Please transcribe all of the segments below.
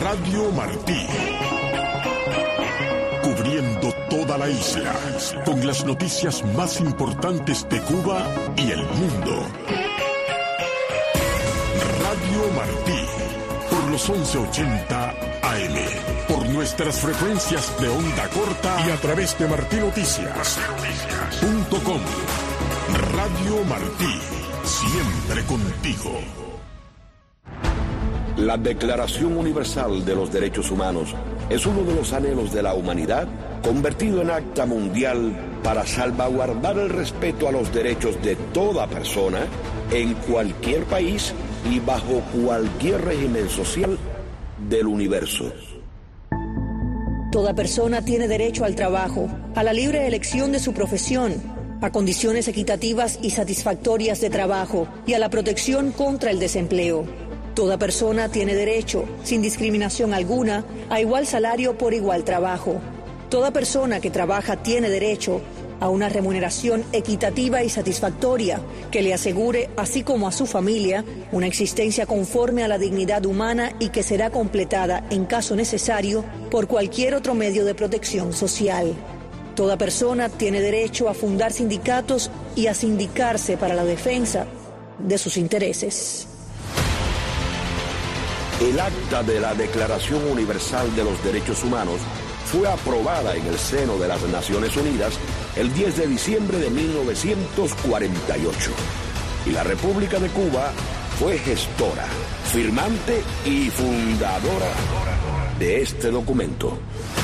Radio Martí. Cubriendo toda la isla, con las noticias más importantes de Cuba y el mundo. Radio Martí, por los 1180 AM, por nuestras frecuencias de onda corta y a través de martinoticias.com. Radio Martí, siempre contigo. La Declaración Universal de los Derechos Humanos es uno de los anhelos de la humanidad convertido en acta mundial para salvaguardar el respeto a los derechos de toda persona en cualquier país y bajo cualquier régimen social del universo. Toda persona tiene derecho al trabajo, a la libre elección de su profesión, a condiciones equitativas y satisfactorias de trabajo y a la protección contra el desempleo. Toda persona tiene derecho, sin discriminación alguna, a igual salario por igual trabajo. Toda persona que trabaja tiene derecho a una remuneración equitativa y satisfactoria que le asegure, así como a su familia, una existencia conforme a la dignidad humana y que será completada, en caso necesario, por cualquier otro medio de protección social. Toda persona tiene derecho a fundar sindicatos y a sindicarse para la defensa de sus intereses. El acta de la Declaración Universal de los Derechos Humanos fue aprobada en el seno de las Naciones Unidas el 10 de diciembre de 1948. Y la República de Cuba fue gestora, firmante y fundadora de este documento.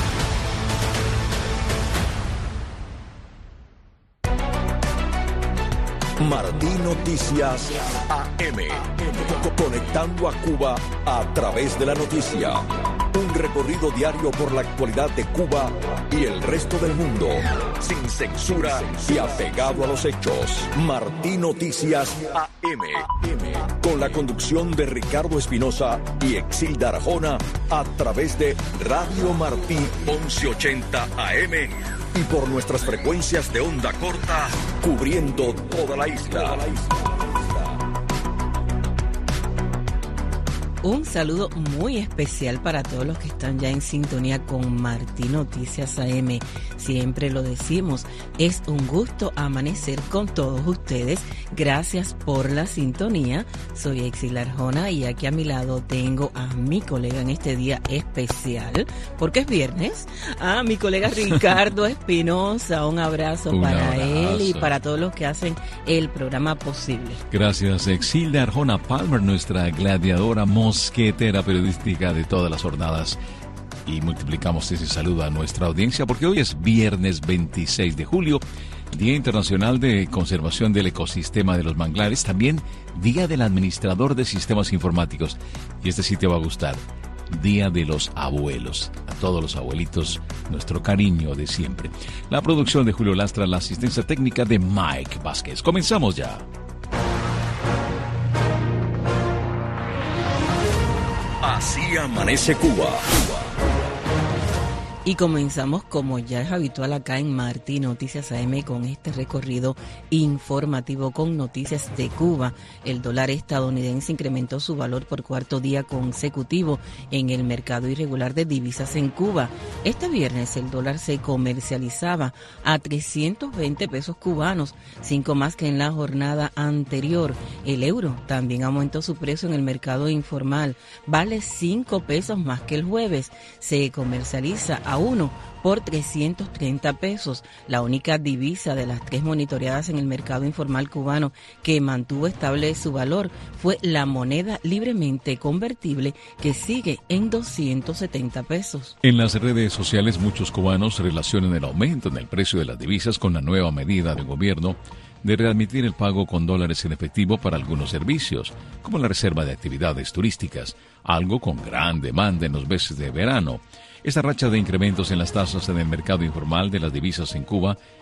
Martí Noticias AM. Conectando a Cuba a través de la noticia. Un recorrido diario por la actualidad de Cuba y el resto del mundo. Sin censura y apegado a los hechos. Martí Noticias AM. Con la conducción de Ricardo Espinosa y Exilda Arjona a través de Radio Martí 1180 AM. Y por nuestras frecuencias de onda corta, cubriendo toda la isla. Un saludo muy especial para todos los que están ya en sintonía con Martí Noticias AM. Siempre lo decimos, es un gusto amanecer con todos ustedes. Gracias por la sintonía. Soy Exilda Arjona y aquí a mi lado tengo a mi colega en este día especial, porque es viernes, a mi colega Ricardo Espinosa. Un abrazo para él y para todos los que hacen el programa posible. Gracias, Exilda Arjona Palmer, nuestra gladiadora mosquetera periodística de todas las jornadas. Y multiplicamos ese saludo a nuestra audiencia porque hoy es viernes 26 de julio, Día Internacional de Conservación del Ecosistema de los Manglares, también Día del Administrador de Sistemas Informáticos. Y este sí te va a gustar, Día de los Abuelos. A todos los abuelitos, nuestro cariño de siempre. La producción de Julio Lastra, la asistencia técnica de Mike Vázquez. Comenzamos ya. Así amanece Cuba. Y comenzamos, como ya es habitual acá en Martí Noticias AM, con este recorrido informativo con noticias de Cuba. El dólar estadounidense incrementó su valor por cuarto día consecutivo en el mercado irregular de divisas en Cuba. Este viernes el dólar se comercializaba a 320 pesos cubanos, 5 más que en la jornada anterior. El euro también aumentó su precio en el mercado informal, vale 5 pesos más que el jueves. Se comercializa a uno por 330 pesos. La única divisa de las tres monitoreadas en el mercado informal cubano que mantuvo estable su valor fue la moneda libremente convertible, que sigue en 270 pesos. En las redes sociales muchos cubanos relacionan el aumento en el precio de las divisas con la nueva medida del gobierno de readmitir el pago con dólares en efectivo para algunos servicios, como la reserva de actividades turísticas, algo con gran demanda en los meses de verano. Esta racha de incrementos en las tasas en el mercado informal de las divisas en Cuba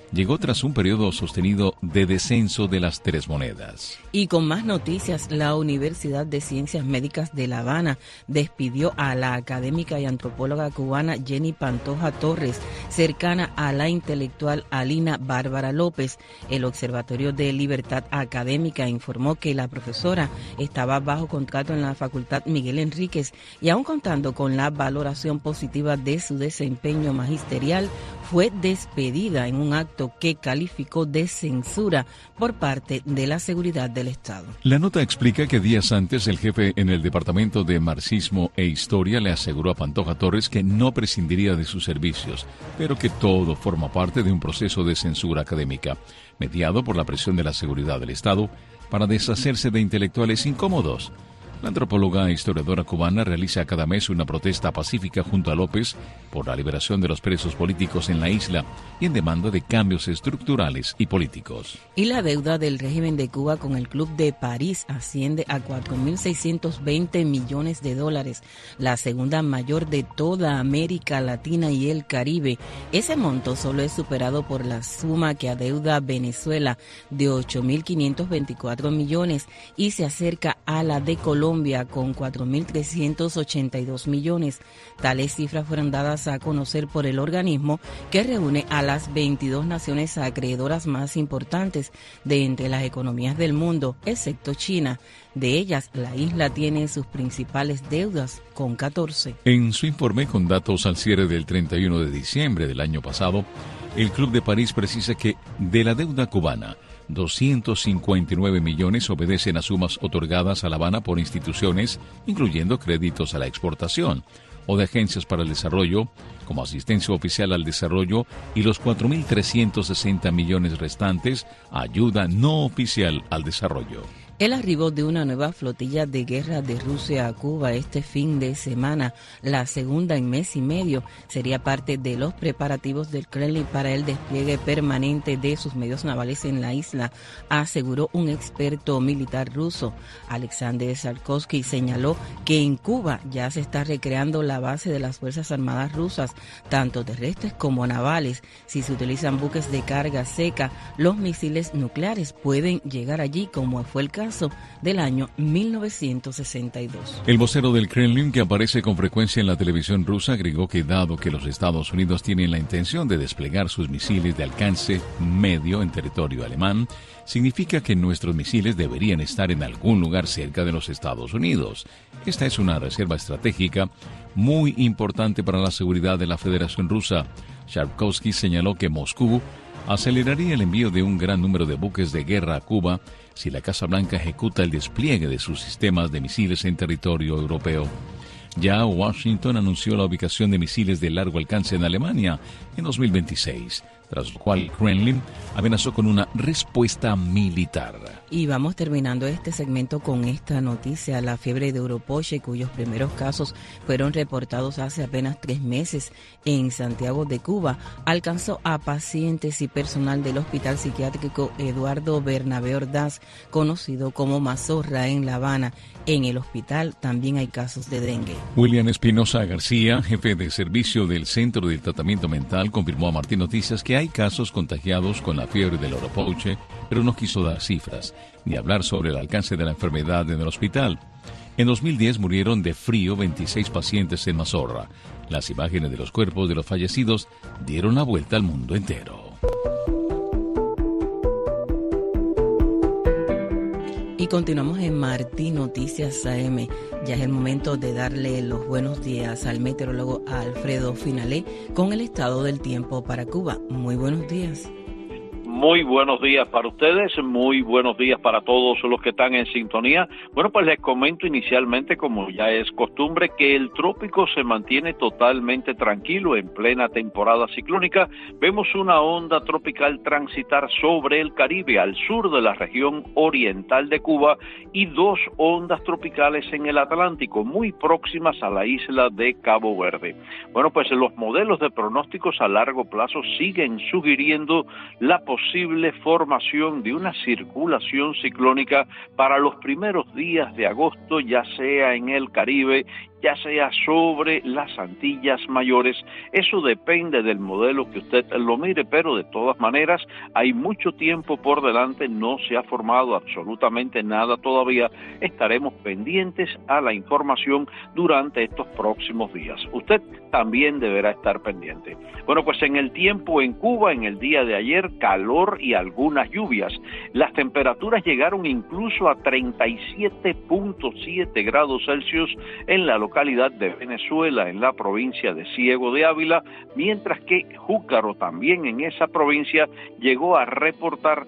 llegó tras un periodo sostenido de descenso de las tres monedas. Y con más noticias, la Universidad de Ciencias Médicas de La Habana despidió a la académica y antropóloga cubana Jenny Pantoja Torres, cercana a la intelectual Alina Bárbara López. El Observatorio de Libertad Académica informó que la profesora estaba bajo contrato en la Facultad Miguel Enríquez y aun contando con la valoración positiva de su desempeño magisterial, fue despedida en un acto que calificó de censura por parte de la seguridad del Estado. La nota explica que días antes el jefe en el Departamento de Marxismo e Historia le aseguró a Pantoja Torres que no prescindiría de sus servicios, pero que todo forma parte de un proceso de censura académica, mediado por la presión de la seguridad del Estado para deshacerse de intelectuales incómodos. La antropóloga e historiadora cubana realiza cada mes una protesta pacífica junto a López por la liberación de los presos políticos en la isla y en demanda de cambios estructurales y políticos. Y la deuda del régimen de Cuba con el Club de París asciende a 4.620 millones de dólares, la segunda mayor de toda América Latina y el Caribe. Ese monto solo es superado por la suma que adeuda Venezuela de 8.524 millones y se acerca a la de Colombia con 4.382 millones. Tales cifras fueron dadas a conocer por el organismo que reúne a las 22 naciones acreedoras más importantes de entre las economías del mundo, excepto China. De ellas, la isla tiene sus principales deudas, con 14. En su informe con datos al cierre del 31 de diciembre del año pasado, el Club de París precisa que de la deuda cubana, 259 millones obedecen a sumas otorgadas a La Habana por instituciones, incluyendo créditos a la exportación, o de agencias para el desarrollo, como asistencia oficial al desarrollo, y los 4.360 millones restantes, ayuda no oficial al desarrollo. El arribo de una nueva flotilla de guerra de Rusia a Cuba este fin de semana, la segunda en mes y medio, sería parte de los preparativos del Kremlin para el despliegue permanente de sus medios navales en la isla, aseguró un experto militar ruso. Alexander Sarkovsky señaló que en Cuba ya se está recreando la base de las Fuerzas Armadas rusas, tanto terrestres como navales. Si se utilizan buques de carga seca, los misiles nucleares pueden llegar allí, como fue el caso del año 1962. El vocero del Kremlin, que aparece con frecuencia en la televisión rusa, agregó que dado que los Estados Unidos tienen la intención de desplegar sus misiles de alcance medio en territorio alemán, significa que nuestros misiles deberían estar en algún lugar cerca de los Estados Unidos. Esta es una reserva estratégica muy importante para la seguridad de la Federación Rusa. Sharkovsky señaló que Moscú aceleraría el envío de un gran número de buques de guerra a Cuba si la Casa Blanca ejecuta el despliegue de sus sistemas de misiles en territorio europeo. Ya Washington anunció la ubicación de misiles de largo alcance en Alemania en 2026, tras lo cual Kremlin amenazó con una respuesta militar. Y vamos terminando este segmento con esta noticia. La fiebre de Oropoche, cuyos primeros casos fueron reportados hace apenas 3 meses en Santiago de Cuba, alcanzó a pacientes y personal del Hospital Psiquiátrico Eduardo Bernabé Ordaz, conocido como Mazorra, en La Habana. En el hospital también hay casos de dengue. William Espinosa García, jefe de servicio del Centro de Tratamiento Mental, confirmó a Martín Noticias que hay casos contagiados con la fiebre del Oropoche, pero no quiso dar cifras ni hablar sobre el alcance de la enfermedad en el hospital. En 2010 murieron de frío 26 pacientes en Mazorra. Las imágenes de los cuerpos de los fallecidos dieron la vuelta al mundo entero. Y continuamos en Martín Noticias AM. Ya es el momento de darle los buenos días al meteorólogo Alfredo Finalé con el estado del tiempo para Cuba. Muy buenos días. Muy buenos días para ustedes, muy buenos días para todos los que están en sintonía. Bueno, pues les comento inicialmente, como ya es costumbre, que el trópico se mantiene totalmente tranquilo en plena temporada ciclónica. Vemos una onda tropical transitar sobre el Caribe, al sur de la región oriental de Cuba, y 2 ondas tropicales en el Atlántico, muy próximas a la isla de Cabo Verde. Bueno, pues los modelos de pronósticos a largo plazo siguen sugiriendo la posible formación de una circulación ciclónica para los primeros días de agosto, ya sea en el Caribe, ya sea sobre las Antillas Mayores. Eso depende del modelo que usted lo mire, pero de todas maneras hay mucho tiempo por delante, no se ha formado absolutamente nada todavía. Estaremos pendientes a la información durante estos próximos días. Usted también deberá estar pendiente. Bueno, pues en el tiempo en Cuba, en el día de ayer, calor y algunas lluvias. Las temperaturas llegaron incluso a 37.7 grados Celsius en la localidad de Venezuela, en la provincia de Ciego de Ávila, mientras que Júcar, también en esa provincia, llegó a reportar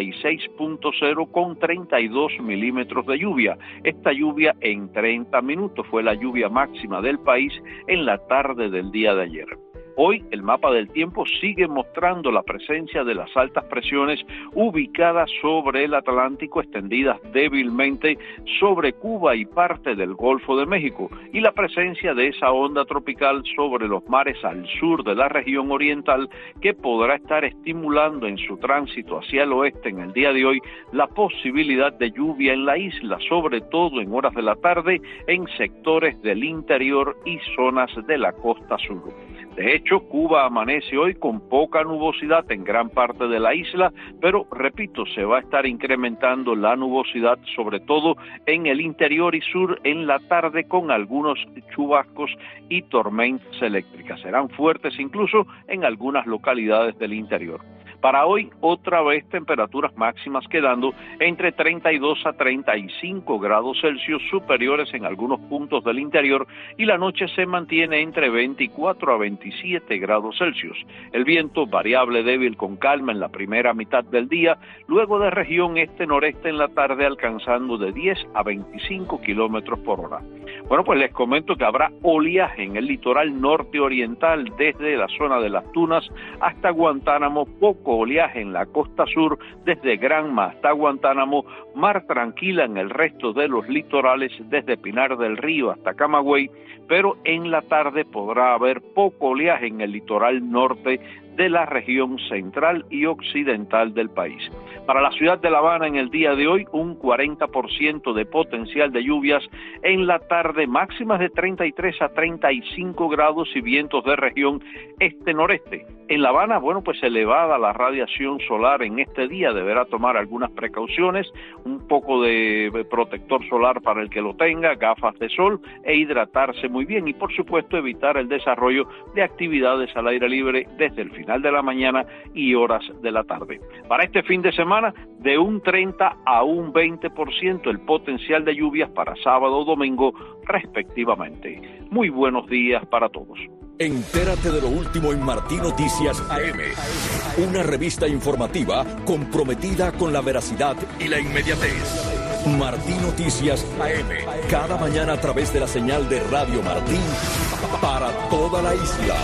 36.0 con 32 milímetros de lluvia. Esta lluvia en 30 minutos fue la lluvia máxima del país en la tarde del día de ayer. Hoy el mapa del tiempo sigue mostrando la presencia de las altas presiones ubicadas sobre el Atlántico, extendidas débilmente sobre Cuba y parte del Golfo de México, y la presencia de esa onda tropical sobre los mares al sur de la región oriental, que podrá estar estimulando en su tránsito hacia el oeste en el día de hoy la posibilidad de lluvia en la isla, sobre todo en horas de la tarde en sectores del interior y zonas de la costa sur. De hecho, Cuba amanece hoy con poca nubosidad en gran parte de la isla, pero, repito, se va a estar incrementando la nubosidad, sobre todo en el interior y sur en la tarde, con algunos chubascos y tormentas eléctricas. Serán fuertes incluso en algunas localidades del interior. Para hoy, otra vez temperaturas máximas quedando entre 32 a 35 grados Celsius, superiores en algunos puntos del interior, y la noche se mantiene entre 24 a 27 grados Celsius. El viento variable débil con calma en la primera mitad del día, luego de región este-noreste en la tarde, alcanzando de 10 a 25 kilómetros por hora. Bueno, pues les comento que habrá oleaje en el litoral norte oriental, desde la zona de las Tunas hasta Guantánamo, poco oleaje en la costa sur, desde Granma hasta Guantánamo, mar tranquila en el resto de los litorales, desde Pinar del Río hasta Camagüey, pero en la tarde podrá haber poco oleaje en el litoral norte de la región central y occidental del país. Para la ciudad de La Habana en el día de hoy, un 40% de potencial de lluvias en la tarde, máximas de 33 a 35 grados y vientos de región este-noreste. En La Habana, bueno, pues elevada la radiación solar en este día, deberá tomar algunas precauciones, un poco de protector solar para el que lo tenga, gafas de sol e hidratarse muy bien, y por supuesto evitar el desarrollo de actividades al aire libre desde el final de la mañana y horas de la tarde. Para este fin de semana, de un 30 a un 20% el potencial de lluvias para sábado o domingo respectivamente. Muy buenos días para todos. Entérate de lo último en Martí Noticias AM, una revista informativa comprometida con la veracidad y la inmediatez. Martí Noticias AM, cada mañana a través de la señal de Radio Martí para toda la isla.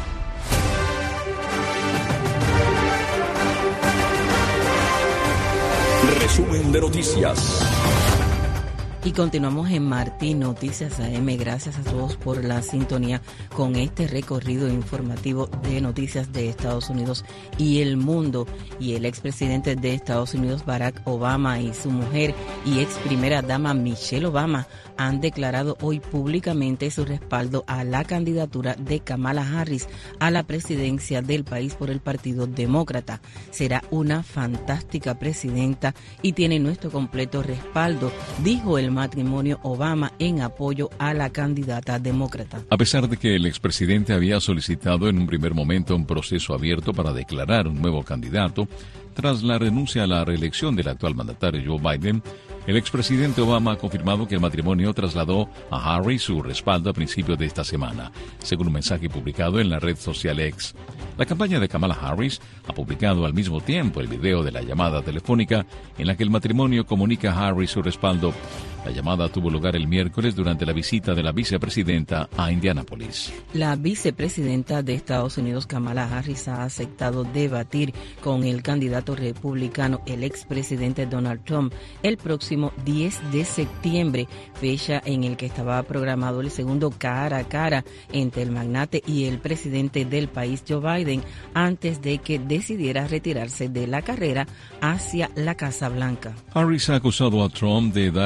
Resumen de noticias. Y continuamos en Martí Noticias AM. Gracias a todos por la sintonía con este recorrido informativo de noticias de Estados Unidos y el mundo. Y el expresidente de Estados Unidos, Barack Obama, y su mujer y ex primera dama Michelle Obama han declarado hoy públicamente su respaldo a la candidatura de Kamala Harris a la presidencia del país por el Partido Demócrata. Será una fantástica presidenta y tiene nuestro completo respaldo, dijo el matrimonio Obama en apoyo a la candidata demócrata. A pesar de que el expresidente había solicitado en un primer momento un proceso abierto para declarar un nuevo candidato, tras la renuncia a la reelección del actual mandatario Joe Biden, el expresidente Obama ha confirmado que el matrimonio trasladó a Harris su respaldo a principios de esta semana, según un mensaje publicado en la red social X. La campaña de Kamala Harris ha publicado al mismo tiempo el video de la llamada telefónica en la que el matrimonio comunica a Harris su respaldo. La llamada tuvo lugar el miércoles durante la visita de la vicepresidenta a Indianápolis. La vicepresidenta de Estados Unidos, Kamala Harris, ha aceptado debatir con el candidato republicano, el expresidente Donald Trump, el próximo 10 de septiembre, fecha en el que estaba programado el segundo cara a cara entre el magnate y el presidente del país, Joe Biden, antes de que decidiera retirarse de la carrera hacia la Casa Blanca. Harris ha acusado a Trump de dar marcha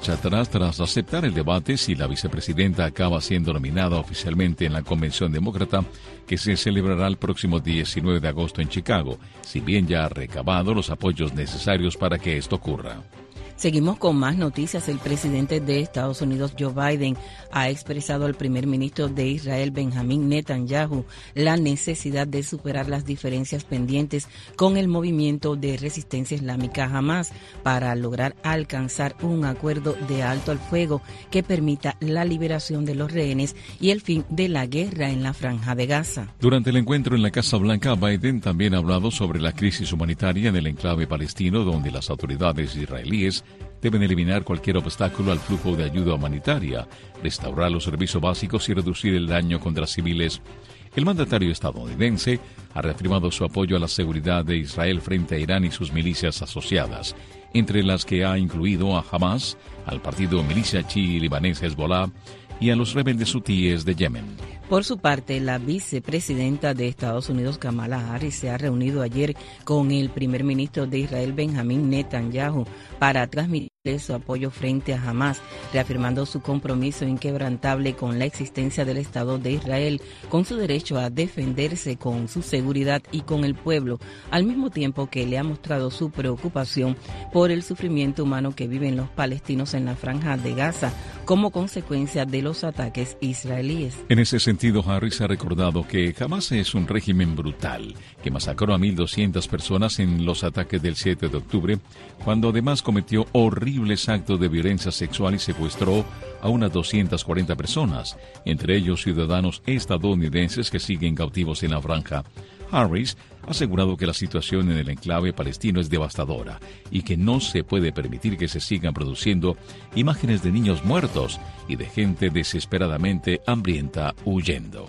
marcha atrás tras aceptar el debate si la vicepresidenta acaba siendo nominada oficialmente en la Convención Demócrata que se celebrará el próximo 19 de agosto en Chicago, si bien ya ha recabado los apoyos necesarios para que esto ocurra. Seguimos con más noticias. El presidente de Estados Unidos, Joe Biden, ha expresado al primer ministro de Israel, Benjamín Netanyahu, la necesidad de superar las diferencias pendientes con el movimiento de resistencia islámica Hamas para lograr alcanzar un acuerdo de alto al fuego que permita la liberación de los rehenes y el fin de la guerra en la Franja de Gaza. Durante el encuentro en la Casa Blanca, Biden también ha hablado sobre la crisis humanitaria en el enclave palestino, donde las autoridades israelíes deben eliminar cualquier obstáculo al flujo de ayuda humanitaria, restaurar los servicios básicos y reducir el daño contra civiles. El mandatario estadounidense ha reafirmado su apoyo a la seguridad de Israel frente a Irán y sus milicias asociadas, entre las que ha incluido a Hamas, al partido milicia chií libanés Hezbollah y a los rebeldes hutíes de Yemen. Por su parte, la vicepresidenta de Estados Unidos, Kamala Harris, se ha reunido ayer con el primer ministro de Israel, Benjamín Netanyahu, para transmitir su apoyo frente a Hamas, reafirmando su compromiso inquebrantable con la existencia del Estado de Israel, con su derecho a defenderse, con su seguridad y con el pueblo, al mismo tiempo que le ha mostrado su preocupación por el sufrimiento humano que viven los palestinos en la Franja de Gaza como consecuencia de los ataques israelíes. En ese sentido, Harris ha recordado que Hamas es un régimen brutal que masacró a 1.200 personas en los ataques del 7 de octubre, cuando además cometió horribles actos de violencia sexual y secuestró a unas 240 personas, entre ellos ciudadanos estadounidenses que siguen cautivos en la franja. Harris ha asegurado que la situación en el enclave palestino es devastadora y que no se puede permitir que se sigan produciendo imágenes de niños muertos y de gente desesperadamente hambrienta huyendo.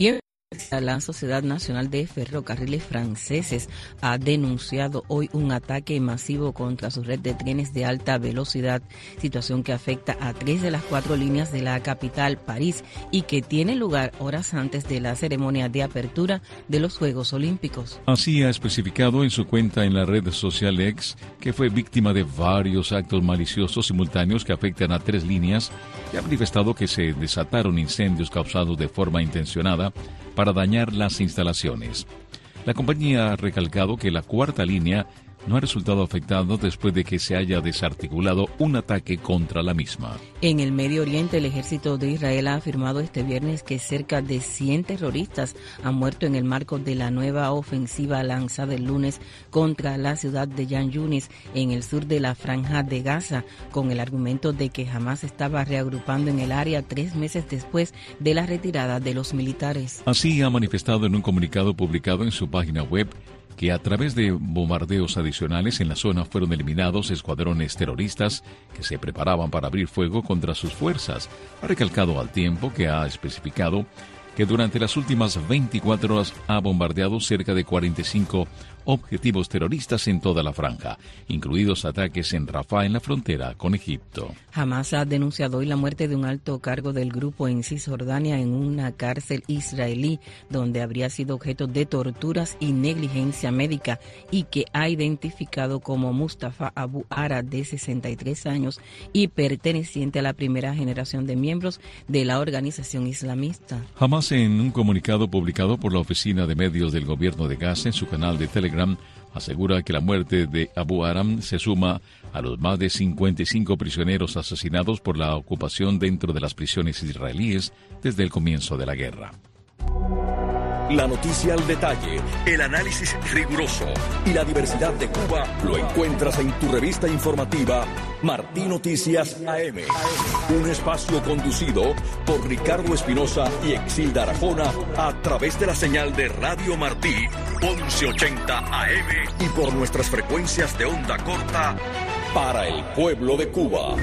La Sociedad Nacional de Ferrocarriles Franceses ha denunciado hoy un ataque masivo contra su red de trenes de alta velocidad, situación que afecta a 3 de las 4 líneas de la capital, París, y que tiene lugar horas antes de la ceremonia de apertura de los Juegos Olímpicos. Así ha especificado en su cuenta en la red social X que fue víctima de varios actos maliciosos simultáneos que afectan a 3 líneas y ha manifestado que se desataron incendios causados de forma intencionada para dañar las instalaciones. La compañía ha recalcado que la 4ª línea no ha resultado afectado después de que se haya desarticulado un ataque contra la misma. En el Medio Oriente, el ejército de Israel ha afirmado este viernes que cerca de 100 terroristas han muerto en el marco de la nueva ofensiva lanzada el lunes contra la ciudad de Khan Yunis, en el sur de la Franja de Gaza, con el argumento de que Hamas estaba reagrupando en el área 3 meses después de la retirada de los militares. Así ha manifestado en un comunicado publicado en su página web que a través de bombardeos adicionales en la zona fueron eliminados escuadrones terroristas que se preparaban para abrir fuego contra sus fuerzas. Ha recalcado al tiempo que ha especificado que durante las últimas 24 horas ha bombardeado cerca de 45 objetivos terroristas en toda la franja, incluidos ataques en Rafah, en la frontera con Egipto. Hamas ha denunciado hoy la muerte de un alto cargo del grupo en Cisjordania en una cárcel israelí, donde habría sido objeto de torturas y negligencia médica, y que ha identificado como Mustafa Abu Ara, de 63 años y perteneciente a la primera generación de miembros de la organización islamista. Hamas, en un comunicado publicado por la Oficina de Medios del Gobierno de Gaza en su canal de Telegram, asegura que la muerte de Abu Aram se suma a los más de 55 prisioneros asesinados por la ocupación dentro de las prisiones israelíes desde el comienzo de la guerra. La noticia al detalle, el análisis riguroso y la diversidad de Cuba lo encuentras en tu revista informativa Martí Noticias AM. Un espacio conducido por Ricardo Espinosa y Exilda Arjona a través de la señal de Radio Martí 1180 AM y por nuestras frecuencias de onda corta para el pueblo de Cuba.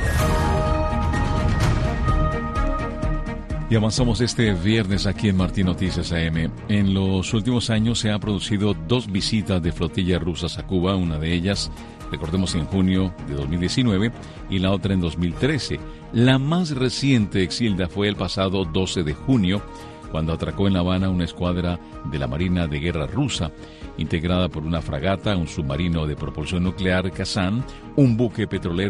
Y avanzamos este viernes aquí en Martí Noticias AM. En los últimos años se han producido 2 visitas de flotillas rusas a Cuba, una de ellas, recordemos, en junio de 2019 y la otra en 2013. La más reciente, Exilda, fue el pasado 12 de junio, cuando atracó en La Habana una escuadra de la Marina de Guerra rusa, integrada por una fragata, un submarino de propulsión nuclear Kazan, un buque petrolero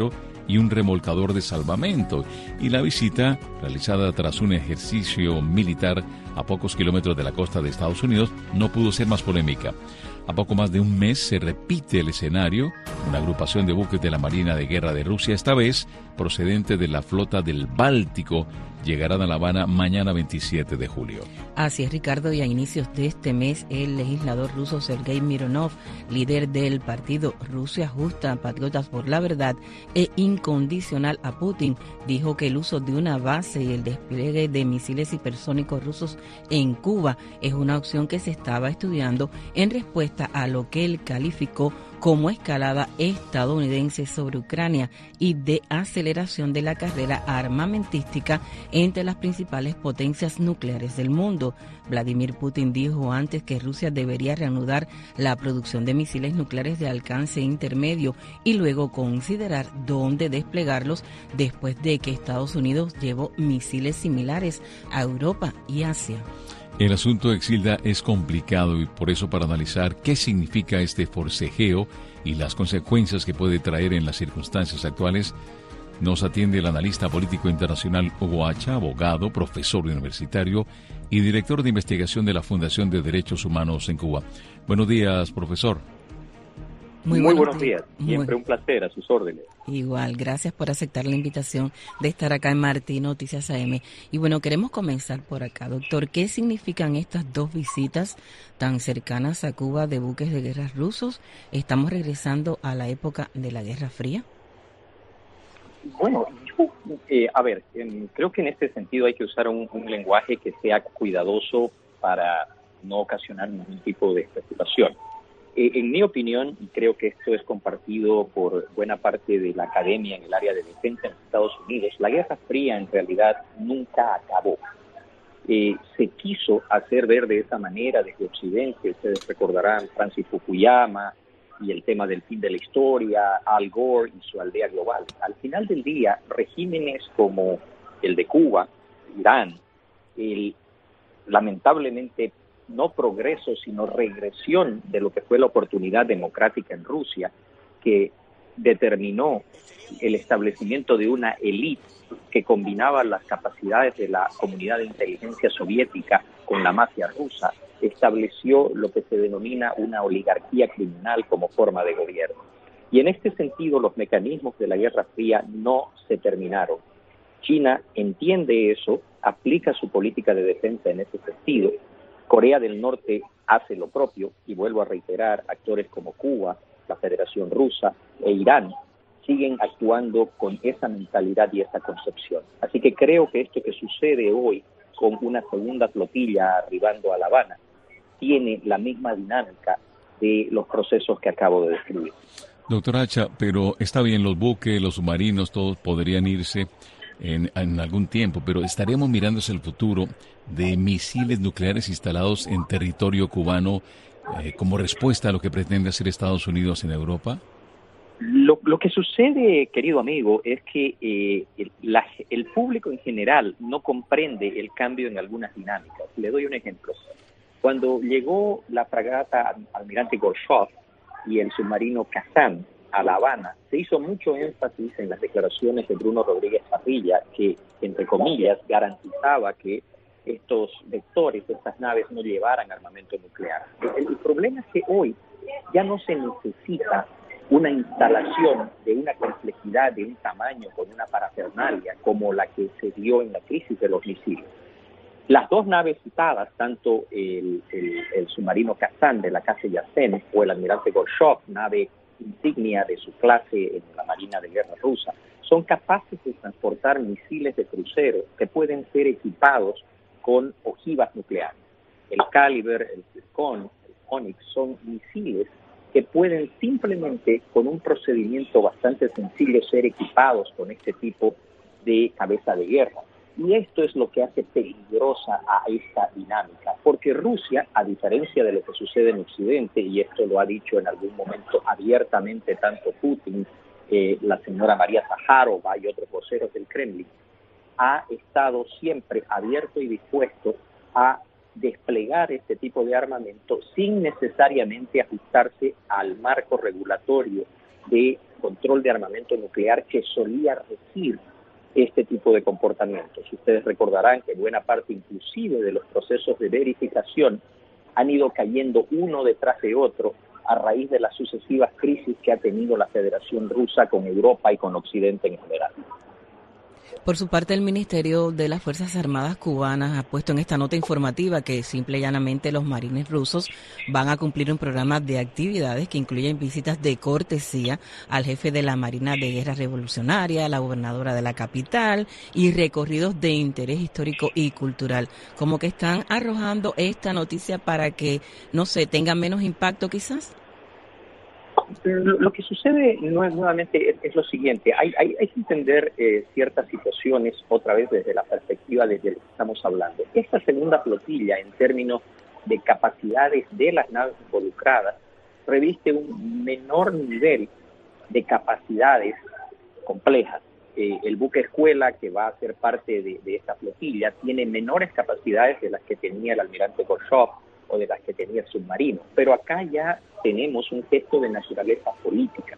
y un remolcador de salvamento. Y la visita, realizada tras un ejercicio militar a pocos kilómetros de la costa de Estados Unidos, no pudo ser más polémica. A poco más de un mes se repite el escenario. Una agrupación de buques de la Marina de Guerra de Rusia, esta vez procedente de la flota del Báltico, llegarán a La Habana mañana 27 de julio. Así es, Ricardo, y a inicios de este mes, el legislador ruso Sergei Mironov, líder del partido Rusia Justa, Patriotas por la Verdad e incondicional a Putin, dijo que el uso de una base y el despliegue de misiles hipersónicos rusos en Cuba es una opción que se estaba estudiando en respuesta a lo que él calificó como escalada estadounidense sobre Ucrania y de aceleración de la carrera armamentística entre las principales potencias nucleares del mundo. Vladimir Putin dijo antes que Rusia debería reanudar la producción de misiles nucleares de alcance intermedio y luego considerar dónde desplegarlos después de que Estados Unidos llevó misiles similares a Europa y Asia. El asunto, Exilda, es complicado y por eso, para analizar qué significa este forcejeo y las consecuencias que puede traer en las circunstancias actuales, nos atiende el analista político internacional Hugo Hacha, abogado, profesor universitario y director de investigación de la Fundación de Derechos Humanos en Cuba. Buenos días, profesor. Muy buenos días. Siempre un placer, a sus órdenes. Igual, gracias por aceptar la invitación de estar acá en Martín Noticias AM. Y bueno, queremos comenzar por acá, doctor. ¿Qué significan estas dos visitas tan cercanas a Cuba de buques de guerra rusos? ¿Estamos regresando a la época de la Guerra Fría? Bueno, creo que en este sentido hay que usar un lenguaje que sea cuidadoso para no ocasionar ningún tipo de especulación. En mi opinión, y creo que esto es compartido por buena parte de la academia en el área de defensa en Estados Unidos, la Guerra Fría en realidad nunca acabó. Se quiso hacer ver de esa manera desde Occidente. Ustedes recordarán Francis Fukuyama y el tema del fin de la historia, Al Gore y su aldea global. Al final del día, regímenes como el de Cuba, Irán, lamentablemente no progreso, sino regresión de lo que fue la oportunidad democrática en Rusia, que determinó el establecimiento de una élite que combinaba las capacidades de la comunidad de inteligencia soviética con la mafia rusa, estableció lo que se denomina una oligarquía criminal como forma de gobierno. Y en este sentido, los mecanismos de la Guerra Fría no se terminaron. China entiende eso, aplica su política de defensa en ese sentido. Corea del Norte hace lo propio, y vuelvo a reiterar, actores como Cuba, la Federación Rusa e Irán siguen actuando con esa mentalidad y esa concepción. Así que creo que esto que sucede hoy con una segunda flotilla arribando a La Habana tiene la misma dinámica de los procesos que acabo de describir. Doctor Hacha, pero está bien, los buques, los submarinos, todos podrían irse en algún tiempo, pero ¿estaremos mirando hacia el futuro de misiles nucleares instalados en territorio cubano como respuesta a lo que pretende hacer Estados Unidos en Europa? Lo que sucede, querido amigo, es que el público en general no comprende el cambio en algunas dinámicas. Le doy un ejemplo. Cuando llegó la fragata Almirante Gorshov y el submarino Kazán a La Habana, se hizo mucho énfasis en las declaraciones de Bruno Rodríguez Parrilla, que, entre comillas, garantizaba que estos vectores, estas naves, no llevaran armamento nuclear. El problema es que hoy ya no se necesita una instalación de una complejidad, de un tamaño, con una parafernalia, como la que se dio en la crisis de los misiles. Las dos naves citadas, tanto el submarino Kazán de la clase Yassin o el almirante Gorshov, nave insignia de su clase en la Marina de Guerra rusa, son capaces de transportar misiles de crucero que pueden ser equipados con ojivas nucleares. El Caliber, el Zircon, el Onyx son misiles que pueden simplemente, con un procedimiento bastante sencillo, ser equipados con este tipo de cabeza de guerra. Y esto es lo que hace peligrosa a esta dinámica, porque Rusia, a diferencia de lo que sucede en Occidente, y esto lo ha dicho en algún momento abiertamente tanto Putin, la señora María Zaharova y otros voceros del Kremlin, ha estado siempre abierto y dispuesto a desplegar este tipo de armamento sin necesariamente ajustarse al marco regulatorio de control de armamento nuclear que solía regir este tipo de comportamientos. Ustedes recordarán que buena parte inclusive de los procesos de verificación han ido cayendo uno detrás de otro a raíz de las sucesivas crisis que ha tenido la Federación Rusa con Europa y con Occidente en general. Por su parte, el Ministerio de las Fuerzas Armadas cubanas ha puesto en esta nota informativa que simple y llanamente los marines rusos van a cumplir un programa de actividades que incluyen visitas de cortesía al jefe de la Marina de Guerra Revolucionaria, a la gobernadora de la capital y recorridos de interés histórico y cultural. Como que están arrojando esta noticia para que, no sé, tenga menos impacto quizás. Lo que sucede nuevamente es lo siguiente, hay que entender ciertas situaciones otra vez desde la perspectiva desde la que estamos hablando. Esta segunda flotilla, en términos de capacidades de las naves involucradas, reviste un menor nivel de capacidades complejas. El buque escuela, que va a ser parte de esta flotilla, tiene menores capacidades de las que tenía el almirante Gorshov o de las que tenía el submarino, pero acá ya tenemos un gesto de naturaleza política.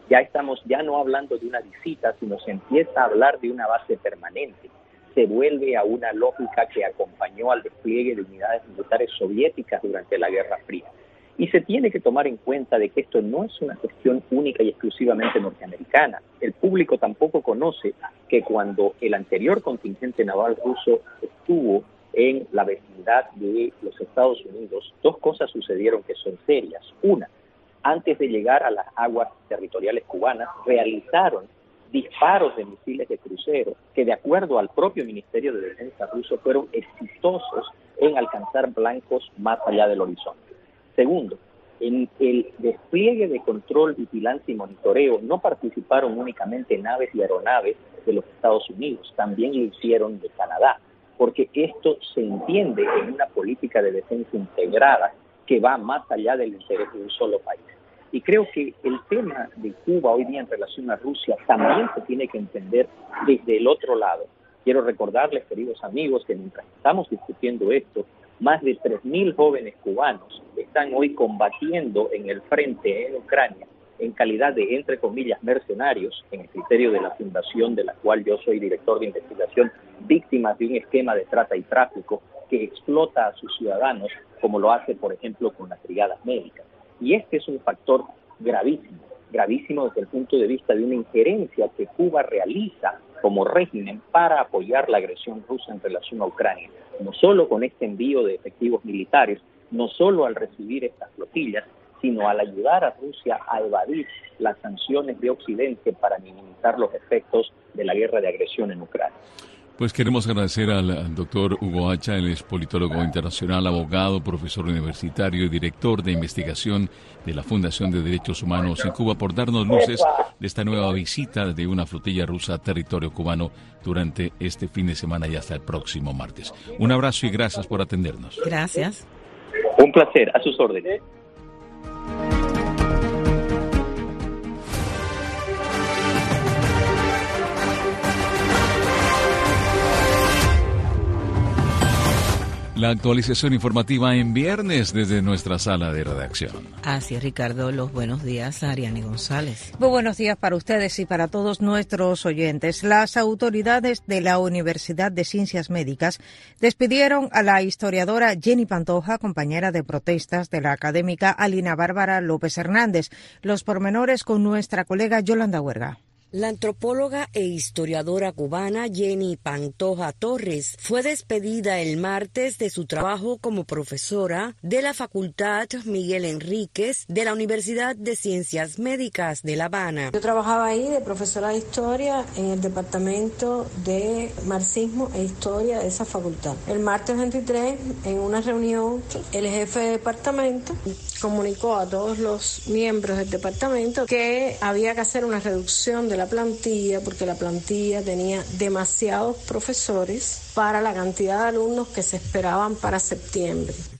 Ya no hablando de una visita, sino se empieza a hablar de una base permanente. Se vuelve a una lógica que acompañó al despliegue de unidades militares soviéticas durante la Guerra Fría. Y se tiene que tomar en cuenta de que esto no es una cuestión única y exclusivamente norteamericana. El público tampoco conoce que cuando el anterior contingente naval ruso estuvo en la vecindad de los Estados Unidos, dos cosas sucedieron que son serias. Una, antes de llegar a las aguas territoriales cubanas, realizaron disparos de misiles de crucero que, de acuerdo al propio Ministerio de Defensa ruso, fueron exitosos en alcanzar blancos más allá del horizonte. Segundo, en el despliegue de control, vigilancia y monitoreo no participaron únicamente naves y aeronaves de los Estados Unidos, también lo hicieron de Canadá, porque esto se entiende en una política de defensa integrada que va más allá del interés de un solo país. Y creo que el tema de Cuba hoy día en relación a Rusia también se tiene que entender desde el otro lado. Quiero recordarles, queridos amigos, que mientras estamos discutiendo esto, más de 3.000 jóvenes cubanos están hoy combatiendo en el frente en Ucrania en calidad de, entre comillas, mercenarios, en el criterio de la fundación de la cual yo soy director de investigación, víctimas de un esquema de trata y tráfico que explota a sus ciudadanos, como lo hace, por ejemplo, con las brigadas médicas. Y este es un factor gravísimo desde el punto de vista de una injerencia que Cuba realiza como régimen para apoyar la agresión rusa en relación a Ucrania, no solo con este envío de efectivos militares, no solo al recibir estas flotillas, sino al ayudar a Rusia a evadir las sanciones de Occidente para minimizar los efectos de la guerra de agresión en Ucrania. Pues queremos agradecer al doctor Hugo Hacha, él es politólogo internacional, abogado, profesor universitario y director de investigación de la Fundación de Derechos Humanos en Cuba, por darnos luces de esta nueva visita de una flotilla rusa a territorio cubano durante este fin de semana y hasta el próximo martes. Un abrazo y gracias por atendernos. Gracias. Un placer, a sus órdenes. La actualización informativa en viernes desde nuestra sala de redacción. Así es, Ricardo. Los buenos días a Ariane González. Muy buenos días para ustedes y para todos nuestros oyentes. Las autoridades de la Universidad de Ciencias Médicas despidieron a la historiadora Jenny Pantoja, compañera de protestas de la académica Alina Bárbara López Hernández. Los pormenores con nuestra colega Yolanda Huerga. La antropóloga e historiadora cubana Jenny Pantoja Torres fue despedida el martes de su trabajo como profesora de la Facultad Miguel Enríquez de la Universidad de Ciencias Médicas de La Habana. Yo trabajaba ahí de profesora de historia en el departamento de marxismo e historia de esa facultad. El martes 23, en una reunión, el jefe de departamento comunicó a todos los miembros del departamento que había que hacer una reducción de la plantilla porque la plantilla tenía demasiados profesores para la cantidad de alumnos que se esperaban para septiembre.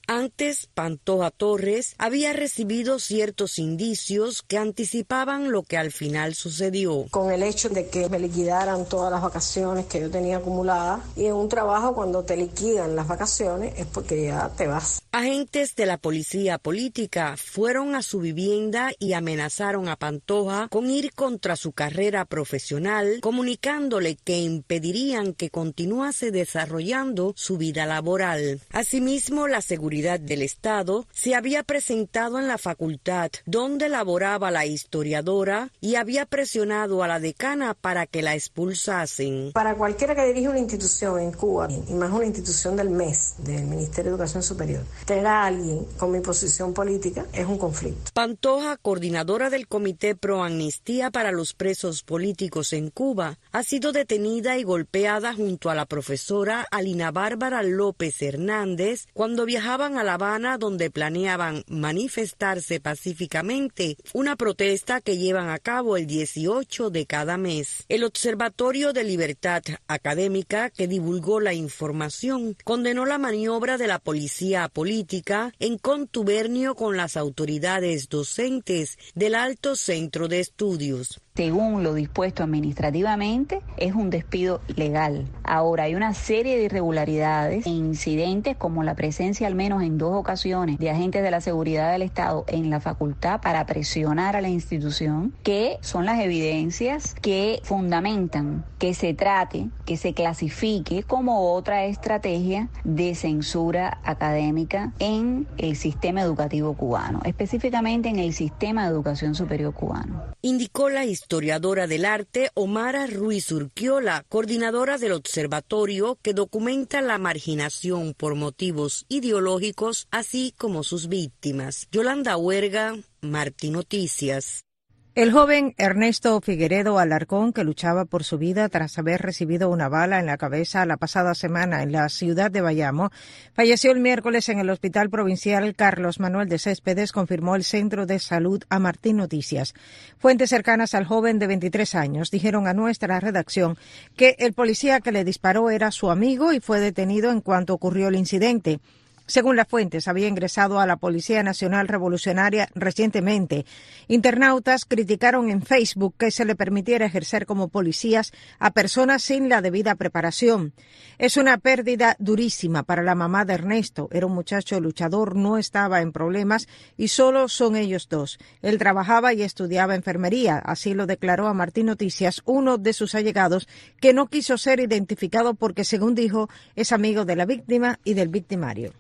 Antes, Pantoja Torres había recibido ciertos indicios que anticipaban lo que al final sucedió. Con el hecho de que me liquidaran todas las vacaciones que yo tenía acumuladas, y en un trabajo cuando te liquidan las vacaciones es porque ya te vas. Agentes de la policía política fueron a su vivienda y amenazaron a Pantoja con ir contra su carrera profesional, comunicándole que impedirían que continuase desarrollando su vida laboral. Asimismo, la seguridad del Estado se había presentado en la facultad donde laboraba la historiadora y había presionado a la decana para que la expulsasen. Para cualquiera que dirige una institución en Cuba, y más una institución del MES, del Ministerio de Educación Superior, tener a alguien con mi posición política es un conflicto. Pantoja, coordinadora del Comité Pro Amnistía para los Presos Políticos en Cuba, ha sido detenida y golpeada junto a la profesora Alina Bárbara López Hernández cuando viajaban a La Habana, donde planeaban manifestarse pacíficamente, una protesta que llevan a cabo el 18 de cada mes. El Observatorio de Libertad Académica, que divulgó la información, condenó la maniobra de la policía política en contubernio con las autoridades docentes del Alto Centro de Estudios. Según lo dispuesto administrativamente, es un despido legal. Ahora, hay una serie de irregularidades e incidentes, como la presencia al menos en 2 ocasiones de agentes de la seguridad del Estado en la facultad para presionar a la institución, que son las evidencias que fundamentan que se trate, que se clasifique como otra estrategia de censura académica en el sistema educativo cubano, específicamente en el sistema de educación superior cubano. Indicó la historiadora del arte Omara Ruiz Urquiola, coordinadora del observatorio que documenta la marginación por motivos ideológicos, así como sus víctimas. Yolanda Huerga, Martí Noticias. El joven Ernesto Figueredo Alarcón, que luchaba por su vida tras haber recibido una bala en la cabeza la pasada semana en la ciudad de Bayamo, falleció el miércoles en el Hospital Provincial Carlos Manuel de Céspedes, confirmó el Centro de Salud a Martín Noticias. Fuentes cercanas al joven de 23 años dijeron a nuestra redacción que el policía que le disparó era su amigo y fue detenido en cuanto ocurrió el incidente. Según las fuentes, había ingresado a la Policía Nacional Revolucionaria recientemente. Internautas criticaron en Facebook que se le permitiera ejercer como policías a personas sin la debida preparación. Es una pérdida durísima para la mamá de Ernesto. Era un muchacho luchador, no estaba en problemas y solo son ellos dos. Él trabajaba y estudiaba enfermería, así lo declaró a Martín Noticias uno de sus allegados, que no quiso ser identificado porque, según dijo, es amigo de la víctima y del victimario.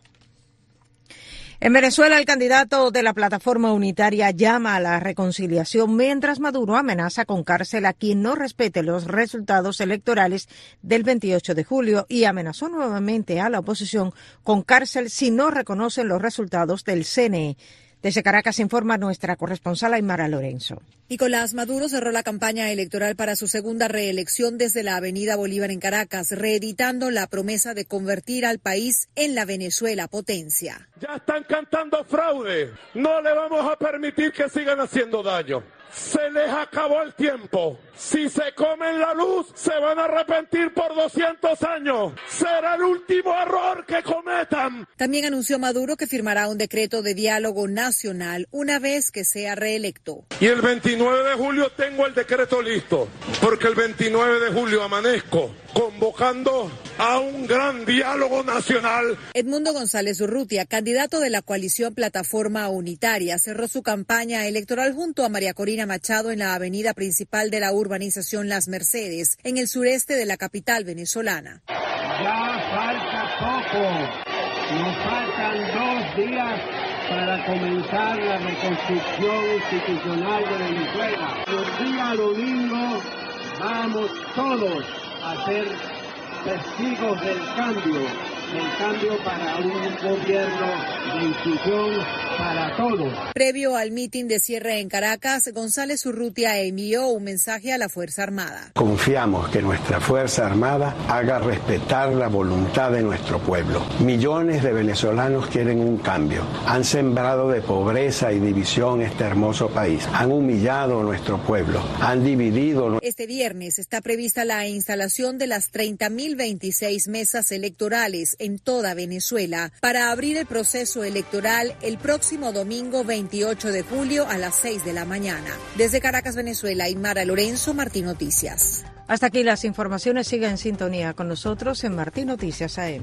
En Venezuela, el candidato de la plataforma unitaria llama a la reconciliación, mientras Maduro amenaza con cárcel a quien no respete los resultados electorales del 28 de julio y amenazó nuevamente a la oposición con cárcel si no reconocen los resultados del CNE. Desde Caracas informa nuestra corresponsal Aymara Lorenzo. Nicolás Maduro cerró la campaña electoral para su segunda reelección desde la Avenida Bolívar en Caracas, reeditando la promesa de convertir al país en la Venezuela potencia. Ya están cantando fraude. No le vamos a permitir que sigan haciendo daño. Se les acabó el tiempo. Si se comen la luz, se van a arrepentir por 200 años. Será el último error que cometan. También anunció Maduro que firmará un decreto de diálogo nacional una vez que sea reelecto. Y el 29 de julio tengo el decreto listo, porque el 29 de julio amanezco convocando a un gran diálogo nacional. Edmundo González Urrutia, candidato de la coalición Plataforma Unitaria, cerró su campaña electoral junto a María Corina Machado en la avenida principal de la urbanización Las Mercedes, en el sureste de la capital venezolana. Ya falta poco, nos faltan 2 días para comenzar la reconstrucción institucional de Venezuela. El día domingo vamos todos a ser testigos del cambio para un gobierno de inclusión para todos. Previo al mitin de cierre en Caracas, González Urrutia envió un mensaje a la Fuerza Armada. Confiamos que nuestra Fuerza Armada haga respetar la voluntad de nuestro pueblo. Millones de venezolanos quieren un cambio. Han sembrado de pobreza y división este hermoso país. Han humillado a nuestro pueblo. Han dividido. Este viernes está prevista la instalación de las 30.026 mesas electorales en toda Venezuela para abrir el proceso electoral el próximo domingo 28 de julio a las 6 de la mañana. Desde Caracas, Venezuela, Inmara Lorenzo, Martín Noticias. Hasta aquí las informaciones. Siga en sintonía con nosotros en Martín Noticias AM.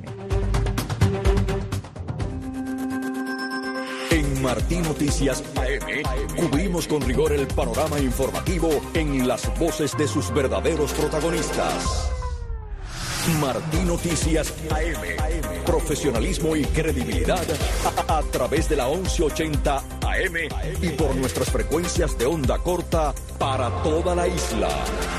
En Martín Noticias AM cubrimos con rigor el panorama informativo en las voces de sus verdaderos protagonistas. Martín Noticias AM. Profesionalismo y credibilidad a través de la 1180 AM y por nuestras frecuencias de onda corta para toda la isla.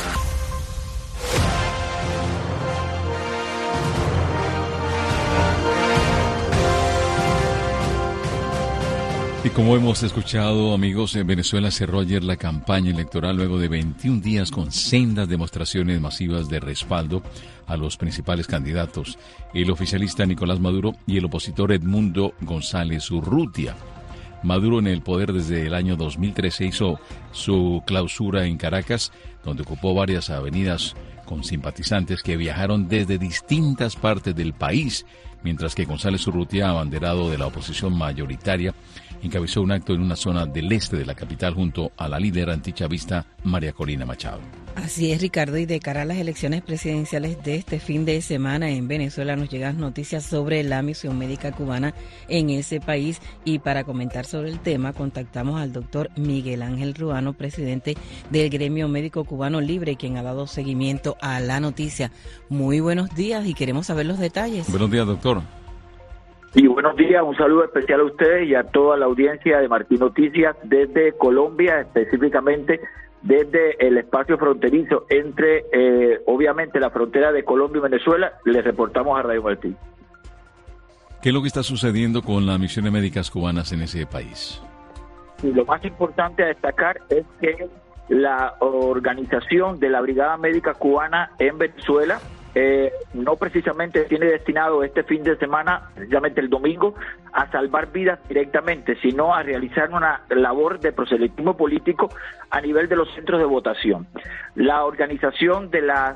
Y como hemos escuchado, amigos, en Venezuela cerró ayer la campaña electoral luego de 21 días con sendas demostraciones masivas de respaldo a los principales candidatos, el oficialista Nicolás Maduro y el opositor Edmundo González Urrutia. Maduro, en el poder desde el año 2013, hizo su clausura en Caracas, donde ocupó varias avenidas con simpatizantes que viajaron desde distintas partes del país, mientras que González Urrutia, abanderado de la oposición mayoritaria, encabezó un acto en una zona del este de la capital junto a la líder antichavista María Corina Machado. Así es, Ricardo, y de cara a las elecciones presidenciales de este fin de semana en Venezuela nos llegan noticias sobre la misión médica cubana en ese país, y para comentar sobre el tema contactamos al doctor Miguel Ángel Ruano, presidente del Gremio Médico Cubano Libre, quien ha dado seguimiento a la noticia. Muy buenos días y queremos saber los detalles. Buenos días, doctor. Y buenos días, un saludo especial a ustedes y a toda la audiencia de Martín Noticias desde Colombia, específicamente desde el espacio fronterizo entre, obviamente, la frontera de Colombia y Venezuela. Les reportamos a Radio Martín. ¿Qué es lo que está sucediendo con las misiones médicas cubanas en ese país? Lo más importante a destacar es que la organización de la Brigada Médica Cubana en Venezuela no precisamente tiene destinado este fin de semana, precisamente el domingo, a salvar vidas directamente, sino a realizar una labor de proselitismo político a nivel de los centros de votación. La organización de las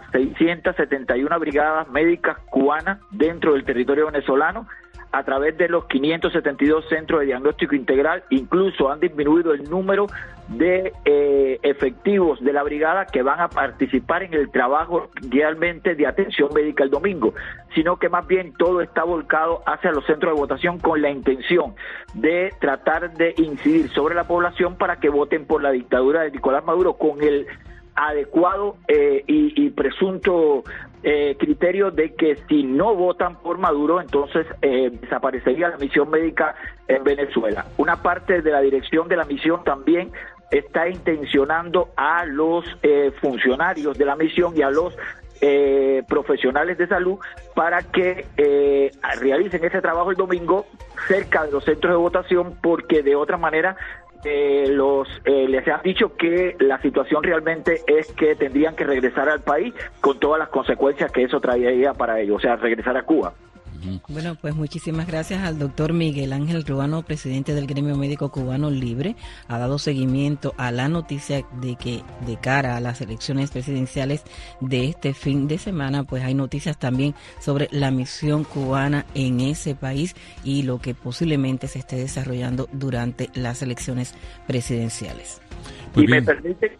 671 brigadas médicas cubanas dentro del territorio venezolano, a través de los 572 centros de diagnóstico integral, incluso han disminuido el número de efectivos de la brigada que van a participar en el trabajo realmente de atención médica el domingo, sino que más bien todo está volcado hacia los centros de votación con la intención de tratar de incidir sobre la población para que voten por la dictadura de Nicolás Maduro con el adecuado y presunto criterio de que si no votan por Maduro, entonces desaparecería la misión médica en Venezuela. Una parte de la dirección de la misión también está intencionando a los funcionarios de la misión y a los profesionales de salud para que realicen ese trabajo el domingo cerca de los centros de votación, porque de otra manera les han dicho que la situación realmente es que tendrían que regresar al país con todas las consecuencias que eso traería para ellos, o sea, regresar a Cuba. Bueno, pues muchísimas gracias al doctor Miguel Ángel Ruano, presidente del Gremio Médico Cubano Libre. Ha dado seguimiento a la noticia de que de cara a las elecciones presidenciales de este fin de semana, pues hay noticias también sobre la misión cubana en ese país y lo que posiblemente se esté desarrollando durante las elecciones presidenciales. Si me permiten,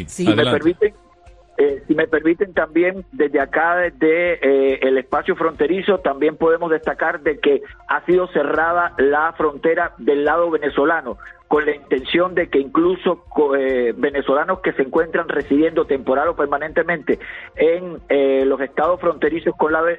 si me permiten también, desde acá, desde el espacio fronterizo, también podemos destacar de que ha sido cerrada la frontera del lado venezolano, con la intención de que incluso venezolanos que se encuentran residiendo temporal o permanentemente en los estados fronterizos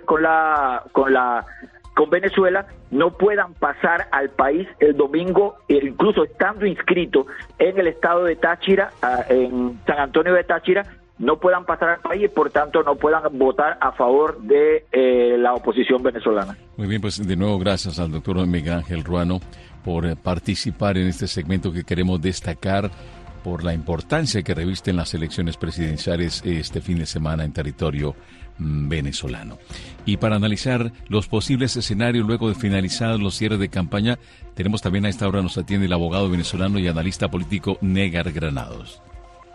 con Venezuela no puedan pasar al país el domingo, incluso estando inscritos en el estado de Táchira, en San Antonio de Táchira, no puedan pasar al país y por tanto no puedan votar a favor de la oposición venezolana. Muy bien, pues de nuevo gracias al doctor Miguel Ángel Ruano por participar en este segmento que queremos destacar por la importancia que revisten las elecciones presidenciales este fin de semana en territorio venezolano. Y para analizar los posibles escenarios luego de finalizados los cierres de campaña, tenemos también a esta hora nos atiende el abogado venezolano y analista político Negar Granados.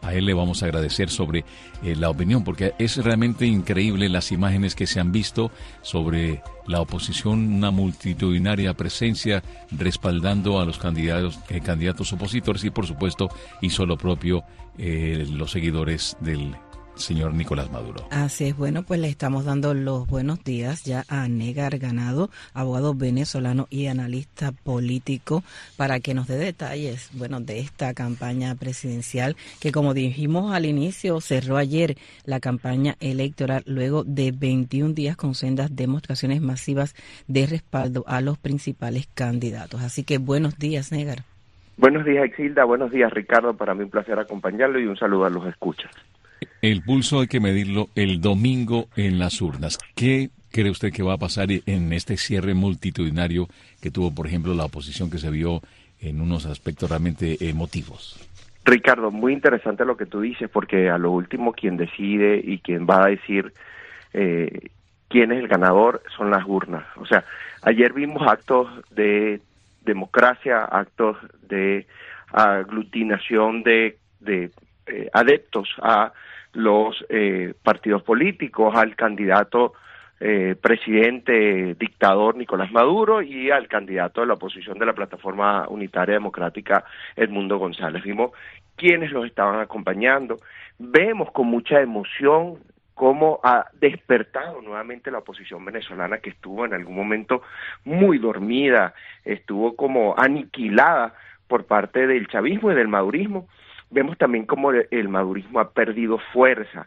a él le vamos a agradecer sobre la opinión, porque es realmente increíble las imágenes que se han visto sobre la oposición, una multitudinaria presencia respaldando a los candidatos opositores y por supuesto hizo lo propio los seguidores del señor Nicolás Maduro. Así es, bueno, pues le estamos dando los buenos días ya a Negar Ganado, abogado venezolano y analista político, para que nos dé detalles, bueno, de esta campaña presidencial que, como dijimos al inicio, cerró ayer la campaña electoral luego de 21 días con sendas demostraciones masivas de respaldo a los principales candidatos. Así que buenos días, Negar. Buenos días, Exilda. Buenos días, Ricardo. Para mí un placer acompañarlo y un saludo a los escuchas. El pulso hay que medirlo el domingo en las urnas. ¿Qué cree usted que va a pasar en este cierre multitudinario que tuvo, por ejemplo, la oposición, que se vio en unos aspectos realmente emotivos? Ricardo, muy interesante lo que tú dices, porque a lo último quien decide y quien va a decir quién es el ganador son las urnas. O sea, ayer vimos actos de democracia, actos de aglutinación de adeptos a los partidos políticos, al candidato presidente dictador Nicolás Maduro y al candidato de la oposición de la Plataforma Unitaria Democrática Edmundo González. Vimos quiénes los estaban acompañando, vemos con mucha emoción cómo ha despertado nuevamente la oposición venezolana, que estuvo en algún momento muy dormida, estuvo como aniquilada por parte del chavismo y del madurismo. Vemos también cómo el madurismo ha perdido fuerza.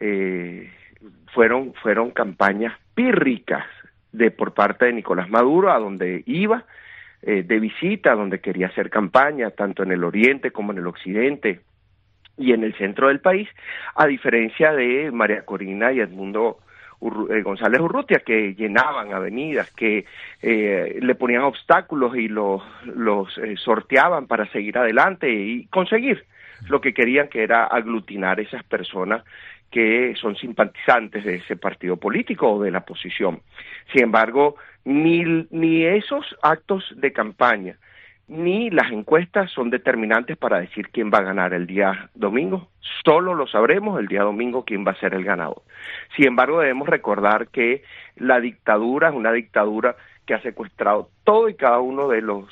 Fueron campañas pírricas por parte de Nicolás Maduro, a donde iba de visita, donde quería hacer campaña, tanto en el oriente como en el occidente y en el centro del país, a diferencia de María Corina y Edmundo González Urrutia, que llenaban avenidas, que le ponían obstáculos y los sorteaban para seguir adelante y conseguir lo que querían, que era aglutinar esas personas que son simpatizantes de ese partido político o de la oposición. Sin embargo, ni esos actos de campaña ni las encuestas son determinantes para decir quién va a ganar el día domingo. Solo lo sabremos el día domingo quién va a ser el ganador. Sin embargo, debemos recordar que la dictadura es una dictadura que ha secuestrado todo y cada uno de los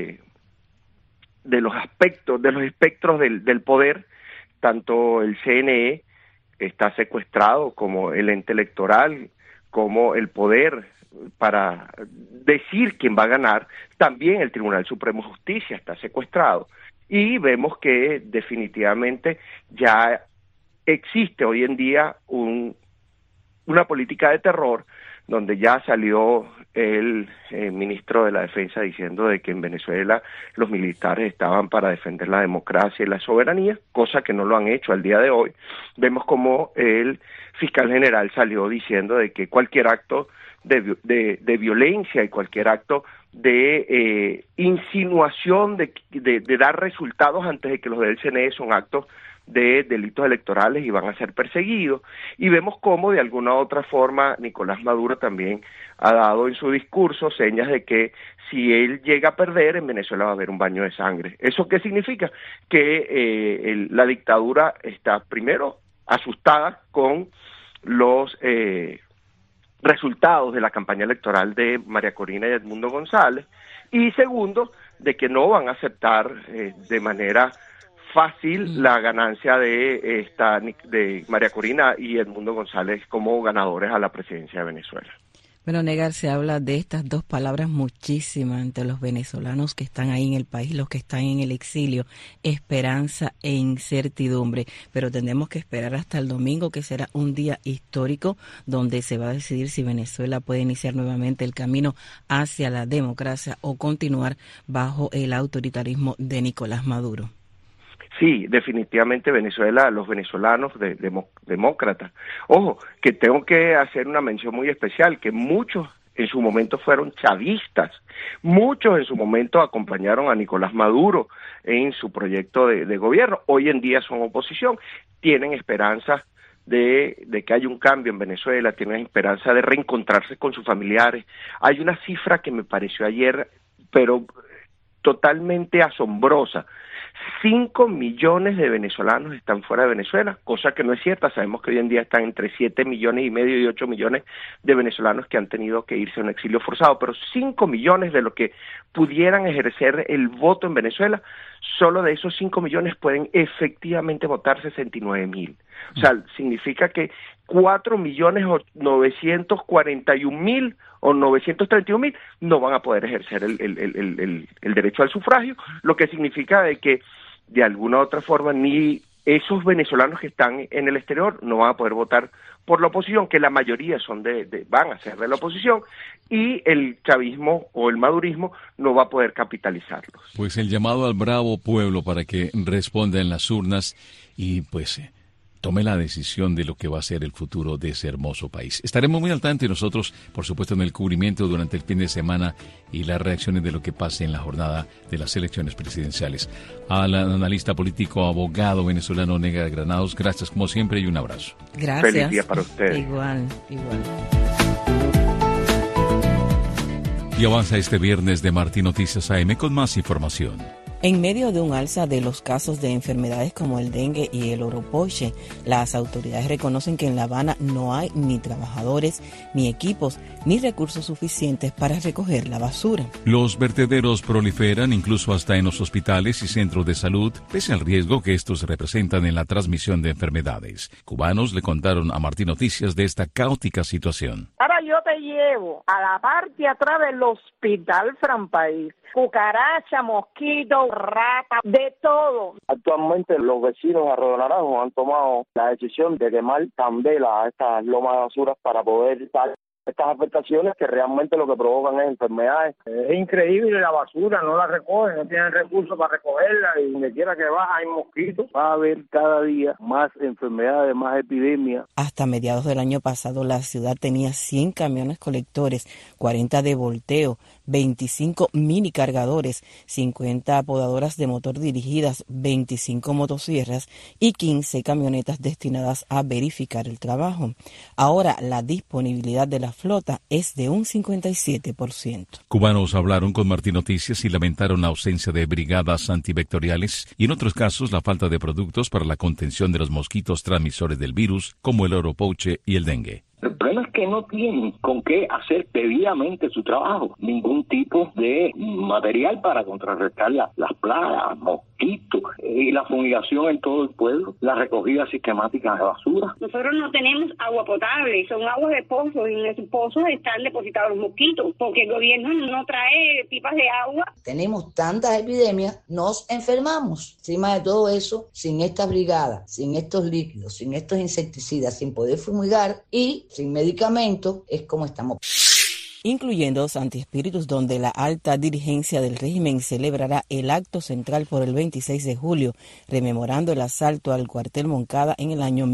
aspectos, de los espectros del poder. Tanto el CNE está secuestrado, como el ente electoral, como el poder para decir quién va a ganar. También el Tribunal Supremo de Justicia está secuestrado. Y vemos que definitivamente ya existe hoy en día una política de terror, donde ya salió el ministro de la Defensa diciendo de que en Venezuela los militares estaban para defender la democracia y la soberanía, cosa que no lo han hecho al día de hoy. Vemos como el fiscal general salió diciendo de que cualquier acto de violencia y cualquier acto de insinuación de dar resultados antes de que los del CNE son actos de delitos electorales y van a ser perseguidos. Y vemos cómo de alguna u otra forma Nicolás Maduro también ha dado en su discurso señas de que si él llega a perder, en Venezuela va a haber un baño de sangre. ¿Eso qué significa? Que la dictadura está primero asustada con los resultados de la campaña electoral de María Corina y Edmundo González, y segundo, de que no van a aceptar de manera fácil la ganancia de María Corina y Edmundo González como ganadores a la presidencia de Venezuela. Bueno, Negar, se habla de estas dos palabras muchísimas entre los venezolanos que están ahí en el país, los que están en el exilio: esperanza e incertidumbre. Pero tendremos que esperar hasta el domingo, que será un día histórico donde se va a decidir si Venezuela puede iniciar nuevamente el camino hacia la democracia o continuar bajo el autoritarismo de Nicolás Maduro. Sí, definitivamente Venezuela, los venezolanos demócratas. Ojo, que tengo que hacer una mención muy especial, que muchos en su momento fueron chavistas, muchos en su momento acompañaron a Nicolás Maduro en su proyecto de gobierno, hoy en día son oposición, tienen esperanza de que haya un cambio en Venezuela, tienen esperanza de reencontrarse con sus familiares. Hay una cifra que me pareció ayer, pero totalmente asombrosa. 5 millones de venezolanos están fuera de Venezuela, cosa que no es cierta. Sabemos que hoy en día están entre 7,5 millones y 8 millones de venezolanos que han tenido que irse a un exilio forzado, pero 5 millones de los que pudieran ejercer el voto en Venezuela, solo de esos 5 millones pueden efectivamente votar 69,000. O sea, significa que 4,941,000 o 931,000 no van a poder ejercer el derecho al sufragio, lo que significa de que de alguna u otra forma ni esos venezolanos que están en el exterior no van a poder votar por la oposición, que la mayoría van a ser de la oposición, y el chavismo o el madurismo no va a poder capitalizarlos. Pues el llamado al bravo pueblo para que responda en las urnas y pues tome la decisión de lo que va a ser el futuro de ese hermoso país. Estaremos muy al tanto y nosotros, por supuesto, en el cubrimiento durante el fin de semana y las reacciones de lo que pase en la jornada de las elecciones presidenciales. Al analista político, abogado venezolano Negra Granados, gracias como siempre y un abrazo. Gracias. Feliz día para ustedes. Igual. Y avanza este viernes de Martín Noticias AM con más información. En medio de un alza de los casos de enfermedades como el dengue y el oropoche, las autoridades reconocen que en La Habana no hay ni trabajadores, ni equipos, ni recursos suficientes para recoger la basura. Los vertederos proliferan incluso hasta en los hospitales y centros de salud, pese al riesgo que estos representan en la transmisión de enfermedades. Cubanos le contaron a Martín Noticias de esta caótica situación. Ahora yo te llevo a la parte atrás del hospital Fran País. Cucaracha, mosquito, rata, de todo. Actualmente los vecinos de Arroyo Naranjo han tomado la decisión de quemar candela a estas lomas de basuras para poder dar estas afectaciones que realmente lo que provocan es enfermedades. Es increíble, la basura no la recogen, no tienen recursos para recogerla y donde quiera que vas hay mosquitos. Va a haber cada día más enfermedades, más epidemias. Hasta mediados del año pasado la ciudad tenía 100 camiones colectores, 40 de volteo, 25 mini cargadores, 50 podadoras de motor dirigidas, 25 motosierras y 15 camionetas destinadas a verificar el trabajo. Ahora la disponibilidad de la flota es de un 57%. Cubanos hablaron con Martín Noticias y lamentaron la ausencia de brigadas antivectoriales y en otros casos la falta de productos para la contención de los mosquitos transmisores del virus como el oropoche y el dengue. El problema es que no tienen con qué hacer debidamente su trabajo, ningún tipo de material para contrarrestar las plagas, mosquitos, y la fumigación en todo el pueblo, la recogida sistemática de basura. Nosotros no tenemos agua potable, son aguas de pozos y en esos pozos están depositados los mosquitos, porque el gobierno no trae pipas de agua. Tenemos tantas epidemias, nos enfermamos. Encima de todo eso, sin estas brigadas, sin estos líquidos, sin estos insecticidas, sin poder fumigar y sin medicamentos, es como estamos. Incluyendo Santi Espíritus, donde la alta dirigencia del régimen celebrará el acto central por el 26 de julio, rememorando el asalto al cuartel Moncada en el año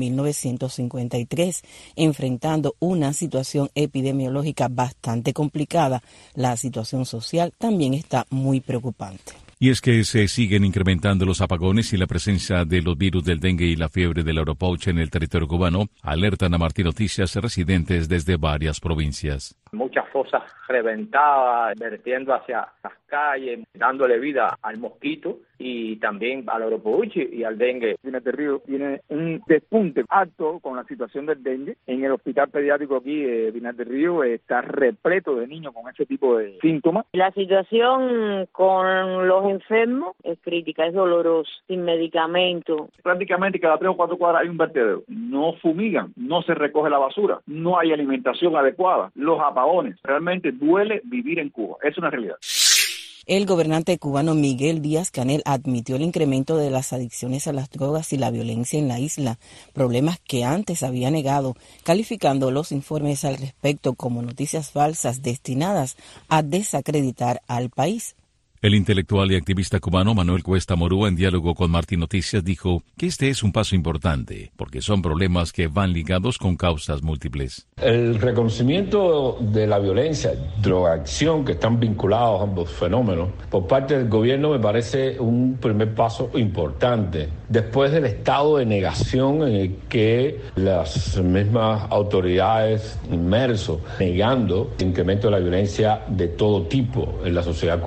1953, enfrentando una situación epidemiológica bastante complicada. La situación social también está muy preocupante. Y es que se siguen incrementando los apagones y la presencia de los virus del dengue y la fiebre del oropoche en el territorio cubano, alertan a Martín Noticias residentes desde varias provincias. Muchas fosas reventadas, vertiendo hacia las calles, dándole vida al mosquito y también al oropoche y al dengue. Pinar del Río tiene un despunte alto con la situación del dengue. En el hospital pediátrico aquí de Pinar del Río está repleto de niños con ese tipo de síntomas. La situación con los enfermos es crítica, es doloroso, sin medicamento. Prácticamente cada 3 o 4 cuadras hay un vertedero. No fumigan, no se recoge la basura, no hay alimentación adecuada, los apagones. Realmente duele vivir en Cuba, es una realidad. El gobernante cubano Miguel Díaz-Canel admitió el incremento de las adicciones a las drogas y la violencia en la isla, problemas que antes había negado, calificando los informes al respecto como noticias falsas destinadas a desacreditar al país. El intelectual y activista cubano Manuel Cuesta Morúa, en diálogo con Martín Noticias, dijo que este es un paso importante, porque son problemas que van ligados con causas múltiples. El reconocimiento de la violencia, drogadicción, que están vinculados a ambos fenómenos, por parte del gobierno me parece un primer paso importante, después del estado de negación en el que las mismas autoridades inmersos, negando el incremento de la violencia de todo tipo en la sociedad cubana.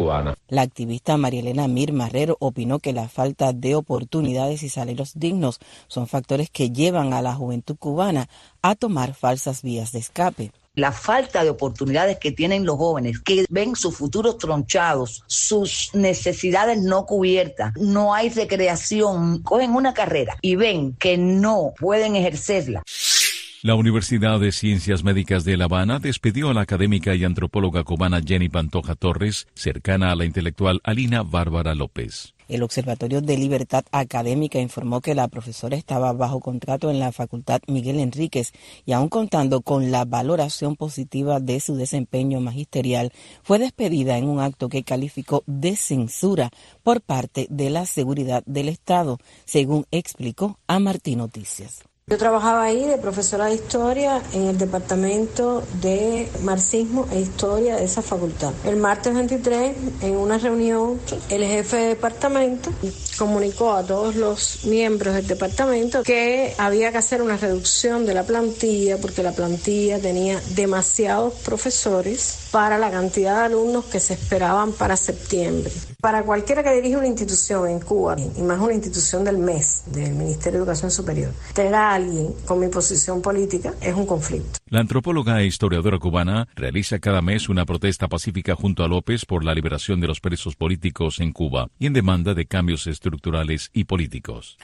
La activista María Elena Mir Marrero opinó que la falta de oportunidades y salarios dignos son factores que llevan a la juventud cubana a tomar falsas vías de escape. La falta de oportunidades que tienen los jóvenes, que ven sus futuros tronchados, sus necesidades no cubiertas, no hay recreación, cogen una carrera y ven que no pueden ejercerla. La Universidad de Ciencias Médicas de La Habana despidió a la académica y antropóloga cubana Jenny Pantoja Torres, cercana a la intelectual Alina Bárbara López. El Observatorio de Libertad Académica informó que la profesora estaba bajo contrato en la Facultad Miguel Enríquez y aun contando con la valoración positiva de su desempeño magisterial, fue despedida en un acto que calificó de censura por parte de la seguridad del Estado, según explicó a Martín Noticias. Yo trabajaba ahí de profesora de historia en el departamento de marxismo e historia de esa facultad. El martes 23, en una reunión, el jefe de departamento comunicó a todos los miembros del departamento que había que hacer una reducción de la plantilla porque la plantilla tenía demasiados profesores para la cantidad de alumnos que se esperaban para septiembre. Para cualquiera que dirige una institución en Cuba, y más una institución del MES, del Ministerio de Educación Superior, tener a alguien con mi posición política es un conflicto. La antropóloga e historiadora cubana realiza cada mes una protesta pacífica junto a López por la liberación de los presos políticos en Cuba y en demanda de cambios estructurales y políticos.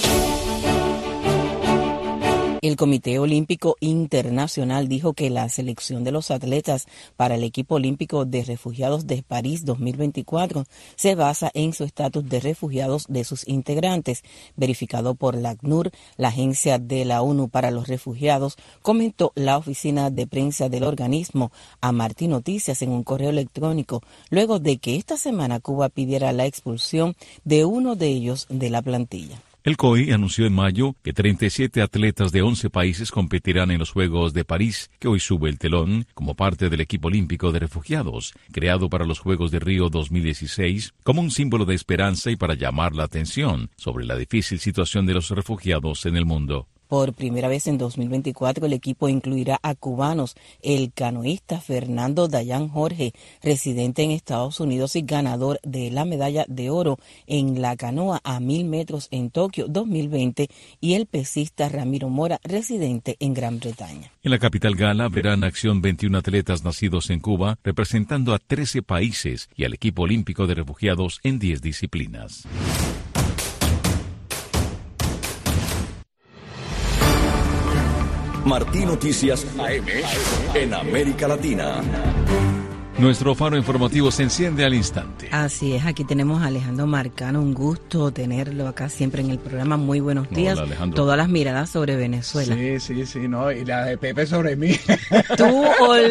El Comité Olímpico Internacional dijo que la selección de los atletas para el equipo olímpico de refugiados de París 2024 se basa en su estatus de refugiados de sus integrantes. Verificado por la ACNUR, la agencia de la ONU para los refugiados, comentó la oficina de prensa del organismo a Martín Noticias en un correo electrónico, luego de que esta semana Cuba pidiera la expulsión de uno de ellos de la plantilla. El COI anunció en mayo que 37 atletas de 11 países competirán en los Juegos de París, que hoy sube el telón como parte del equipo olímpico de refugiados, creado para los Juegos de Río 2016, como un símbolo de esperanza y para llamar la atención sobre la difícil situación de los refugiados en el mundo. Por primera vez en 2024, el equipo incluirá a cubanos. El canoísta Fernando Dayan Jorge, residente en Estados Unidos y ganador de la medalla de oro en la canoa a 1000 metros en Tokio 2020, y el pesista Ramiro Mora, residente en Gran Bretaña. En la capital gala verán acción 21 atletas nacidos en Cuba, representando a 13 países y al equipo olímpico de refugiados en 10 disciplinas. Martín Noticias AM en América Latina. Nuestro faro informativo se enciende al instante. Así es, aquí tenemos a Alejandro Marcano, un gusto tenerlo acá siempre en el programa. Muy buenos días. Hola, Alejandro. Todas las miradas sobre Venezuela. Sí, no, y la de Pepe sobre mí. Tú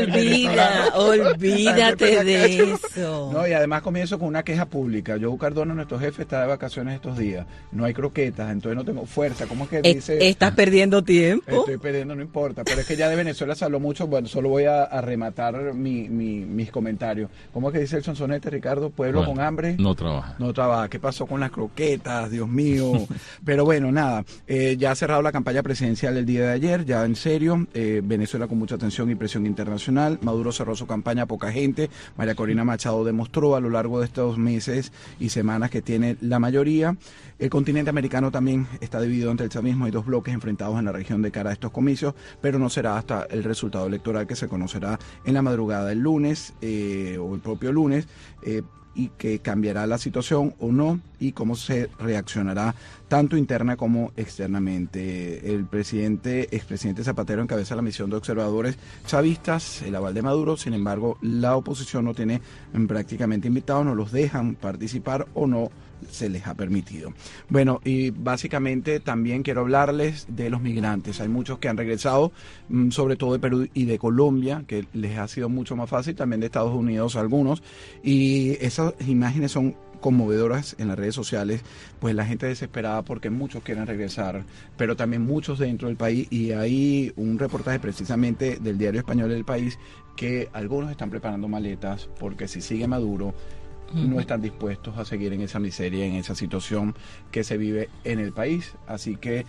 olvídate de eso. No, y además comienzo con una queja pública. Joe Cardona, nuestro jefe, está de vacaciones estos días. No hay croquetas, entonces no tengo fuerza. ¿Cómo es que dice? Estás perdiendo tiempo. Estoy perdiendo, no importa. Pero es que ya de Venezuela se habló mucho. Bueno, solo voy a rematar mis comentarios. ¿Cómo es que dice el sonsonete, Ricardo? Pueblo con hambre no trabaja. No trabaja. ¿Qué pasó con las croquetas? Dios mío. Pero bueno, nada. Ya ha cerrado la campaña presidencial el día de ayer, ya en serio. Venezuela con mucha atención y presión internacional. Maduro cerró su campaña a poca gente. María Corina Machado demostró a lo largo de estos meses y semanas que tiene la mayoría. El continente americano también está dividido entre el chavismo y dos bloques enfrentados en la región de cara a estos comicios, pero no será hasta el resultado electoral que se conocerá en la madrugada del lunes o el propio lunes, y que cambiará la situación o no y cómo se reaccionará tanto interna como externamente. El expresidente Zapatero encabeza la misión de observadores chavistas, el aval de Maduro. Sin embargo, la oposición no tiene prácticamente invitados, no los dejan participar o no se les ha permitido. Bueno, y básicamente también quiero hablarles de los migrantes. Hay muchos que han regresado, sobre todo de Perú y de Colombia, que les ha sido mucho más fácil, también de Estados Unidos algunos, y esas imágenes son conmovedoras en las redes sociales, pues la gente desesperada porque muchos quieren regresar, pero también muchos dentro del país, y hay un reportaje precisamente del diario español El País que algunos están preparando maletas porque si sigue Maduro no están dispuestos a seguir en esa miseria, en esa situación que se vive en el país. Así que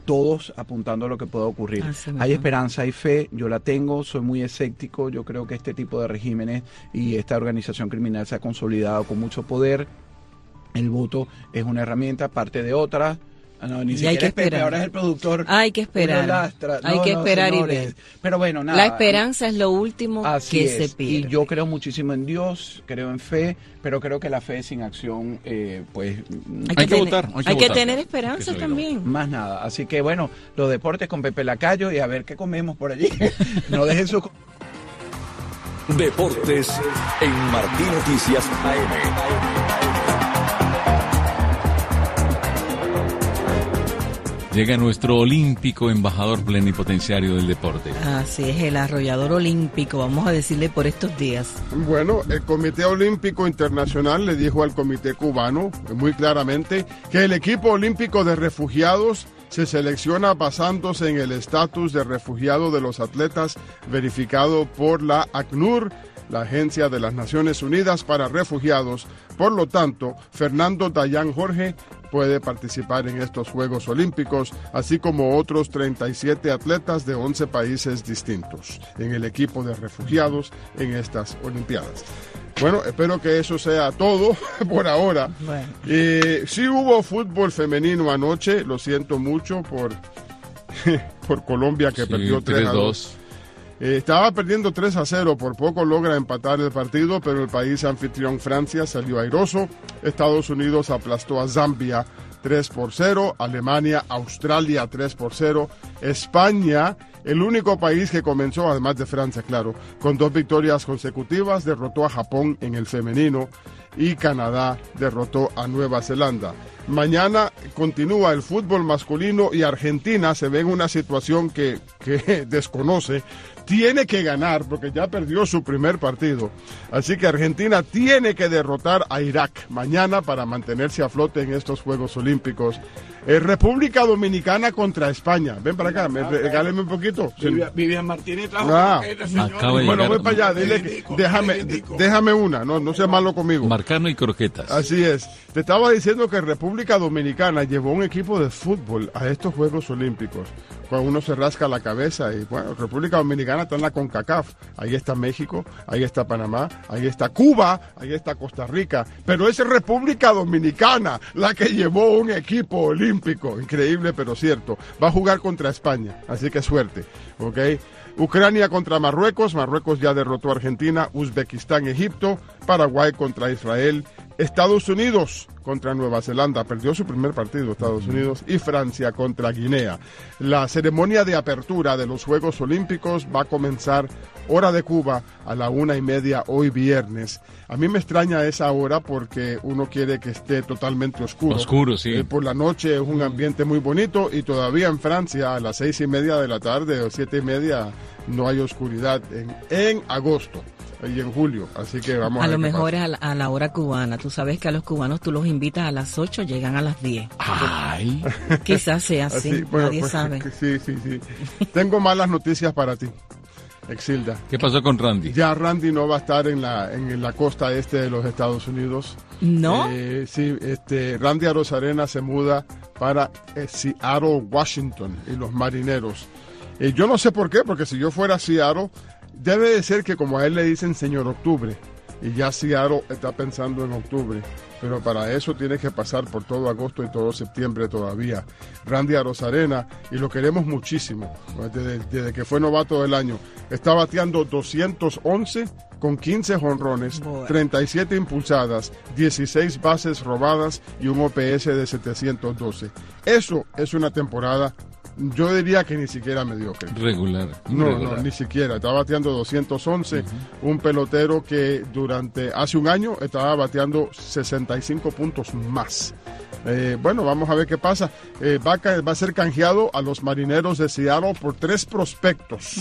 todos apuntando a lo que pueda ocurrir. Hay esperanza, hay fe, yo la tengo, soy muy escéptico, yo creo que este tipo de regímenes y esta organización criminal se ha consolidado con mucho poder. El voto es una herramienta, parte de otra. No, ni siquiera es Pepe, ahora es el productor. Hay que esperar. Hay que esperar y ver. Pero bueno, nada. La esperanza es lo último que se pierde. Y yo creo muchísimo en Dios, creo en fe, pero creo que la fe sin acción, pues... Hay que votar. Hay que tener esperanza también. Más nada. Así que bueno, los deportes con Pepe Lacayo y a ver qué comemos por allí. No dejen su... Deportes en Martín Noticias AM. Llega nuestro olímpico embajador plenipotenciario del deporte. Así es, el arrollador olímpico, vamos a decirle por estos días. Bueno, el Comité Olímpico Internacional le dijo al Comité Cubano muy claramente que el equipo olímpico de refugiados se selecciona basándose en el estatus de refugiado de los atletas verificado por la ACNUR, la Agencia de las Naciones Unidas para Refugiados. Por lo tanto, Fernando Dayan Jorge puede participar en estos Juegos Olímpicos, así como otros 37 atletas de 11 países distintos en el equipo de refugiados en estas Olimpiadas. Bueno, espero que eso sea todo por ahora. Bueno. Sí hubo fútbol femenino anoche, lo siento mucho por Colombia que perdió 3-2. Estaba perdiendo 3-0, por poco logra empatar el partido, pero el país anfitrión Francia salió airoso. Estados Unidos aplastó a Zambia 3-0, Alemania, Australia 3-0, España, el único país que comenzó, además de Francia, claro, con 2 victorias consecutivas, derrotó a Japón en el femenino y Canadá derrotó a Nueva Zelanda. Mañana continúa el fútbol masculino y Argentina se ve en una situación que desconoce. Tiene que ganar porque ya perdió su primer partido. Así que Argentina tiene que derrotar a Irak mañana para mantenerse a flote en estos Juegos Olímpicos. República Dominicana contra España. Ven para acá, regáleme un poquito. Vivian Martínez trajo Bueno, voy para allá. Dile, déjame una, no sea malo conmigo. Marcano y croquetas. Así es. Te estaba diciendo que República Dominicana llevó un equipo de fútbol a estos Juegos Olímpicos. Cuando uno se rasca la cabeza y bueno, República Dominicana está en la CONCACAF. Ahí está México, ahí está Panamá, ahí está Cuba, ahí está Costa Rica. Pero es República Dominicana la que llevó un equipo olímpico. Increíble, pero cierto. Va a jugar contra España, así que suerte, ¿ok? Ucrania contra Marruecos. Marruecos ya derrotó a Argentina. Uzbekistán, Egipto. Paraguay contra Israel. Estados Unidos contra Nueva Zelanda, perdió su primer partido Estados Unidos, y Francia contra Guinea. La ceremonia de apertura de los Juegos Olímpicos va a comenzar hora de Cuba a la 1:30 hoy viernes. A mí me extraña esa hora porque uno quiere que esté totalmente oscuro. Oscuro, sí. Por la noche es un ambiente muy bonito y todavía en Francia a las 6:30 de la tarde o 7:30 no hay oscuridad en agosto y en julio, así que vamos a ver. A lo mejor a la hora cubana. Tú sabes que a los cubanos tú los invitas a las 8, llegan a las 10. Ay. Quizás sea así, bueno, nadie sabe. Sí. Tengo malas noticias para ti, Exilda. ¿Qué pasó con Randy? Ya Randy no va a estar en la costa este de los Estados Unidos. ¿No? Sí, Randy Arozarena se muda para Seattle, Washington, y los Marineros. Yo no sé por qué, porque si yo fuera a Seattle, debe de ser que como a él le dicen señor Octubre, y ya Seattle está pensando en octubre, pero para eso tiene que pasar por todo agosto y todo septiembre todavía. Randy Arozarena, y lo queremos muchísimo, desde que fue novato del año, está bateando 211 con 15 jonrones, 37 impulsadas, 16 bases robadas y un OPS de 712. Eso es una temporada, yo diría que ni siquiera mediocre. Regular. No, ni siquiera. Está bateando 211. Un pelotero que hace un año estaba bateando 65 puntos más. Bueno, vamos a ver qué pasa. Va a ser canjeado a los Marineros de Seattle por 3 prospectos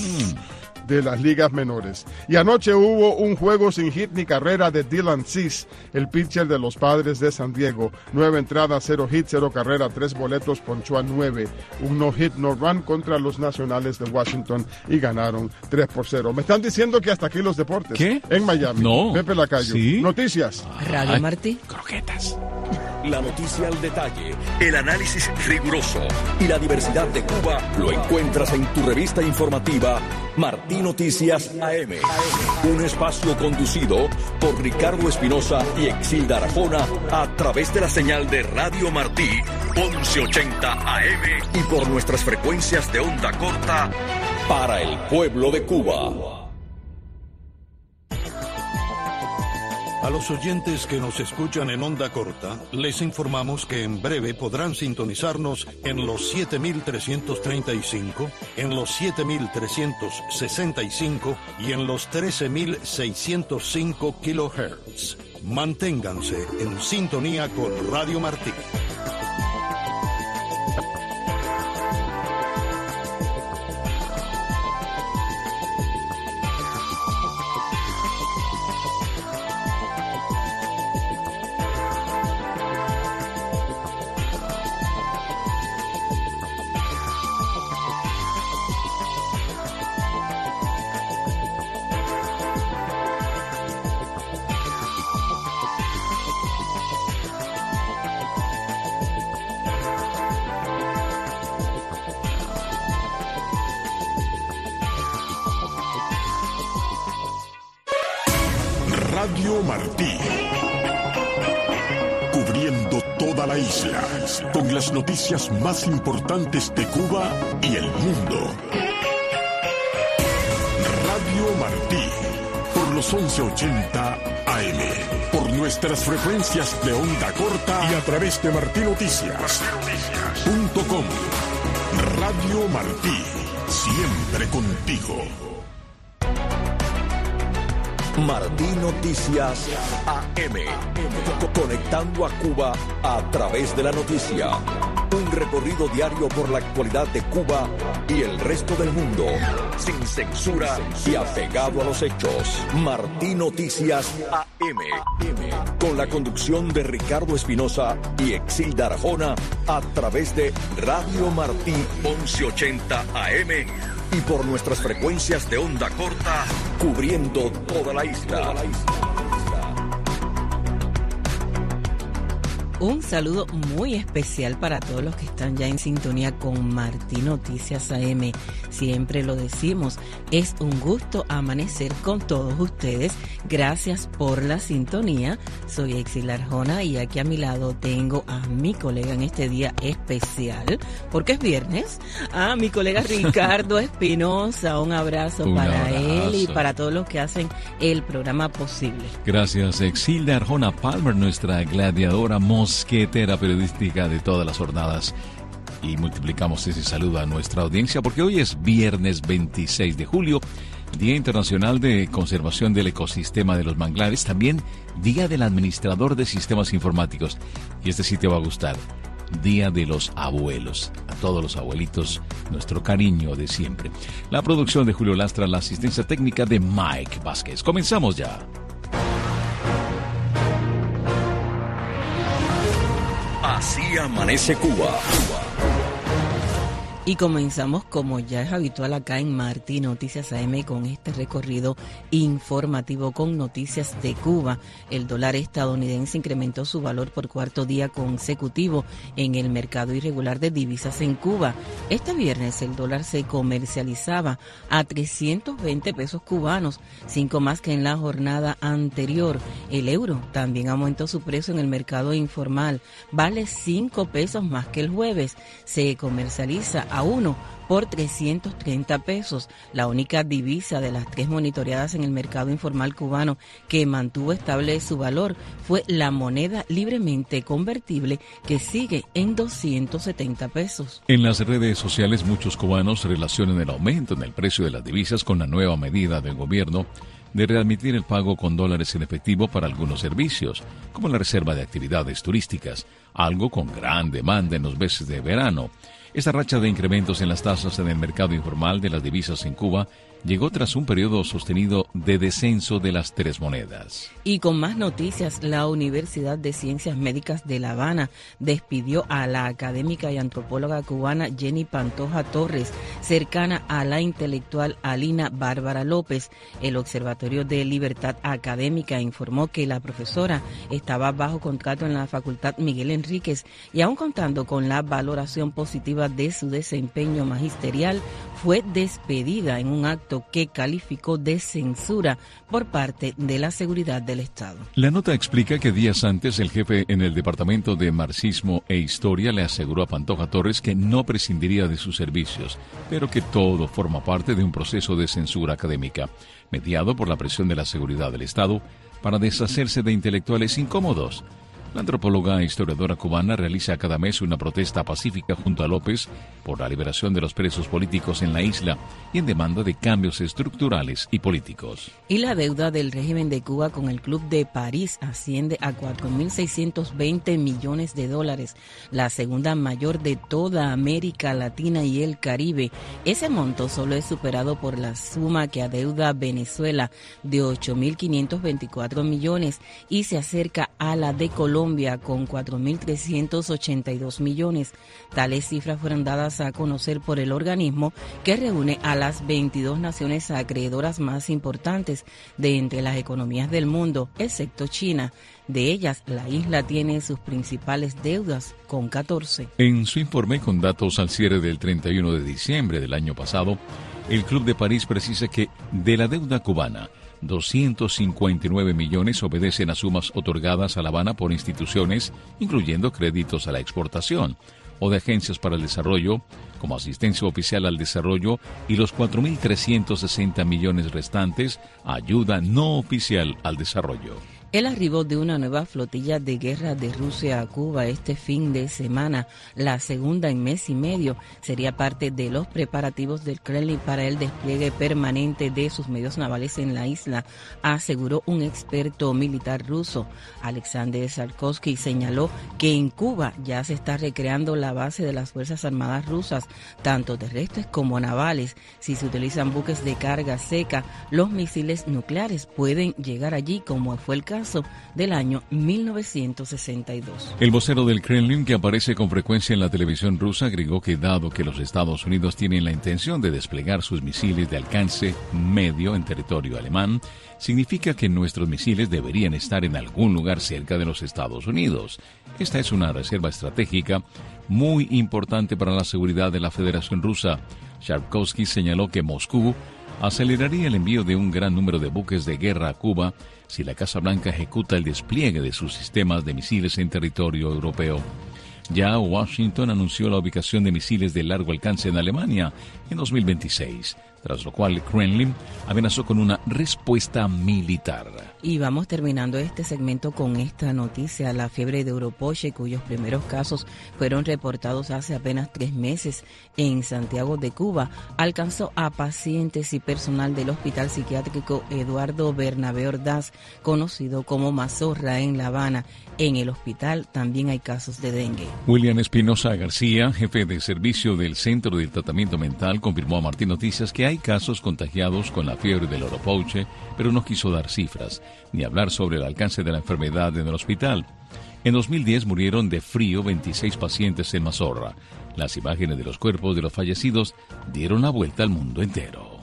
de las ligas menores. Y anoche hubo un juego sin hit ni carrera de Dylan Cease, el pitcher de los Padres de San Diego. 9 entradas, 0 hit, 0 carrera, 3 boletos, ponchó a 9. Un no hit, no run contra los Nacionales de Washington y ganaron 3-0. Me están diciendo que hasta aquí los deportes. ¿Qué? En Miami. No. Pepe Lacayo. ¿Sí? Noticias. Radio Martí. Croquetas. La noticia al detalle, el análisis riguroso y la diversidad de Cuba lo encuentras en tu revista informativa Martí Noticias AM. Un espacio conducido por Ricardo Espinosa y Exilda Arjona a través de la señal de Radio Martí 1180 AM y por nuestras frecuencias de onda corta para el pueblo de Cuba. A los oyentes que nos escuchan en onda corta, les informamos que en breve podrán sintonizarnos en los 7.335, en los 7.365 y en los 13.605 kHz. Manténganse en sintonía con Radio Martí. Radio Martí, cubriendo toda la isla, con las noticias más importantes de Cuba y el mundo. Radio Martí, por los 1180 AM, por nuestras frecuencias de onda corta y a través de martinoticias.com. Radio Martí, siempre contigo. Martí Noticias AM, conectando a Cuba a través de la noticia. Un recorrido diario por la actualidad de Cuba y el resto del mundo, sin censura y apegado a los hechos. Martí Noticias AM, con la conducción de Ricardo Espinosa y Exilda Arjona a través de Radio Martí 1180 AM. Y por nuestras frecuencias de onda corta, cubriendo toda la isla. Un saludo muy especial para todos los que están ya en sintonía con Martí Noticias AM. Siempre lo decimos, es un gusto amanecer con todos ustedes. Gracias por la sintonía. Soy Exilda Arjona y aquí a mi lado tengo a mi colega en este día especial, porque es viernes, a mi colega Ricardo Espinosa. Un abrazo para él y para todos los que hacen el programa posible. Gracias, Exilda Arjona Palmer, nuestra gladiadora mosquetera periodística de todas las jornadas. Y multiplicamos ese saludo a nuestra audiencia porque hoy es viernes 26 de julio, Día Internacional de Conservación del Ecosistema de los Manglares, también Día del Administrador de Sistemas Informáticos. Y este sí te va a gustar, Día de los Abuelos. A todos los abuelitos, nuestro cariño de siempre. La producción de Julio Lastra, la asistencia técnica de Mike Vázquez. Comenzamos ya. Así amanece Cuba. Y comenzamos, como ya es habitual acá en Martí Noticias AM, con este recorrido informativo con noticias de Cuba. El dólar estadounidense incrementó su valor por cuarto día consecutivo en el mercado irregular de divisas en Cuba. Este viernes el dólar se comercializaba a 320 pesos cubanos, 5 más que en la jornada anterior. El euro también aumentó su precio en el mercado informal, vale 5 pesos más que el jueves. Se comercializa a uno por 330 pesos. La única divisa de las tres monitoreadas en el mercado informal cubano que mantuvo estable su valor fue la moneda libremente convertible, que sigue en 270 pesos. En las redes sociales muchos cubanos relacionan el aumento en el precio de las divisas con la nueva medida del gobierno de readmitir el pago con dólares en efectivo para algunos servicios, como la reserva de actividades turísticas. algo con gran demanda en los meses de verano. Esta racha de incrementos en las tasas en el mercado informal de las divisas en Cuba llegó tras un periodo sostenido de descenso de las tres monedas. Y con más noticias, la Universidad de Ciencias Médicas de La Habana despidió a la académica y antropóloga cubana Jenny Pantoja Torres, cercana a la intelectual Alina Bárbara López. El Observatorio de Libertad Académica informó que la profesora estaba bajo contrato en la Facultad Miguel Enríquez y aun contando con la valoración positiva de su desempeño magisterial, fue despedida en un acto que calificó de censura por parte de la seguridad del Estado. La nota explica que días antes el jefe en el Departamento de Marxismo e Historia le aseguró a Pantoja Torres que no prescindiría de sus servicios, pero que todo forma parte de un proceso de censura académica, mediado por la presión de la seguridad del Estado para deshacerse de intelectuales incómodos. La antropóloga e historiadora cubana realiza cada mes una protesta pacífica junto a López por la liberación de los presos políticos en la isla y en demanda de cambios estructurales y políticos. Y la deuda del régimen de Cuba con el Club de París asciende a 4.620 millones de dólares, la segunda mayor de toda América Latina y el Caribe. Ese monto solo es superado por la suma que adeuda Venezuela de 8.524 millones y se acerca a la de Colombia con 4.382 millones. Tales cifras fueron dadas a conocer por el organismo que reúne a las 22 naciones acreedoras más importantes de entre las economías del mundo, excepto China. De ellas, la isla tiene sus principales deudas, con 14. En su informe con datos al cierre del 31 de diciembre del año pasado, el Club de París precisa que de la deuda cubana, 259 millones obedecen a sumas otorgadas a La Habana por instituciones, incluyendo créditos a la exportación, o de agencias para el desarrollo, como asistencia oficial al desarrollo, y los 4.360 millones restantes, ayuda no oficial al desarrollo. El arribo de una nueva flotilla de guerra de Rusia a Cuba este fin de semana, la segunda en mes y medio, sería parte de los preparativos del Kremlin para el despliegue permanente de sus medios navales en la isla, aseguró un experto militar ruso. Alexander Sarkovsky señaló que en Cuba ya se está recreando la base de las Fuerzas Armadas rusas, tanto terrestres como navales. Si se utilizan buques de carga seca, los misiles nucleares pueden llegar allí, como fue el caso del año 1962. El vocero del Kremlin, que aparece con frecuencia en la televisión rusa, agregó que dado que los Estados Unidos tienen la intención de desplegar sus misiles de alcance medio en territorio alemán, significa que nuestros misiles deberían estar en algún lugar cerca de los Estados Unidos. Esta es una reserva estratégica muy importante para la seguridad de la Federación Rusa. Sharkovsky señaló que Moscú aceleraría el envío de un gran número de buques de guerra a Cuba si la Casa Blanca ejecuta el despliegue de sus sistemas de misiles en territorio europeo. Ya Washington anunció la ubicación de misiles de largo alcance en Alemania en 2026, tras lo cual el Kremlin amenazó con una respuesta militar. Y vamos terminando este segmento con esta noticia. La fiebre de Oropoche, cuyos primeros casos fueron reportados hace apenas 3 meses en Santiago de Cuba, alcanzó a pacientes y personal del Hospital Psiquiátrico Eduardo Bernabé Ordaz, conocido como Mazorra, en La Habana. En el hospital también hay casos de dengue. William Espinosa García, jefe de servicio del Centro de Tratamiento Mental, confirmó a Martín Noticias que hay casos contagiados con la fiebre del Oropouche, pero no quiso dar cifras ni hablar sobre el alcance de la enfermedad en el hospital. En 2010 murieron de frío 26 pacientes en Mazorra. Las imágenes de los cuerpos de los fallecidos dieron la vuelta al mundo entero.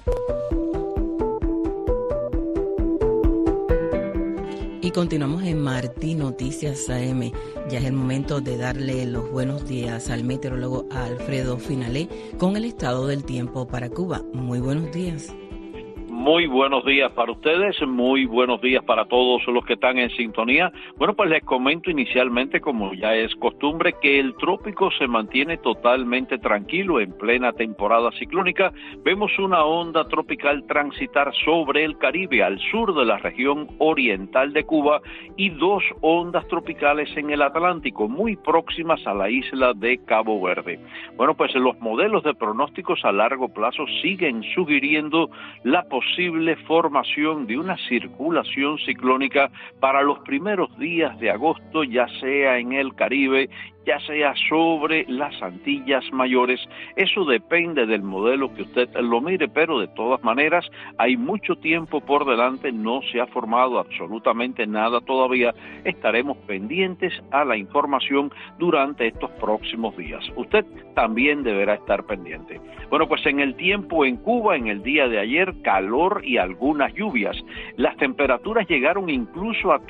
Y continuamos en Martín Noticias AM. Ya es el momento de darle los buenos días al meteorólogo Alfredo Finalé con el estado del tiempo para Cuba. Muy buenos días. Muy buenos días para ustedes, muy buenos días para todos los que están en sintonía. Bueno, pues les comento inicialmente, como ya es costumbre, que el trópico se mantiene totalmente tranquilo en plena temporada ciclónica. Vemos una onda tropical transitar sobre el Caribe, al sur de la región oriental de Cuba, y 2 ondas tropicales en el Atlántico, muy próximas a la isla de Cabo Verde. Bueno, pues los modelos de pronósticos a largo plazo siguen sugiriendo la posibilidad posible formación de una circulación ciclónica para los primeros días de agosto, ya sea en el Caribe, ya sea sobre las Antillas Mayores. Eso depende del modelo que usted lo mire, pero de todas maneras hay mucho tiempo por delante, no se ha formado absolutamente nada todavía. Estaremos pendientes a la información durante estos próximos días. Usted también deberá estar pendiente. Bueno, pues en el tiempo en Cuba, en el día de ayer, calor y algunas lluvias. Las temperaturas llegaron incluso a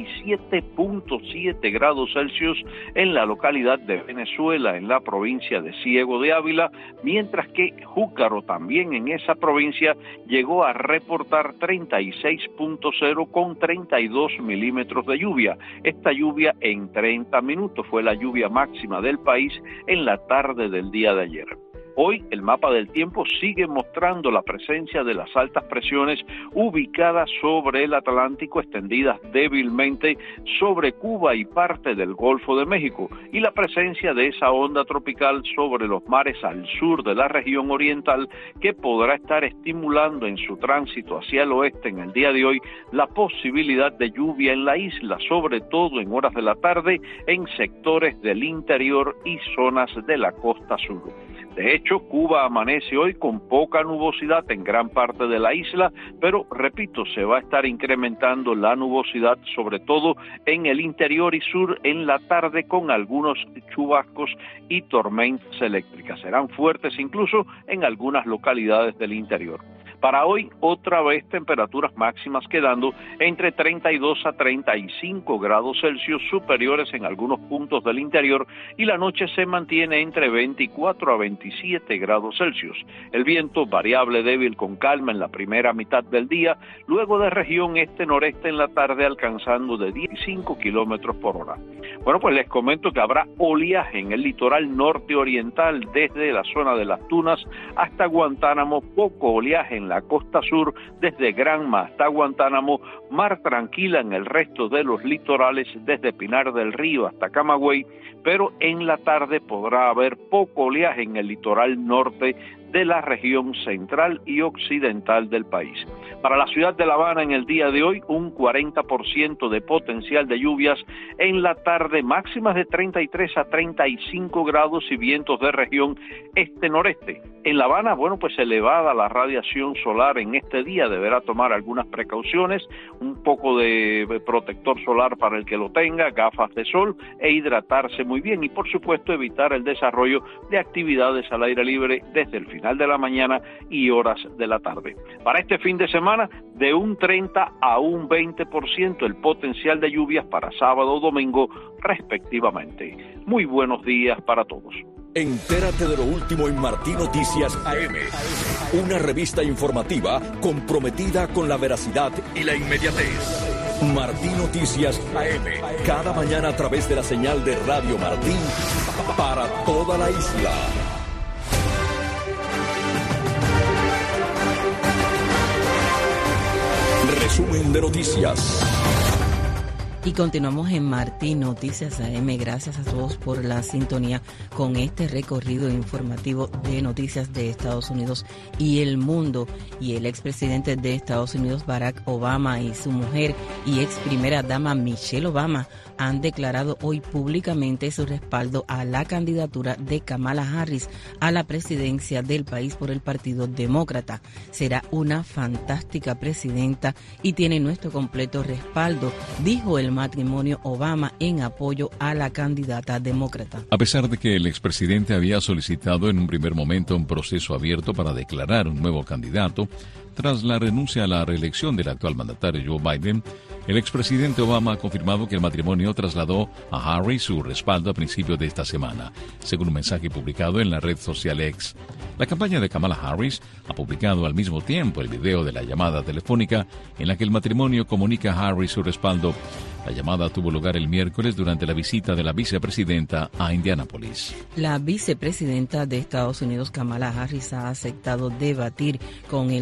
37.7 grados Celsius en la localidad de Venezuela, en la provincia de Ciego de Ávila, mientras que Júcar, también en esa provincia, llegó a reportar 36.0 con 32 milímetros de lluvia. Esta lluvia en 30 minutos fue la lluvia máxima del país en la tarde del día de ayer. Hoy el mapa del tiempo sigue mostrando la presencia de las altas presiones ubicadas sobre el Atlántico, extendidas débilmente sobre Cuba y parte del Golfo de México, y la presencia de esa onda tropical sobre los mares al sur de la región oriental, que podrá estar estimulando en su tránsito hacia el oeste en el día de hoy la posibilidad de lluvia en la isla, sobre todo en horas de la tarde en sectores del interior y zonas de la costa sur. De hecho, Cuba amanece hoy con poca nubosidad en gran parte de la isla, pero, repito, se va a estar incrementando la nubosidad, sobre todo en el interior y sur en la tarde, con algunos chubascos y tormentas eléctricas. Serán fuertes incluso en algunas localidades del interior. Para hoy, otra vez temperaturas máximas quedando entre 32 a 35 grados Celsius, superiores en algunos puntos del interior, y la noche se mantiene entre 24 a 27 grados Celsius. El viento variable débil con calma en la primera mitad del día, luego de región este-noreste en la tarde alcanzando de 15 kilómetros por hora. Bueno, pues les comento que habrá oleaje en el litoral norte oriental, desde la zona de las Tunas hasta Guantánamo, poco oleaje en la costa sur, desde Granma hasta Guantánamo, mar tranquila en el resto de los litorales, desde Pinar del Río hasta Camagüey, pero en la tarde podrá haber poco oleaje en el litoral norte de la región central y occidental del país. Para la ciudad de La Habana en el día de hoy, un 40% de potencial de lluvias en la tarde, máximas de 33 a 35 grados y vientos de región este-noreste. En La Habana, bueno, pues elevada la radiación solar en este día, deberá tomar algunas precauciones, un poco de protector solar para el que lo tenga, gafas de sol e hidratarse muy bien, y por supuesto evitar el desarrollo de actividades al aire libre desde el final de la mañana y horas de la tarde. Para este fin de semana, de un 30 a un 20% el potencial de lluvias para sábado o domingo respectivamente. Muy buenos días para todos. Entérate de lo último en Martí Noticias AM, una revista informativa comprometida con la veracidad y la inmediatez. Martí Noticias AM, cada mañana a través de la señal de Radio Martí para toda la isla. Resumen de noticias. Y continuamos en Martí Noticias AM. Gracias a todos por la sintonía con este recorrido informativo de noticias de Estados Unidos y el mundo. Y el expresidente de Estados Unidos, Barack Obama, y su mujer y ex primera dama Michelle Obama han declarado hoy públicamente su respaldo a la candidatura de Kamala Harris a la presidencia del país por el Partido Demócrata. Será una fantástica presidenta y tiene nuestro completo respaldo, dijo el matrimonio Obama en apoyo a la candidata demócrata. A pesar de que el expresidente había solicitado en un primer momento un proceso abierto para declarar un nuevo candidato, tras la renuncia a la reelección del actual mandatario Joe Biden, el expresidente Obama ha confirmado que el matrimonio trasladó a Harris su respaldo a principios de esta semana, según un mensaje publicado en la red social X. La campaña de Kamala Harris ha publicado al mismo tiempo el video de la llamada telefónica en la que el matrimonio comunica a Harris su respaldo. La llamada tuvo lugar el miércoles durante la visita de la vicepresidenta a Indianápolis. La vicepresidenta de Estados Unidos, Kamala Harris, ha aceptado debatir con el candidato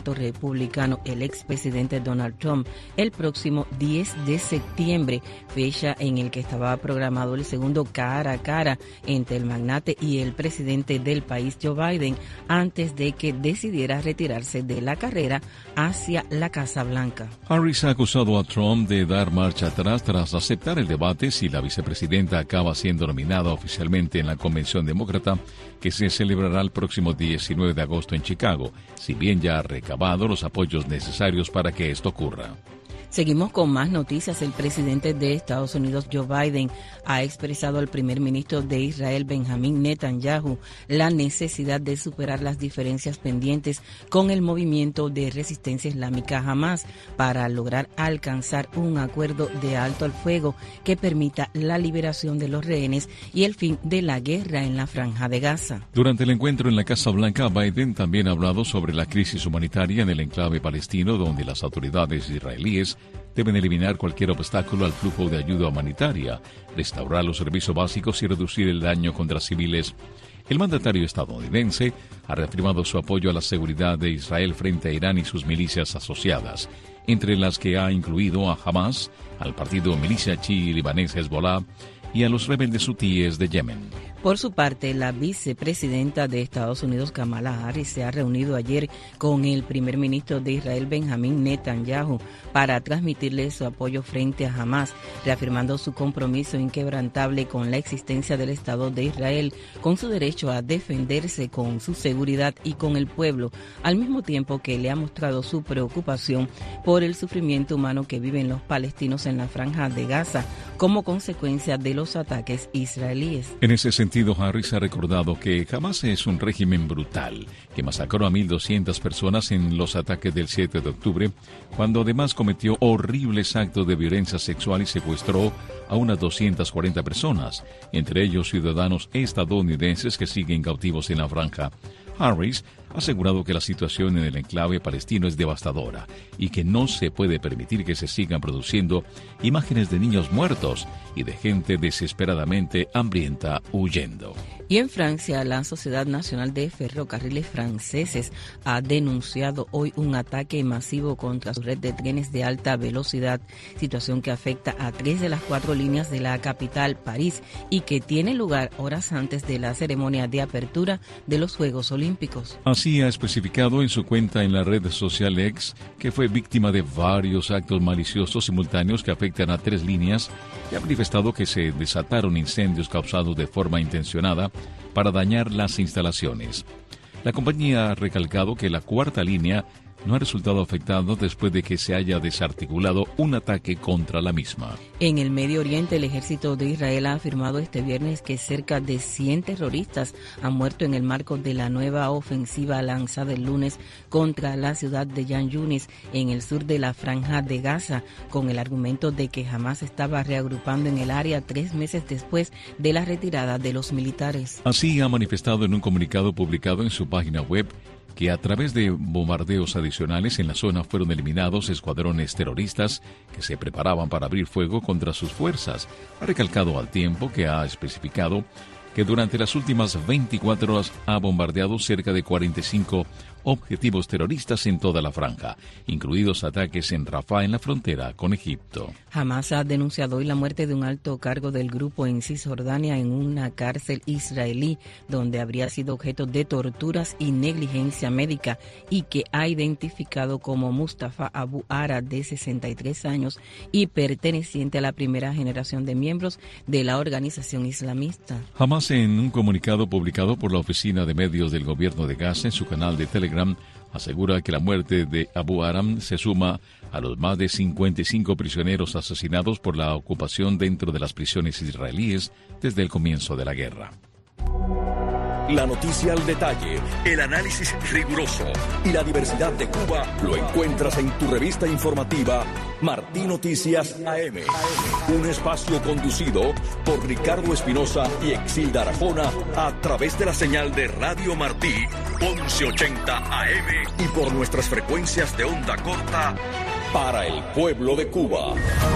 candidato republicano, el expresidente Donald Trump, el próximo 10 de septiembre, fecha en el que estaba programado el segundo cara a cara entre el magnate y el presidente del país, Joe Biden, antes de que decidiera retirarse de la carrera hacia la Casa Blanca. Harris ha acusado a Trump de dar marcha atrás tras aceptar el debate si la vicepresidenta acaba siendo nominada oficialmente en la convención demócrata que se celebrará el próximo 19 de agosto en Chicago, si bien ya ha recabado los apoyos necesarios para que esto ocurra. Seguimos con más noticias. El presidente de Estados Unidos, Joe Biden, ha expresado al primer ministro de Israel, Benjamín Netanyahu, la necesidad de superar las diferencias pendientes con el movimiento de resistencia islámica Hamas para lograr alcanzar un acuerdo de alto al fuego que permita la liberación de los rehenes y el fin de la guerra en la Franja de Gaza. Durante el encuentro en la Casa Blanca, Biden también ha hablado sobre la crisis humanitaria en el enclave palestino, donde las autoridades israelíes deben eliminar cualquier obstáculo al flujo de ayuda humanitaria, restaurar los servicios básicos y reducir el daño contra civiles. El mandatario estadounidense ha reafirmado su apoyo a la seguridad de Israel frente a Irán y sus milicias asociadas, entre las que ha incluido a Hamas, al partido milicia chií libanés Hezbollah y a los rebeldes hutíes de Yemen. Por su parte, la vicepresidenta de Estados Unidos, Kamala Harris, se ha reunido ayer con el primer ministro de Israel, Benjamín Netanyahu, para transmitirle su apoyo frente a Hamas, reafirmando su compromiso inquebrantable con la existencia del Estado de Israel, con su derecho a defenderse, con su seguridad y con el pueblo, al mismo tiempo que le ha mostrado su preocupación por el sufrimiento humano que viven los palestinos en la Franja de Gaza como consecuencia de los ataques israelíes. En ese sentido, Harris ha recordado que Hamas es un régimen brutal que masacró a 1.200 personas en los ataques del 7 de octubre, cuando además cometió horribles actos de violencia sexual y secuestró a unas 240 personas, entre ellos ciudadanos estadounidenses que siguen cautivos en la franja. Harris ha asegurado que la situación en el enclave palestino es devastadora y que no se puede permitir que se sigan produciendo imágenes de niños muertos y de gente desesperadamente hambrienta huyendo. Y en Francia, la Sociedad Nacional de Ferrocarriles Franceses ha denunciado hoy un ataque masivo contra su red de trenes de alta velocidad, situación que afecta a 3 de las 4 líneas de la capital, París, y que tiene lugar horas antes de la ceremonia de apertura de los Juegos Olímpicos. Así ha especificado en su cuenta en la red social X que fue víctima de varios actos maliciosos simultáneos que afectan a 3 líneas y ha manifestado que se desataron incendios causados de forma intencionada para dañar las instalaciones. La compañía ha recalcado que la 4ª línea no ha resultado afectado después de que se haya desarticulado un ataque contra la misma. En el Medio Oriente, el ejército de Israel ha afirmado este viernes que cerca de 100 terroristas han muerto en el marco de la nueva ofensiva lanzada el lunes contra la ciudad de Khan Yunis, en el sur de la Franja de Gaza, con el argumento de que Hamas estaba reagrupando en el área 3 meses después de la retirada de los militares. Así ha manifestado en un comunicado publicado en su página web que a través de bombardeos adicionales en la zona fueron eliminados escuadrones terroristas que se preparaban para abrir fuego contra sus fuerzas. Ha recalcado al tiempo que ha especificado que durante las últimas 24 horas ha bombardeado cerca de 45 objetivos terroristas en toda la franja, incluidos ataques en Rafah, en la frontera con Egipto. Hamas ha denunciado hoy la muerte de un alto cargo del grupo en Cisjordania en una cárcel israelí, donde habría sido objeto de torturas y negligencia médica, y que ha identificado como Mustafa Abu Ara, de 63 años y perteneciente a la primera generación de miembros de la organización islamista. Hamas, en un comunicado publicado por la Oficina de Medios del Gobierno de Gaza en su canal de Telegram, asegura que la muerte de Abu Aram se suma a los más de 55 prisioneros asesinados por la ocupación dentro de las prisiones israelíes desde el comienzo de la guerra. La noticia al detalle, el análisis riguroso y la diversidad de Cuba lo encuentras en tu revista informativa Martí Noticias AM. Un espacio conducido por Ricardo Espinosa y Exilda Arjona a través de la señal de Radio Martí 1180 AM y por nuestras frecuencias de onda corta para el pueblo de Cuba.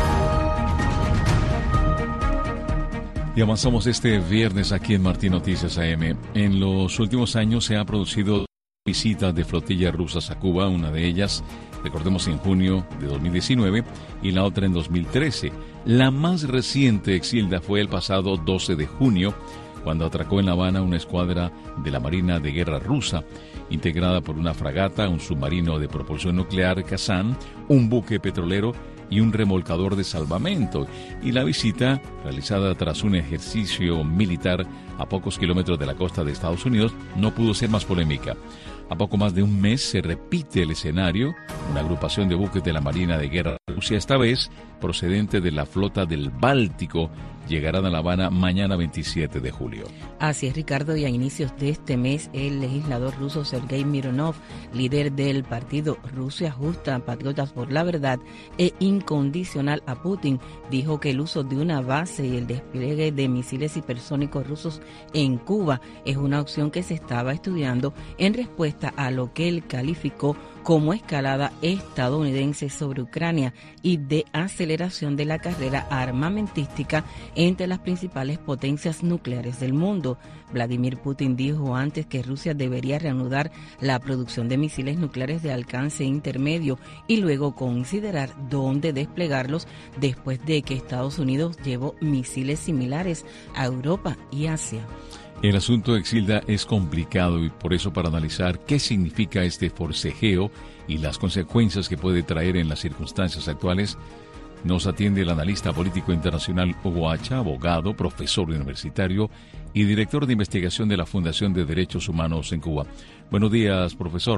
Y avanzamos este viernes aquí en Martí Noticias AM. En los últimos años se ha producido visitas de flotillas rusas a Cuba, una de ellas, recordemos, en junio de 2019 y la otra en 2013. La más reciente, Exilda, fue el pasado 12 de junio, cuando atracó en La Habana una escuadra de la Marina de Guerra rusa, integrada por una fragata, un submarino de propulsión nuclear Kazan, un buque petrolero y un remolcador de salvamento, y la visita, realizada tras un ejercicio militar a pocos kilómetros de la costa de Estados Unidos, no pudo ser más polémica. A poco más de un mes se repite el escenario. Una agrupación de buques de la Marina de Guerra Rusia, esta vez procedente de la flota del Báltico, llegarán a La Habana mañana 27 de julio. Así es, Ricardo, y a inicios de este mes, el legislador ruso Sergei Mironov, líder del partido Rusia Justa, Patriotas por la Verdad e incondicional a Putin, dijo que el uso de una base y el despliegue de misiles hipersónicos rusos en Cuba es una opción que se estaba estudiando en respuesta a lo que él calificó como escalada estadounidense sobre Ucrania y de aceleración de la carrera armamentística entre las principales potencias nucleares del mundo. Vladimir Putin dijo antes que Rusia debería reanudar la producción de misiles nucleares de alcance intermedio y luego considerar dónde desplegarlos después de que Estados Unidos llevó misiles similares a Europa y Asia. El asunto, Exilda, es complicado y por eso, para analizar qué significa este forcejeo y las consecuencias que puede traer en las circunstancias actuales, nos atiende el analista político internacional Hugo Hacha, abogado, profesor universitario y director de investigación de la Fundación de Derechos Humanos en Cuba. Buenos días, profesor.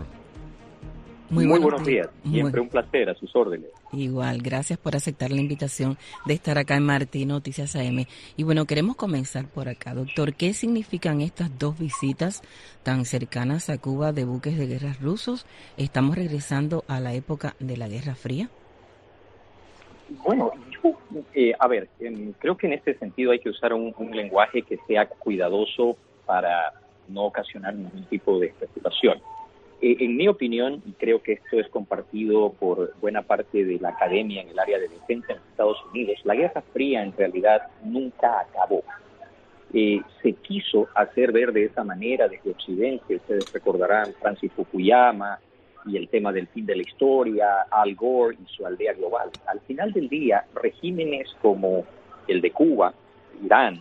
Muy buenos días. Siempre un placer, a sus órdenes. Igual, gracias por aceptar la invitación de estar acá en Martí Noticias AM. Y bueno, queremos comenzar por acá, doctor. ¿Qué significan estas dos visitas tan cercanas a Cuba de buques de guerra rusos? ¿Estamos regresando a la época de la Guerra Fría? Bueno, creo que en este sentido hay que usar un lenguaje que sea cuidadoso para no ocasionar ningún tipo de especulación. En mi opinión, y creo que esto es compartido por buena parte de la academia en el área de defensa en Estados Unidos, la Guerra Fría en realidad nunca acabó. Se quiso hacer ver de esa manera desde Occidente. Ustedes recordarán Francis Fukuyama y el tema del fin de la historia, Al Gore y su aldea global. Al final del día, regímenes como el de Cuba, Irán,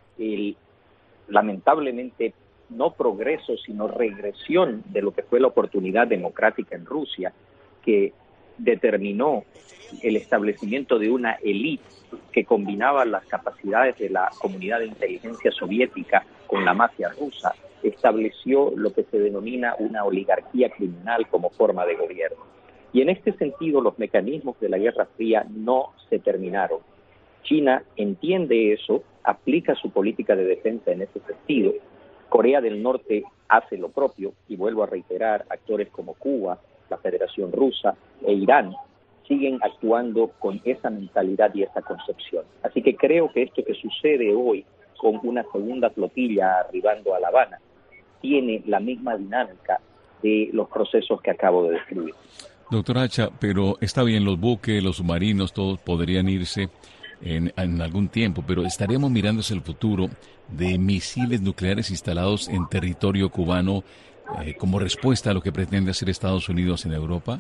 lamentablemente no progreso, sino regresión de lo que fue la oportunidad democrática en Rusia, que determinó el establecimiento de una élite que combinaba las capacidades de la comunidad de inteligencia soviética con la mafia rusa, estableció lo que se denomina una oligarquía criminal como forma de gobierno. Y en este sentido, los mecanismos de la Guerra Fría no se terminaron. China entiende eso, aplica su política de defensa en ese sentido. Corea del Norte hace lo propio, y vuelvo a reiterar, actores como Cuba, la Federación Rusa e Irán siguen actuando con esa mentalidad y esa concepción. Así que creo que esto que sucede hoy con una segunda flotilla arribando a La Habana tiene la misma dinámica de los procesos que acabo de describir. Doctor Hacha, pero está bien, los buques, los submarinos, todos podrían irse en algún tiempo, pero ¿estaríamos mirando hacia el futuro de misiles nucleares instalados en territorio cubano como respuesta a lo que pretende hacer Estados Unidos en Europa?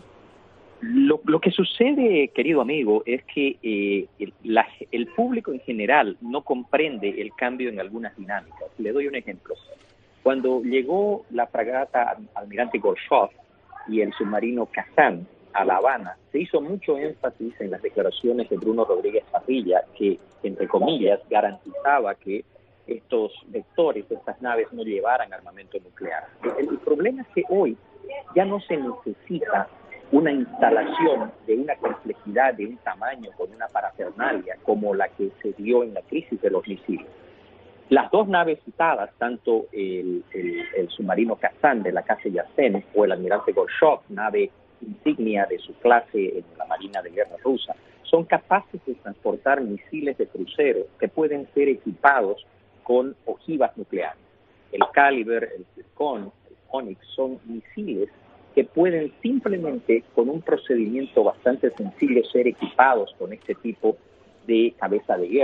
Lo que sucede, querido amigo, es que el público en general no comprende el cambio en algunas dinámicas. Le doy un ejemplo. Cuando llegó la fragata Almirante Gorshov y el submarino Kazan a La Habana, se hizo mucho énfasis en las declaraciones de Bruno Rodríguez Parrilla, que, entre comillas, garantizaba que estos vectores, estas naves, no llevaran armamento nuclear. El problema es que hoy ya no se necesita una instalación de una complejidad, de un tamaño, con una parafernalia, como la que se dio en la crisis de los misiles. Las dos naves citadas, tanto el submarino Kazan de la clase Yassin o el Almirante Gorshov, nave insignia de su clase en la Marina de Guerra rusa, son capaces de transportar misiles de crucero que pueden ser equipados con ojivas nucleares. El Caliber, el Zircon, el Onyx son misiles que pueden simplemente, con un procedimiento bastante sencillo, ser equipados con este tipo de cabeza de guerra.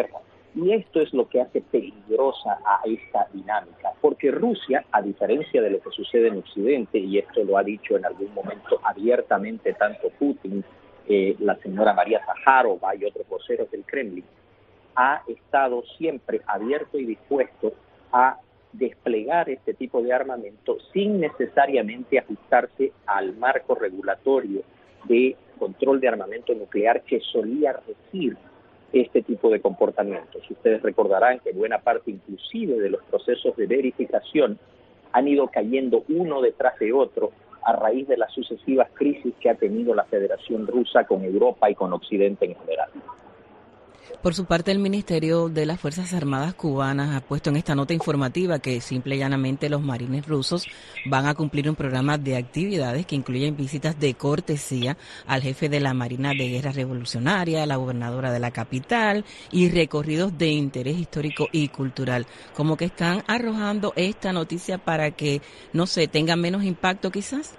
Y esto es lo que hace peligrosa a esta dinámica, porque Rusia, a diferencia de lo que sucede en Occidente, y esto lo ha dicho en algún momento abiertamente tanto Putin, la señora María Zaharova y otros voceros del Kremlin, ha estado siempre abierto y dispuesto a desplegar este tipo de armamento sin necesariamente ajustarse al marco regulatorio de control de armamento nuclear que solía regir este tipo de comportamientos. Ustedes recordarán que buena parte inclusive de los procesos de verificación han ido cayendo uno detrás de otro a raíz de las sucesivas crisis que ha tenido la Federación Rusa con Europa y con Occidente en general. Por su parte, el Ministerio de las Fuerzas Armadas cubanas ha puesto en esta nota informativa que simple y llanamente los marines rusos van a cumplir un programa de actividades que incluyen visitas de cortesía al jefe de la Marina de Guerra Revolucionaria, a la gobernadora de la capital y recorridos de interés histórico y cultural. Como que están arrojando esta noticia para que, no sé, tenga menos impacto quizás.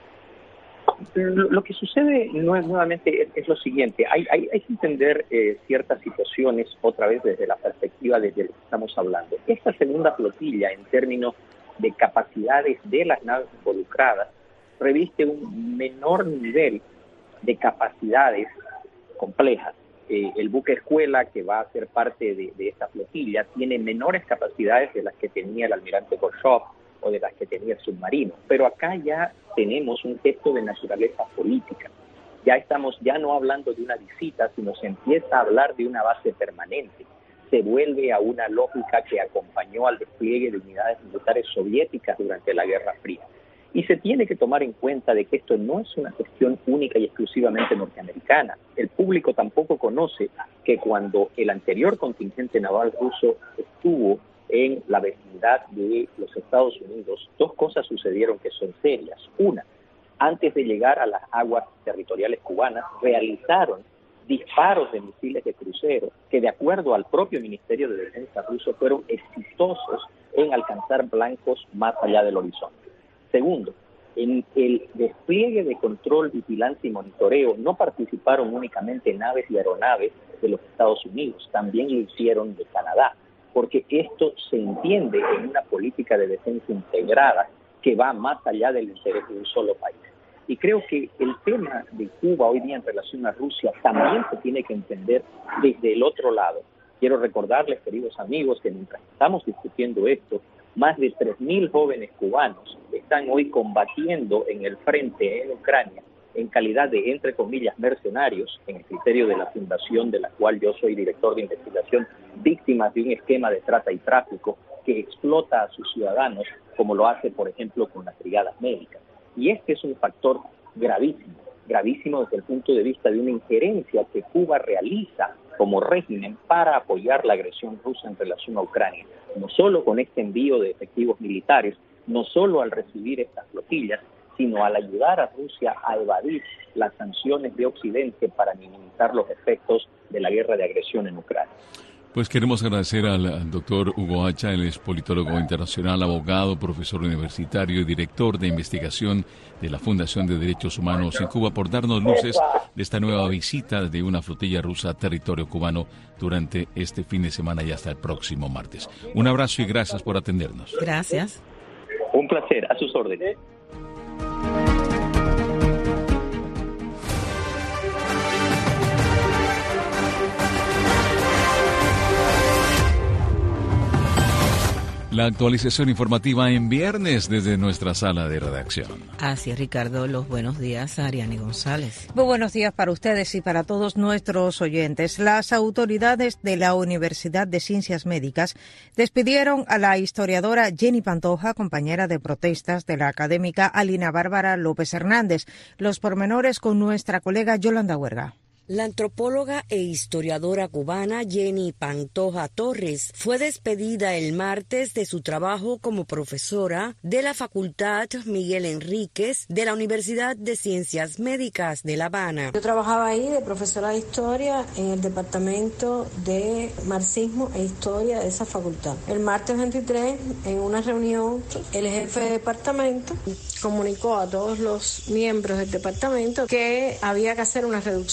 Lo que sucede nuevamente es lo siguiente, hay que entender ciertas situaciones otra vez desde la perspectiva desde lo que estamos hablando. Esta segunda flotilla, en términos de capacidades de las naves involucradas, reviste un menor nivel de capacidades complejas. El buque escuela, que va a ser parte de esta flotilla, tiene menores capacidades de las que tenía el almirante Gorshov o de las que tenía el submarino, pero acá ya tenemos un gesto de naturaleza política. Ya no hablando de una visita, sino se empieza a hablar de una base permanente. Se vuelve a una lógica que acompañó al despliegue de unidades militares soviéticas durante la Guerra Fría. Y se tiene que tomar en cuenta de que esto no es una cuestión única y exclusivamente norteamericana. El público tampoco conoce que cuando el anterior contingente naval ruso estuvo en la vecindad de los Estados Unidos, dos cosas sucedieron que son serias. Una, antes de llegar a las aguas territoriales cubanas, realizaron disparos de misiles de crucero que, de acuerdo al propio Ministerio de Defensa ruso, fueron exitosos en alcanzar blancos más allá del horizonte. Segundo, en el despliegue de control, vigilancia y monitoreo no participaron únicamente naves y aeronaves de los Estados Unidos, también lo hicieron de Canadá, porque esto se entiende en una política de defensa integrada que va más allá del interés de un solo país. Y creo que el tema de Cuba hoy día en relación a Rusia también se tiene que entender desde el otro lado. Quiero recordarles, queridos amigos, que mientras estamos discutiendo esto, más de 3.000 jóvenes cubanos están hoy combatiendo en el frente en Ucrania en calidad de, entre comillas, mercenarios, en el criterio de la fundación de la cual yo soy director de investigación, víctimas de un esquema de trata y tráfico que explota a sus ciudadanos, como lo hace, por ejemplo, con las brigadas médicas. Y este es un factor gravísimo desde el punto de vista de una injerencia que Cuba realiza como régimen para apoyar la agresión rusa en relación a Ucrania, no solo con este envío de efectivos militares, no solo al recibir estas flotillas, sino al ayudar a Rusia a evadir las sanciones de Occidente para minimizar los efectos de la guerra de agresión en Ucrania. Pues queremos agradecer al doctor Hugo Hacha, él es politólogo internacional, abogado, profesor universitario y director de investigación de la Fundación de Derechos Humanos en Cuba, por darnos luces de esta nueva visita de una flotilla rusa a territorio cubano durante este fin de semana y hasta el próximo martes. Un abrazo y gracias por atendernos. Gracias. Un placer, a sus órdenes. La actualización informativa en viernes desde nuestra sala de redacción. Así es, Ricardo. Los buenos días a Ariane González. Muy buenos días para ustedes y para todos nuestros oyentes. Las autoridades de la Universidad de Ciencias Médicas despidieron a la historiadora Jenny Pantoja, compañera de protestas de la académica Alina Bárbara López Hernández. Los pormenores con nuestra colega Yolanda Huerga. La antropóloga e historiadora cubana Jenny Pantoja Torres fue despedida el martes de su trabajo como profesora de la Facultad Miguel Enríquez de la Universidad de Ciencias Médicas de La Habana. Yo trabajaba ahí de profesora de historia en el departamento de marxismo e historia de esa facultad. El martes 23, en una reunión, el jefe de departamento comunicó a todos los miembros del departamento que había que hacer una reducción de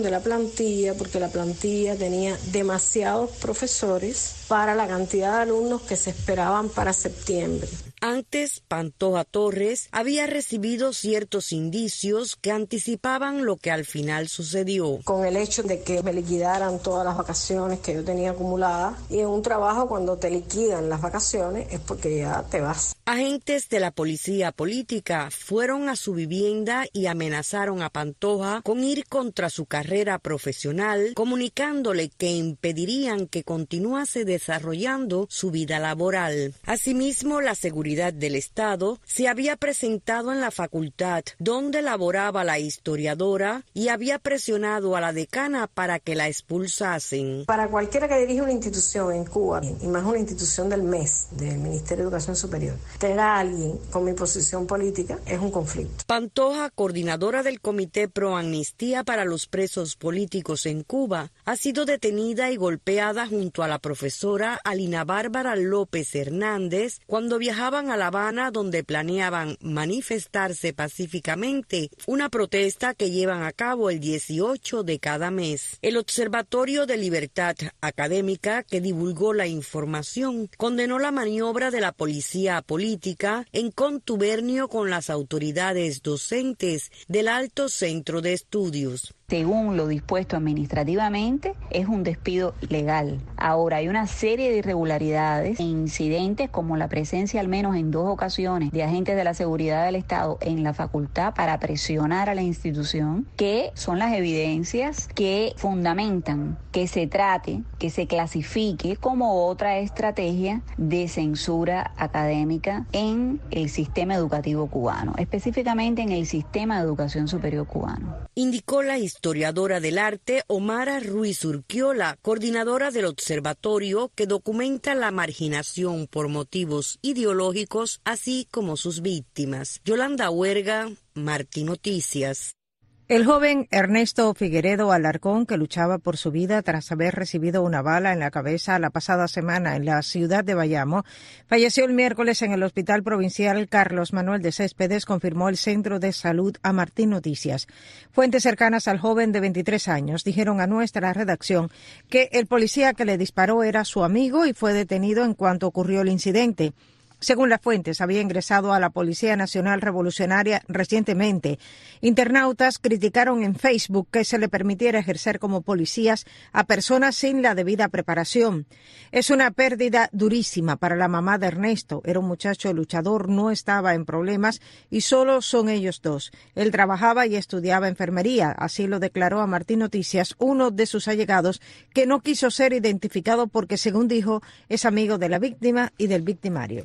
de la plantilla, porque la plantilla tenía demasiados profesores para la cantidad de alumnos que se esperaban para septiembre. Antes, Pantoja Torres había recibido ciertos indicios que anticipaban lo que al final sucedió. Con el hecho de que me liquidaran todas las vacaciones que yo tenía acumuladas, y en un trabajo cuando te liquidan las vacaciones es porque ya te vas. Agentes de la policía política fueron a su vivienda y amenazaron a Pantoja con ir contra su carrera profesional, comunicándole que impedirían que continuase desarrollando su vida laboral. Asimismo, la seguridad del Estado se había presentado en la facultad donde laboraba la historiadora y había presionado a la decana para que la expulsasen. Para cualquiera que dirige una institución en Cuba, y más una institución del MES, del Ministerio de Educación Superior, tener a alguien con mi posición política es un conflicto. Pantoja, coordinadora del Comité Pro Amnistía para los Presos Políticos en Cuba, ha sido detenida y golpeada junto a la profesora Alina Bárbara López Hernández cuando viajaban a La Habana, donde planeaban manifestarse pacíficamente, una protesta que llevan a cabo el 18 de cada mes. El Observatorio de Libertad Académica, que divulgó la información, condenó la maniobra de la policía política en contubernio con las autoridades docentes del Alto Centro de Estudios. Según lo dispuesto administrativamente, es un despido legal. Ahora, hay una serie de irregularidades e incidentes como la presencia al menos en 2 ocasiones de agentes de la seguridad del Estado en la facultad para presionar a la institución, que son las evidencias que fundamentan que se trate, que se clasifique como otra estrategia de censura académica en el sistema educativo cubano, específicamente en el sistema de educación superior cubano. Indicó la historiadora del arte Omara Ruiz Urquiola, coordinadora del observatorio que documenta la marginación por motivos ideológicos, así como sus víctimas. Yolanda Huerga, Martí Noticias. El joven Ernesto Figueredo Alarcón, que luchaba por su vida tras haber recibido una bala en la cabeza la pasada semana en la ciudad de Bayamo, falleció el miércoles en el Hospital Provincial Carlos Manuel de Céspedes, confirmó el Centro de Salud a Martí Noticias. Fuentes cercanas al joven de 23 años dijeron a nuestra redacción que el policía que le disparó era su amigo y fue detenido en cuanto ocurrió el incidente. Según las fuentes, había ingresado a la Policía Nacional Revolucionaria recientemente. Internautas criticaron en Facebook que se le permitiera ejercer como policías a personas sin la debida preparación. Es una pérdida durísima para la mamá de Ernesto. Era un muchacho luchador, no estaba en problemas y solo son ellos dos. Él trabajaba y estudiaba enfermería, así lo declaró a Martí Noticias uno de sus allegados, que no quiso ser identificado porque, según dijo, es amigo de la víctima y del victimario.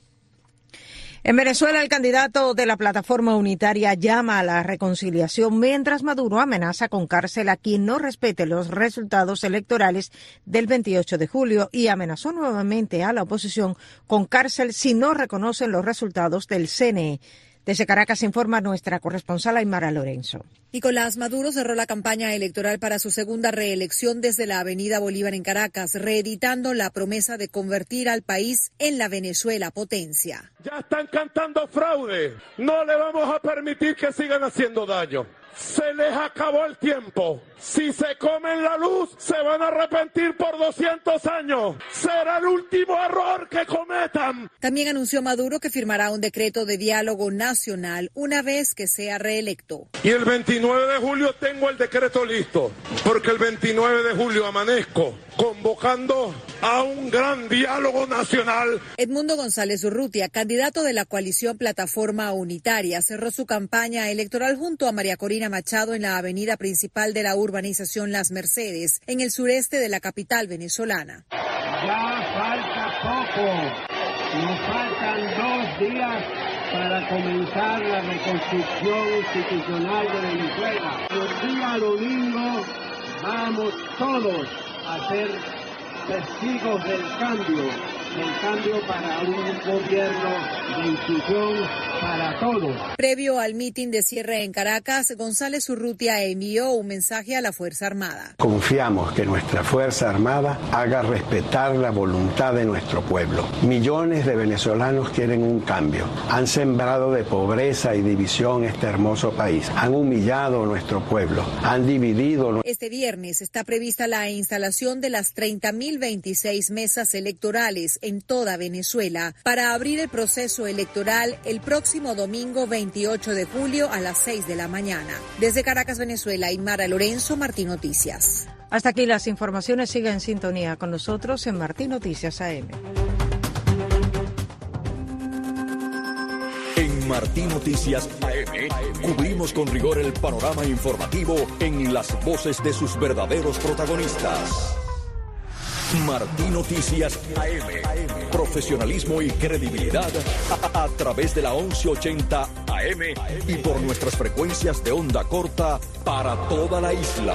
En Venezuela, el candidato de la plataforma unitaria llama a la reconciliación, mientras Maduro amenaza con cárcel a quien no respete los resultados electorales del 28 de julio y amenazó nuevamente a la oposición con cárcel si no reconocen los resultados del CNE. Desde Caracas informa nuestra corresponsal Aymara Lorenzo. Nicolás Maduro cerró la campaña electoral para su segunda reelección desde la Avenida Bolívar en Caracas, reeditando la promesa de convertir al país en la Venezuela potencia. Ya están cantando fraude. No le vamos a permitir que sigan haciendo daño. Se les acabó el tiempo. Si se comen la luz, se van a arrepentir por 200 años. Será el último error que cometan. También anunció Maduro que firmará un decreto de diálogo nacional una vez que sea reelecto. Y el 29 de julio tengo el decreto listo, porque el 29 de julio amanezco convocando a un gran diálogo nacional. Edmundo González Urrutia, candidato de la coalición Plataforma Unitaria, cerró su campaña electoral junto a María Corina Machado en la avenida principal de la urbanización Las Mercedes, en el sureste de la capital venezolana. Ya falta poco, nos faltan 2 días para comenzar la reconstrucción institucional de Venezuela. El día domingo vamos todos a ser testigos del cambio el cambio para un gobierno de inclusión para todos. Previo al mitin de cierre en Caracas, González Urrutia envió un mensaje a la Fuerza Armada. Confiamos que nuestra Fuerza Armada haga respetar la voluntad de nuestro pueblo. Millones de venezolanos quieren un cambio. Han sembrado de pobreza y división este hermoso país. Han humillado a nuestro pueblo. Han dividido. Este viernes está prevista la instalación de las 30.026 mesas electorales en toda Venezuela para abrir el proceso electoral el próximo domingo 28 de julio a las 6 de la mañana. Desde Caracas, Venezuela, Inmara Lorenzo, Martín Noticias. Hasta aquí las informaciones. Siga en sintonía con nosotros en Martín Noticias AM. En Martín Noticias AM cubrimos con rigor el panorama informativo en las voces de sus verdaderos protagonistas. Martín Noticias AM. Profesionalismo y credibilidad a través de la 1180 AM y por nuestras frecuencias de onda corta para toda la isla.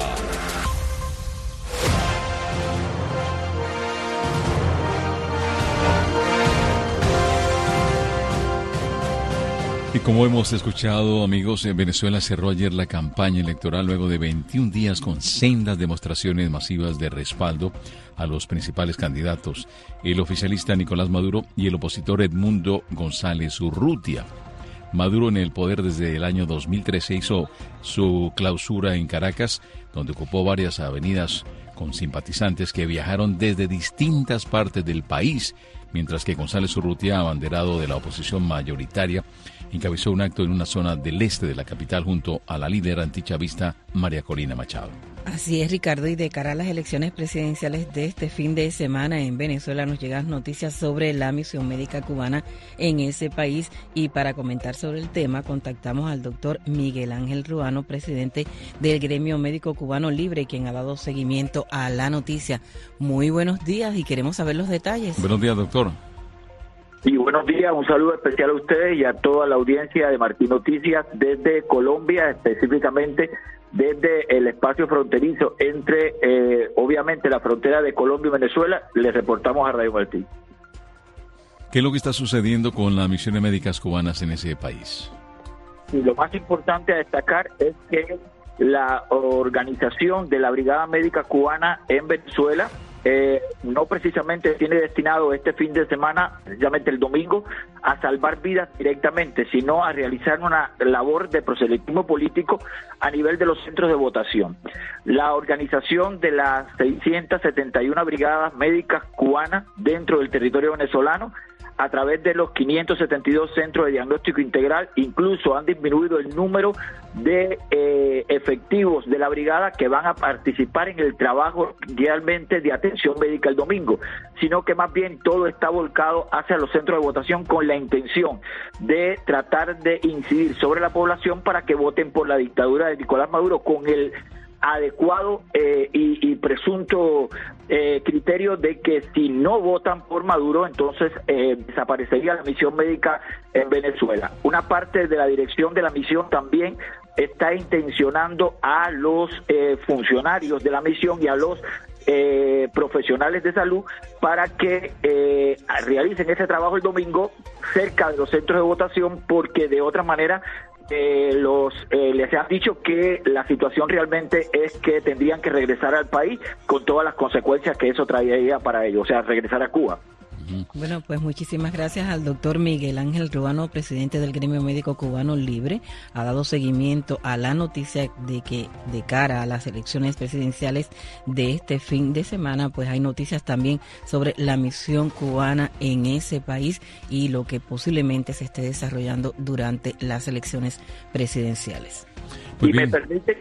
Y como hemos escuchado, amigos, Venezuela cerró ayer la campaña electoral luego de 21 días con sendas demostraciones masivas de respaldo a los principales candidatos, el oficialista Nicolás Maduro y el opositor Edmundo González Urrutia. Maduro, en el poder desde el año 2013, hizo su clausura en Caracas, donde ocupó varias avenidas con simpatizantes que viajaron desde distintas partes del país, mientras que González Urrutia, abanderado de la oposición mayoritaria, encabezó un acto en una zona del este de la capital junto a la líder antichavista María Corina Machado. Así es, Ricardo, y de cara a las elecciones presidenciales de este fin de semana en Venezuela nos llegan noticias sobre la misión médica cubana en ese país, y para comentar sobre el tema contactamos al doctor Miguel Ángel Ruano, presidente del Gremio Médico Cubano Libre, quien ha dado seguimiento a la noticia. Muy buenos días y queremos saber los detalles. Buenos días, doctor. Y buenos días, un saludo especial a ustedes y a toda la audiencia de Martín Noticias desde Colombia, específicamente desde el espacio fronterizo entre, obviamente, la frontera de Colombia y Venezuela. Les reportamos a Radio Martín. ¿Qué es lo que está sucediendo con las misiones médicas cubanas en ese país? Y lo más importante a destacar es que la organización de la Brigada Médica Cubana en Venezuela no precisamente tiene destinado este fin de semana, precisamente el domingo, a salvar vidas directamente, sino a realizar una labor de proselitismo político a nivel de los centros de votación. La organización de las 671 brigadas médicas cubanas dentro del territorio venezolano, a través de los 572 centros de diagnóstico integral, incluso han disminuido el número de efectivos de la brigada que van a participar en el trabajo realmente de atención médica el domingo, sino que más bien todo está volcado hacia los centros de votación con la intención de tratar de incidir sobre la población para que voten por la dictadura de Nicolás Maduro con el adecuado y presunto criterio de que si no votan por Maduro, entonces desaparecería la misión médica en Venezuela. Una parte de la dirección de la misión también está intencionando a los funcionarios de la misión y a los profesionales de salud para que realicen ese trabajo el domingo cerca de los centros de votación, porque de otra manera les han dicho que la situación realmente es que tendrían que regresar al país con todas las consecuencias que eso traería para ellos, o sea, regresar a Cuba. Bueno, pues muchísimas gracias al doctor Miguel Ángel Ruano, presidente del Gremio Médico Cubano Libre. Ha dado seguimiento a la noticia de que de cara a las elecciones presidenciales de este fin de semana, pues hay noticias también sobre la misión cubana en ese país y lo que posiblemente se esté desarrollando durante las elecciones presidenciales. Y me permiten,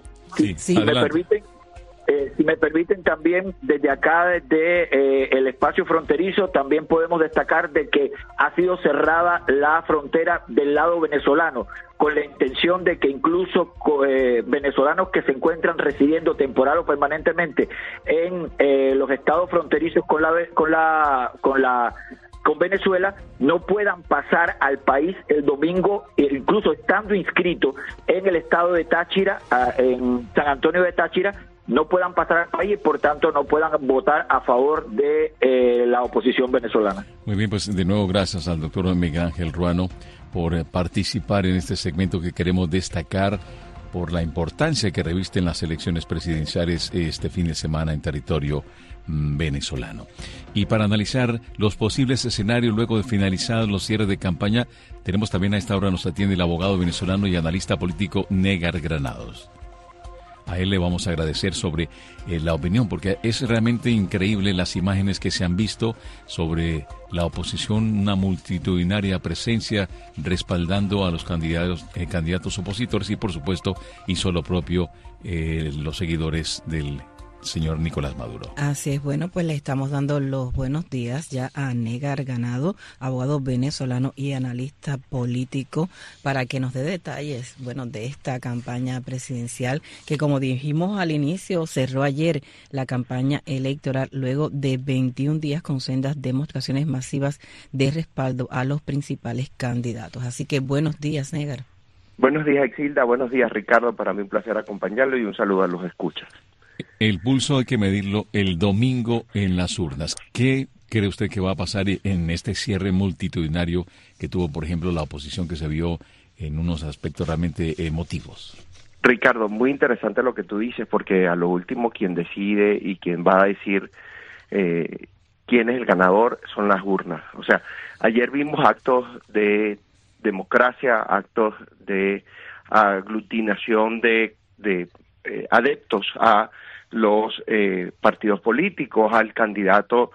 si me permiten también desde acá, desde el espacio fronterizo, también podemos destacar de que ha sido cerrada la frontera del lado venezolano, con la intención de que incluso venezolanos que se encuentran residiendo temporal o permanentemente en los estados fronterizos con Venezuela no puedan pasar al país el domingo, incluso estando inscritos en el estado de Táchira, en San Antonio de Táchira, no puedan pasar al país y por tanto no puedan votar a favor de la oposición venezolana. Muy bien, pues de nuevo gracias al doctor Miguel Ángel Ruano por participar en este segmento que queremos destacar por la importancia que revisten las elecciones presidenciales este fin de semana en territorio venezolano. Y para analizar los posibles escenarios luego de finalizados los cierres de campaña, tenemos también a esta hora nos atiende el abogado venezolano y analista político Negar Granados. A él le vamos a agradecer sobre la opinión, porque es realmente increíble las imágenes que se han visto sobre la oposición, una multitudinaria presencia respaldando a los candidatos opositores y, por supuesto, hizo lo propio los seguidores del señor Nicolás Maduro. Así es, bueno, pues le estamos dando los buenos días ya a Negar Ganado, abogado venezolano y analista político, para que nos dé detalles, bueno, de esta campaña presidencial que, como dijimos al inicio, cerró ayer la campaña electoral luego de 21 días con sendas demostraciones masivas de respaldo a los principales candidatos. Así que buenos días, Negar. Buenos días, Exilda. Buenos días, Ricardo. Para mí un placer acompañarlo y un saludo a los escuchas. El pulso hay que medirlo el domingo en las urnas. ¿Qué cree usted que va a pasar en este cierre multitudinario que tuvo, por ejemplo, la oposición, que se vio en unos aspectos realmente emotivos? Ricardo, muy interesante lo que tú dices, porque a lo último quien decide y quien va a decir quién es el ganador son las urnas. O sea, ayer vimos actos de democracia, actos de aglutinación de adeptos a los partidos políticos, al candidato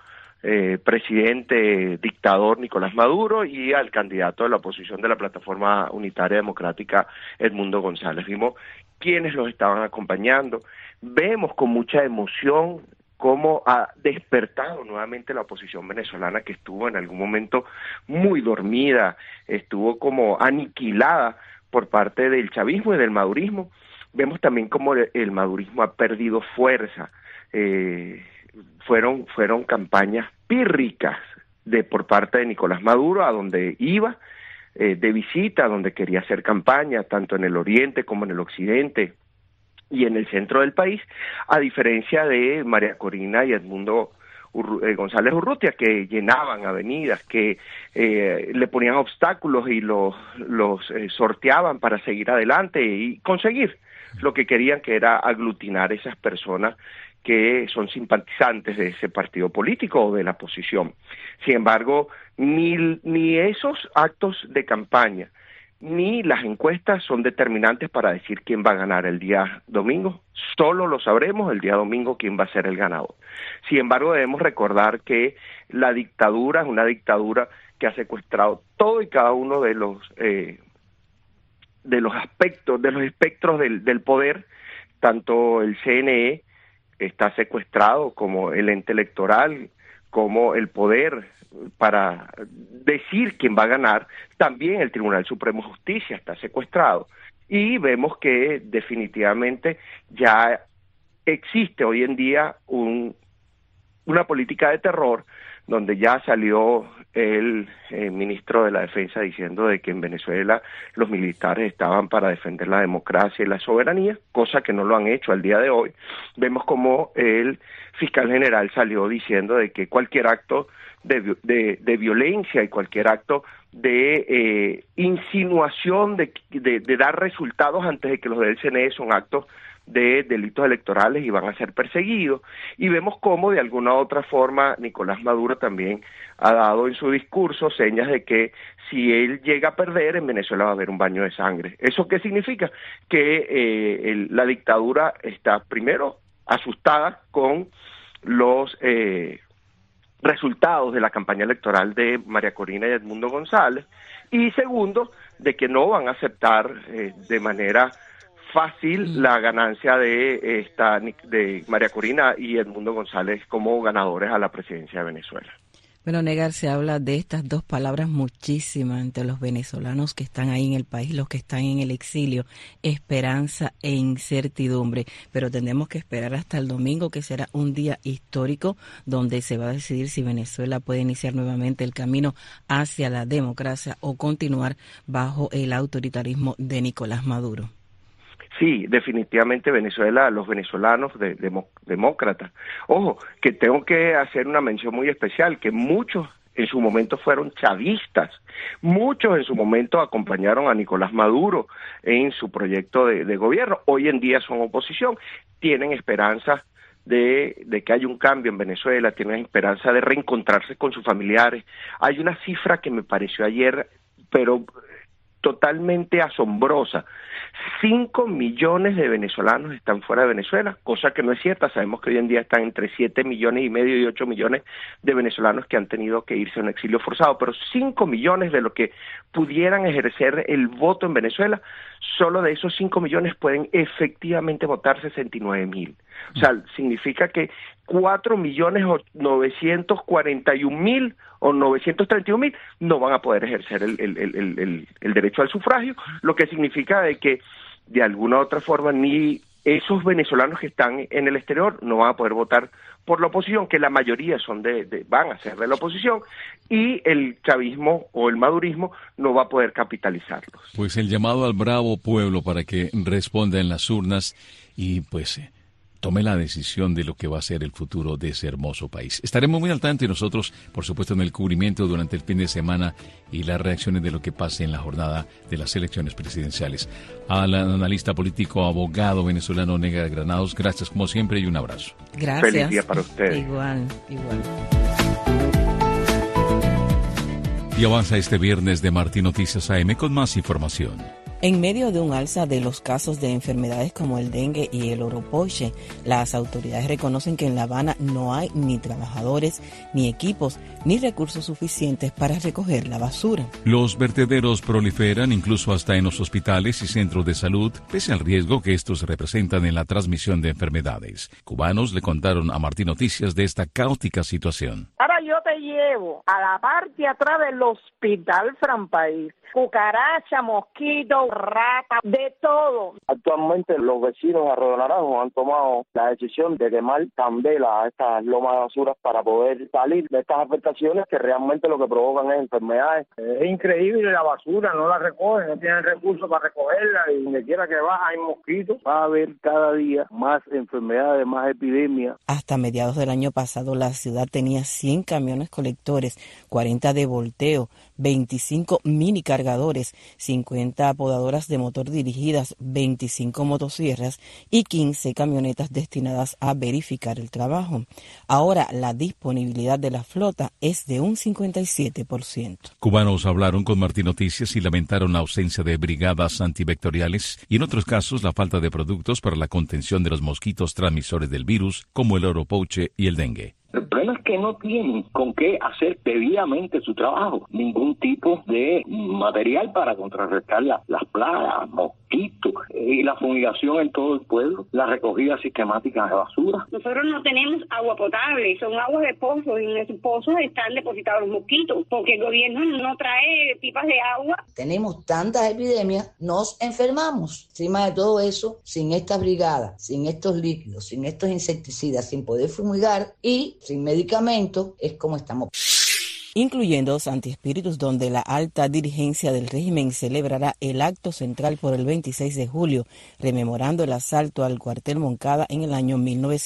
presidente dictador Nicolás Maduro y al candidato de la oposición de la Plataforma Unitaria Democrática Edmundo González. Vimos quiénes los estaban acompañando, vemos con mucha emoción cómo ha despertado nuevamente la oposición venezolana, que estuvo en algún momento muy dormida, estuvo como aniquilada por parte del chavismo y del madurismo. Vemos también cómo el madurismo ha perdido fuerza. Fueron campañas pírricas por parte de Nicolás Maduro, a donde iba de visita, a donde quería hacer campaña, tanto en el oriente como en el occidente y en el centro del país, a diferencia de María Corina y Edmundo González Urrutia, que llenaban avenidas, que le ponían obstáculos y los sorteaban para seguir adelante y conseguir lo que querían, que era aglutinar esas personas que son simpatizantes de ese partido político o de la oposición. Sin embargo, ni esos actos de campaña ni las encuestas son determinantes para decir quién va a ganar el día domingo. Solo lo sabremos el día domingo quién va a ser el ganador. Sin embargo, debemos recordar que la dictadura es una dictadura que ha secuestrado todo y cada uno de los aspectos, de los espectros del poder. Tanto el CNE está secuestrado, como el ente electoral, como el poder para decir quién va a ganar. También el Tribunal Supremo de Justicia está secuestrado. Y vemos que definitivamente ya existe hoy en día una política de terror, donde ya salió el ministro de la Defensa diciendo de que en Venezuela los militares estaban para defender la democracia y la soberanía, cosa que no lo han hecho al día de hoy. Vemos como el fiscal general salió diciendo de que cualquier acto de violencia y cualquier acto de insinuación de dar resultados antes de que los del CNE son actos de delitos electorales y van a ser perseguidos. Y vemos cómo de alguna u otra forma Nicolás Maduro también ha dado en su discurso señas de que si él llega a perder, en Venezuela va a haber un baño de sangre. ¿Eso qué significa? Que la dictadura está primero asustada con los resultados de la campaña electoral de María Corina y Edmundo González, y segundo, de que no van a aceptar de manera fácil la ganancia de María Corina y Edmundo González como ganadores a la presidencia de Venezuela. Bueno, Negar, se habla de estas dos palabras muchísimas entre los venezolanos que están ahí en el país, los que están en el exilio: esperanza e incertidumbre. Pero tendremos que esperar hasta el domingo, que será un día histórico donde se va a decidir si Venezuela puede iniciar nuevamente el camino hacia la democracia o continuar bajo el autoritarismo de Nicolás Maduro. Sí, definitivamente Venezuela, los venezolanos demócratas. Ojo, que tengo que hacer una mención muy especial, que muchos en su momento fueron chavistas, muchos en su momento acompañaron a Nicolás Maduro en su proyecto de gobierno, hoy en día son oposición, tienen esperanza de que haya un cambio en Venezuela, tienen esperanza de reencontrarse con sus familiares. Hay una cifra que me pareció ayer, pero totalmente asombrosa. 5 millones de venezolanos están fuera de Venezuela, cosa que no es cierta. Sabemos que hoy en día están entre 7,5 millones y 8 millones de venezolanos que han tenido que irse a un exilio forzado, pero 5 millones de los que pudieran ejercer el voto en Venezuela, solo de esos 5 millones pueden efectivamente votar 69,000. O sea, significa que 4,941,000 o 931,000 no van a poder ejercer el derecho al sufragio, lo que significa de que de alguna u otra forma ni esos venezolanos que están en el exterior no van a poder votar por la oposición, que la mayoría van a ser de la oposición, y el chavismo o el madurismo no va a poder capitalizarlos. Pues el llamado al bravo pueblo para que responda en las urnas y pues tome la decisión de lo que va a ser el futuro de ese hermoso país. Estaremos muy al tanto y nosotros, por supuesto, en el cubrimiento durante el fin de semana y las reacciones de lo que pase en la jornada de las elecciones presidenciales. Al analista político, abogado venezolano Negra Granados, gracias como siempre y un abrazo. Gracias. Feliz día para ustedes. Igual. Y avanza este viernes de Martín Noticias AM con más información. En medio de un alza de los casos de enfermedades como el dengue y el oropoche, las autoridades reconocen que en La Habana no hay ni trabajadores, ni equipos, ni recursos suficientes para recoger la basura. Los vertederos proliferan incluso hasta en los hospitales y centros de salud, pese al riesgo que estos representan en la transmisión de enfermedades. Cubanos le contaron a Martín Noticias de esta caótica situación. Ahora yo te llevo a la parte atrás del hospital Fran País. Cucaracha, mosquito, rata, de todo. Actualmente los vecinos de Arroyo Naranjo han tomado la decisión de quemar candela a estas lomas de basura para poder salir de estas afectaciones que realmente lo que provocan es enfermedades. Es increíble, la basura no la recogen, no tienen recursos para recogerla y donde quiera que va hay mosquitos. Va a haber cada día más enfermedades, más epidemias. Hasta mediados del año pasado la ciudad tenía 100 camiones colectores, 40 de volteo, 25 mini cargadores, 50 podadoras de motor dirigidas, 25 motosierras y 15 camionetas destinadas a verificar el trabajo. Ahora la disponibilidad de la flota es de un 57%. Cubanos hablaron con Martín Noticias y lamentaron la ausencia de brigadas antivectoriales y en otros casos la falta de productos para la contención de los mosquitos transmisores del virus como el oropoche y el dengue. El problema es que no tienen con qué hacer debidamente su trabajo, ningún tipo de material para contrarrestar las plagas, mosquitos, y la fumigación en todo el pueblo, la recogida sistemática de basura. Nosotros no tenemos agua potable, son aguas de pozos, y en esos pozos están depositados los mosquitos, porque el gobierno no trae pipas de agua. Tenemos tantas epidemias, nos enfermamos. Encima de todo eso, sin estas brigadas, sin estos líquidos, sin estos insecticidas, sin poder fumigar y sin medicamentos, es como estamos. Incluyendo Santi Espíritus, donde la alta dirigencia del régimen celebrará el acto central por el 26 de julio, rememorando el asalto al cuartel Moncada en el año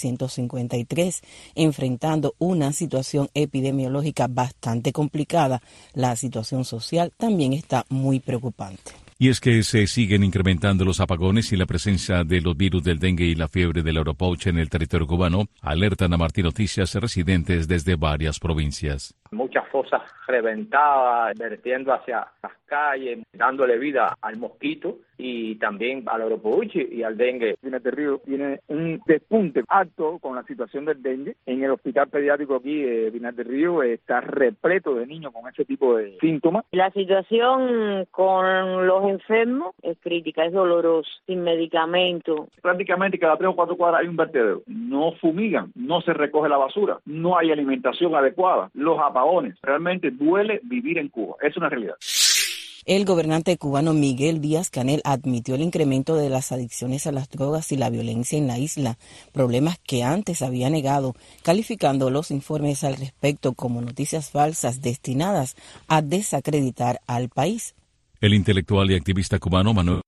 1953, enfrentando una situación epidemiológica bastante complicada. La situación social también está muy preocupante. Y es que se siguen incrementando los apagones y la presencia de los virus del dengue y la fiebre del oropoche en el territorio cubano, alertan a Martín Noticias residentes desde varias provincias. Muchas fosas reventadas, vertiendo hacia las calles, dándole vida al mosquito y también al oropoche y al dengue. Pinar del Río tiene un despunte alto con la situación del dengue. En el hospital pediátrico aquí, Pinar del Río, está repleto de niños con ese tipo de síntomas. La situación con los enfermos es crítica, es dolorosa, sin medicamento. Prácticamente cada 3 o 4 cuadras hay un vertedero. No fumigan, no se recoge la basura, no hay alimentación adecuada, los apagones. Realmente duele vivir en Cuba, es una realidad. El gobernante cubano Miguel Díaz-Canel admitió el incremento de las adicciones a las drogas y la violencia en la isla, problemas que antes había negado, calificando los informes al respecto como noticias falsas destinadas a desacreditar al país. El intelectual y activista cubano Manuel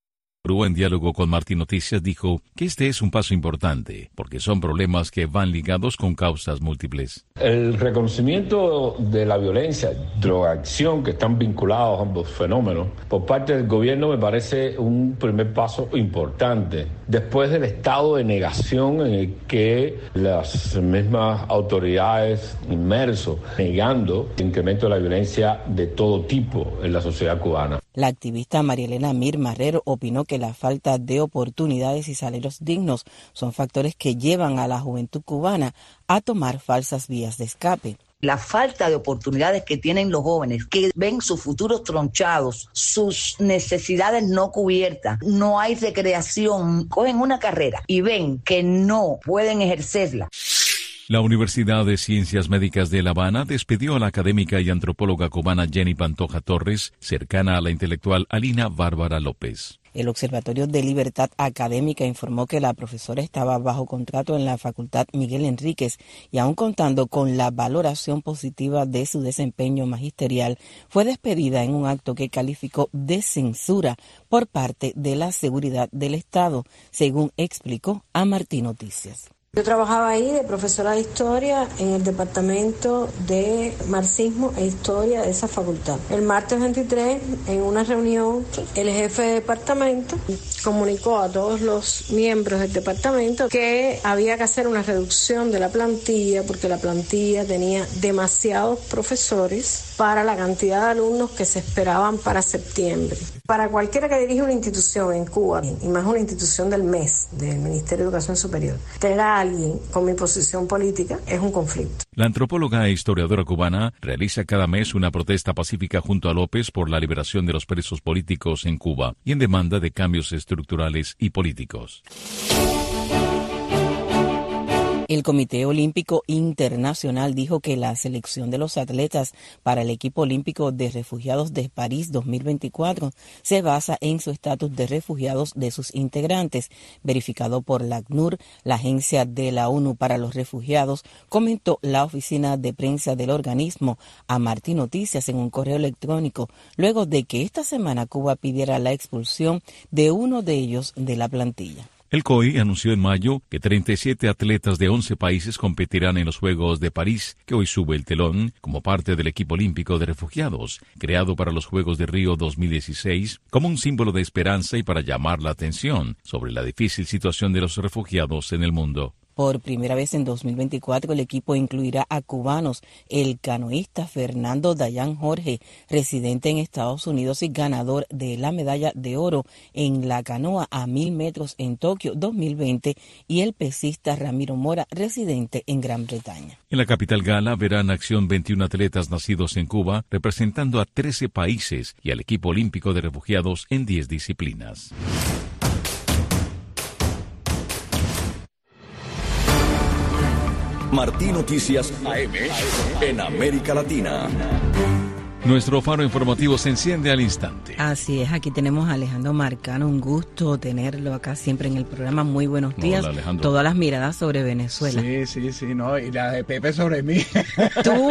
Perú, en diálogo con Martín Noticias, dijo que este es un paso importante, porque son problemas que van ligados con causas múltiples. El reconocimiento de la violencia, drogadicción, que están vinculados a ambos fenómenos, por parte del gobierno me parece un primer paso importante, después del estado de negación en el que las mismas autoridades inmersos, negando el incremento de la violencia de todo tipo en la sociedad cubana. La activista María Elena Mir Marrero opinó que la falta de oportunidades y salarios dignos son factores que llevan a la juventud cubana a tomar falsas vías de escape. La falta de oportunidades que tienen los jóvenes, que ven sus futuros tronchados, sus necesidades no cubiertas, no hay recreación, cogen una carrera y ven que no pueden ejercerla. La Universidad de Ciencias Médicas de La Habana despidió a la académica y antropóloga cubana Jenny Pantoja Torres, cercana a la intelectual Alina Bárbara López. El Observatorio de Libertad Académica informó que la profesora estaba bajo contrato en la Facultad Miguel Enríquez y aun contando con la valoración positiva de su desempeño magisterial, fue despedida en un acto que calificó de censura por parte de la seguridad del Estado, según explicó a Martín Noticias. Yo trabajaba ahí de profesora de historia en el departamento de marxismo e historia de esa facultad. El martes 23, en una reunión, el jefe de departamento comunicó a todos los miembros del departamento que había que hacer una reducción de la plantilla porque la plantilla tenía demasiados profesores para la cantidad de alumnos que se esperaban para septiembre. Para cualquiera que dirige una institución en Cuba, y más una institución del MES, del Ministerio de Educación Superior, tener a alguien con mi posición política es un conflicto. La antropóloga e historiadora cubana realiza cada mes una protesta pacífica junto a López por la liberación de los presos políticos en Cuba y en demanda de cambios estructurales y políticos. El Comité Olímpico Internacional dijo que la selección de los atletas para el equipo olímpico de refugiados de París 2024 se basa en su estatus de refugiados de sus integrantes. Verificado por la ACNUR, la agencia de la ONU para los refugiados, comentó la oficina de prensa del organismo a Martín Noticias en un correo electrónico, luego de que esta semana Cuba pidiera la expulsión de uno de ellos de la plantilla. El COI anunció en mayo que 37 atletas de 11 países competirán en los Juegos de París, que hoy sube el telón, como parte del equipo olímpico de refugiados, creado para los Juegos de Río 2016, como un símbolo de esperanza y para llamar la atención sobre la difícil situación de los refugiados en el mundo. Por primera vez en 2024, el equipo incluirá a cubanos. El canoísta Fernando Dayan Jorge, residente en Estados Unidos y ganador de la medalla de oro en la canoa a 1000 metros en Tokio 2020, y el pesista Ramiro Mora, residente en Gran Bretaña. En la capital Gala verán acción 21 atletas nacidos en Cuba, representando a 13 países y al equipo olímpico de refugiados en 10 disciplinas. Martín Noticias AM en América Latina. Nuestro faro informativo se enciende al instante. Así es, aquí tenemos a Alejandro Marcano, un gusto tenerlo acá siempre en el programa. Muy buenos días. Hola, Alejandro. Todas las miradas sobre Venezuela. Sí, no, y la de Pepe sobre mí. Tú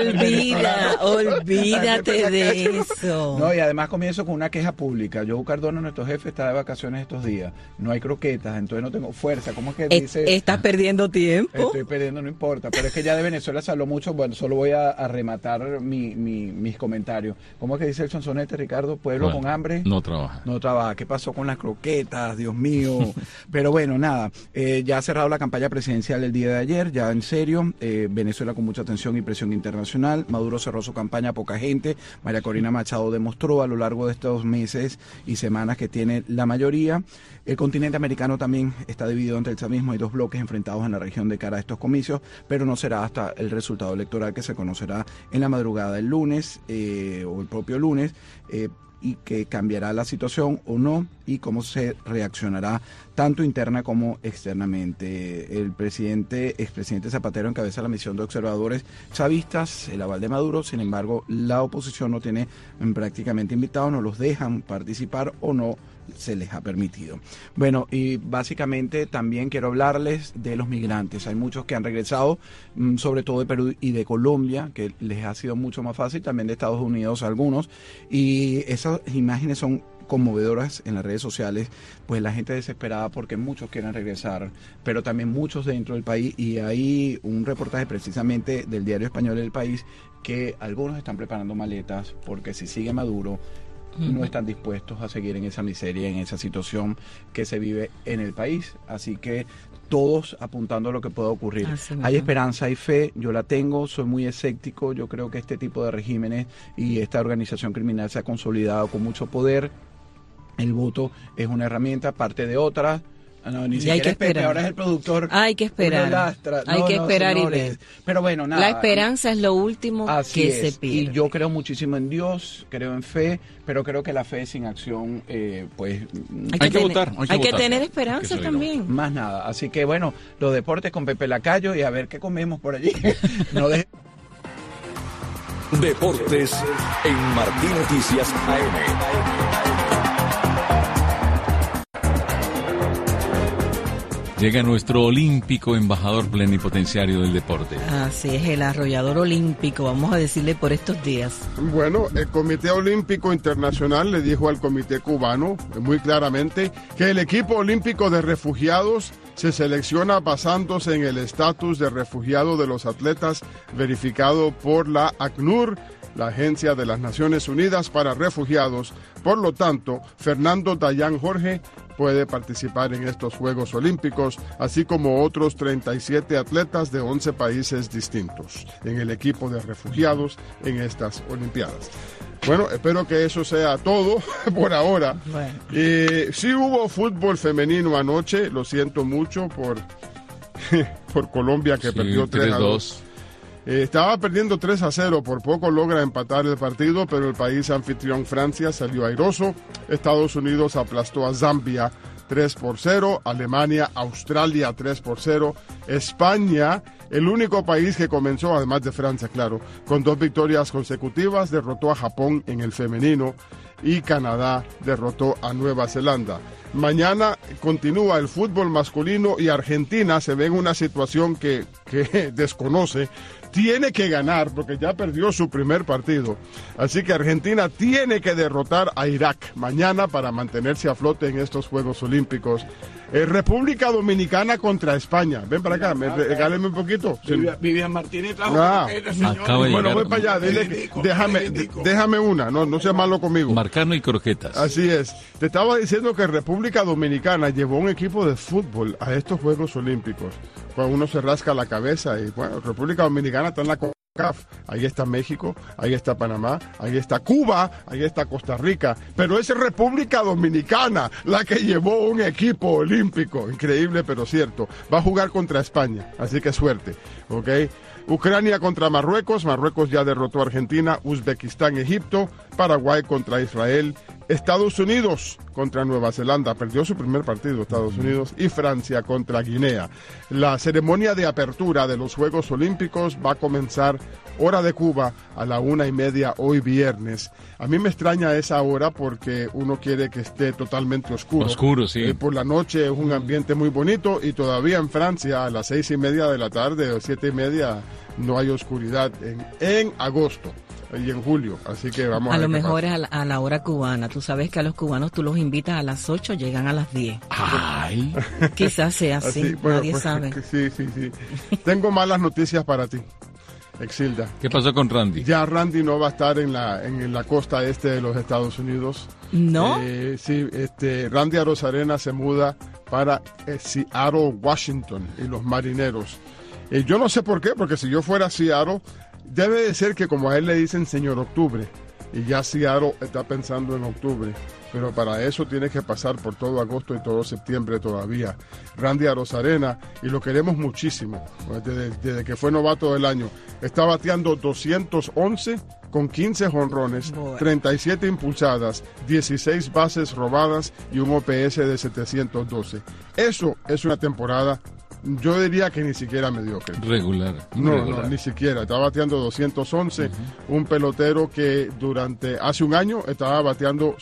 olvídate de eso. No, y además comienzo con una queja pública. Joe Cardona, nuestro jefe, está de vacaciones estos días. No hay croquetas, entonces no tengo fuerza. ¿Cómo es que dice? Estás perdiendo tiempo. Estoy perdiendo, no importa. Pero es que ya de Venezuela se habló mucho. Bueno, solo voy a rematar mis comentarios. ¿Cómo es que dice el sonsonete, Ricardo? Pueblo con hambre no trabaja. No trabaja. ¿Qué pasó con las croquetas? Dios mío. Pero bueno, nada. Ya ha cerrado la campaña presidencial el día de ayer, ya en serio. Venezuela con mucha atención y presión internacional. Maduro cerró su campaña a poca gente. María Corina Machado demostró a lo largo de estos meses y semanas que tiene la mayoría. El continente americano también está dividido entre el chavismo. Hay dos bloques enfrentados en la región de cara a estos comicios, pero no será hasta el resultado electoral que se conocerá en la madrugada del lunes o el propio lunes, y que cambiará la situación o no y cómo se reaccionará tanto interna como externamente. El expresidente Zapatero encabeza la misión de observadores chavistas, el aval de Maduro. Sin embargo, la oposición no tiene prácticamente invitados, no los dejan participar o no se les ha permitido. Bueno, y básicamente también quiero hablarles de los migrantes. Hay muchos que han regresado, sobre todo de Perú y de Colombia, que les ha sido mucho más fácil, también de Estados Unidos algunos, y esas imágenes son conmovedoras en las redes sociales, pues la gente desesperada porque muchos quieren regresar, pero también muchos dentro del país, y hay un reportaje precisamente del diario español El País que algunos están preparando maletas porque si sigue Maduro no están dispuestos a seguir en esa miseria, en esa situación que se vive en el país, así que todos apuntando a lo que pueda ocurrir. Hay esperanza, hay fe, yo la tengo, soy muy escéptico, yo creo que este tipo de regímenes y esta organización criminal se ha consolidado con mucho poder. El voto es una herramienta, parte de otra. No, ni siquiera hay que esperar. Ahora es el productor. Hay que esperar. Hay que esperar y ver. Pero bueno, nada. La esperanza es lo último que se pierde. Y yo creo muchísimo en Dios, creo en fe, pero creo que la fe sin acción, pues... Hay que votar. Hay que tener esperanza también. Más nada. Así que bueno, los deportes con Pepe Lacayo y a ver qué comemos por allí. No deje... Deportes en Martín Noticias AM. Llega nuestro olímpico embajador plenipotenciario del deporte. Así es, el arrollador olímpico, vamos a decirle por estos días. Bueno, el Comité Olímpico Internacional le dijo al Comité Cubano muy claramente que el equipo olímpico de refugiados se selecciona basándose en el estatus de refugiado de los atletas verificado por la ACNUR, la Agencia de las Naciones Unidas para Refugiados. Por lo tanto, Fernando Dayan Jorge puede participar en estos Juegos Olímpicos, así como otros 37 atletas de 11 países distintos en el equipo de refugiados en estas Olimpiadas. Bueno, espero que eso sea todo por ahora. Bueno. Sí hubo fútbol femenino anoche, lo siento mucho por Colombia que perdió 3-2. Estaba perdiendo 3-0, por poco logra empatar el partido, pero el país anfitrión Francia salió airoso. Estados Unidos aplastó a Zambia 3-0, Alemania, Australia 3-0, España, el único país que comenzó, además de Francia, claro, con 2 victorias consecutivas, derrotó a Japón en el femenino y Canadá derrotó a Nueva Zelanda. Mañana continúa el fútbol masculino y Argentina se ve en una situación que desconoce. Tiene que ganar porque ya perdió su primer partido. Así que Argentina tiene que derrotar a Irak mañana para mantenerse a flote en estos Juegos Olímpicos. República Dominicana contra España. Ven para acá, regáleme un poquito. Vivian Martínez trajo Bueno, voy para allá. Dile, déjame una. No sea malo conmigo. Marcano y croquetas. Así es. Te estaba diciendo que República Dominicana llevó un equipo de fútbol a estos Juegos Olímpicos. Cuando uno se rasca la cabeza y bueno, República Dominicana está en la CONCACAF. Ahí está México, ahí está Panamá, ahí está Cuba, ahí está Costa Rica. Pero es República Dominicana la que llevó un equipo olímpico. Increíble, pero cierto. Va a jugar contra España, así que suerte. ¿Ok? Ucrania contra Marruecos. Marruecos ya derrotó a Argentina. Uzbekistán, Egipto. Paraguay contra Israel. Estados Unidos contra Nueva Zelanda, perdió su primer partido Estados Unidos, y Francia contra Guinea. La ceremonia de apertura de los Juegos Olímpicos va a comenzar hora de Cuba a la 1:30 hoy viernes. A mí me extraña esa hora porque uno quiere que esté totalmente oscuro. Oscuro, sí. Por la noche es un ambiente muy bonito y todavía en Francia a las 6:30 de la tarde o 7:30 no hay oscuridad en agosto y en julio, así que vamos a ver. A lo mejor es a la hora cubana. Tú sabes que a los cubanos tú los invitas a las 8, llegan a las 10. Ay. Quizás sea así, bueno, nadie sabe. Sí. Tengo malas noticias para ti, Exilda. ¿Qué pasó con Randy? Ya Randy no va a estar en la costa este de los Estados Unidos. ¿No? Sí, Randy Arozarena se muda para Seattle, Washington, y los Marineros. Yo no sé por qué, porque si yo fuera Seattle, debe de ser que como a él le dicen señor Octubre, y ya Seattle está pensando en octubre, pero para eso tiene que pasar por todo agosto y todo septiembre todavía. Randy Arozarena, y lo queremos muchísimo, desde que fue novato del año, está bateando 211 con 15 jonrones, 37 impulsadas, 16 bases robadas y un OPS de 712. Eso es una temporada, yo diría que ni siquiera mediocre. Regular. No, ni siquiera. Estaba bateando 211. Un pelotero que hace un año estaba bateando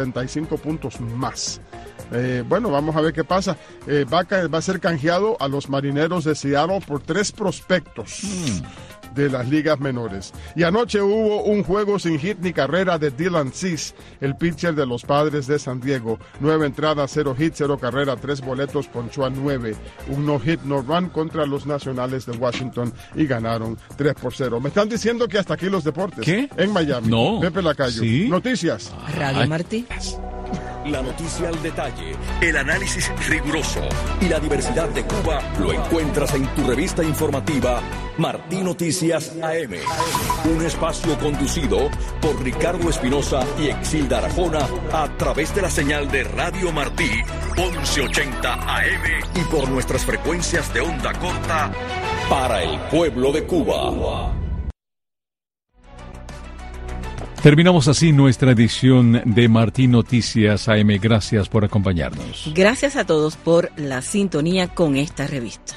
65 puntos más. Bueno, vamos a ver qué pasa. Va a ser canjeado a los Marineros de Seattle por 3 prospectos. de las ligas menores. Y anoche hubo un juego sin hit ni carrera de Dylan Cease, el pitcher de los Padres de San Diego. 9 entradas, 0 hit, 0 carrera, 3 boletos, ponchó a 9. Un no hit, no run contra los Nacionales de Washington y ganaron 3-0. Me están diciendo que hasta aquí los deportes. ¿Qué? En Miami. No. Pepe Lacayo. ¿Sí? Noticias. Radio Martí. La noticia al detalle, el análisis riguroso y la diversidad de Cuba lo encuentras en tu revista informativa Martí Noticias AM. Un espacio conducido por Ricardo Espinosa y Exilda Arjona a través de la señal de Radio Martí 1180 AM y por nuestras frecuencias de onda corta para el pueblo de Cuba. Terminamos así nuestra edición de Martí Noticias AM. Gracias por acompañarnos. Gracias a todos por la sintonía con esta revista.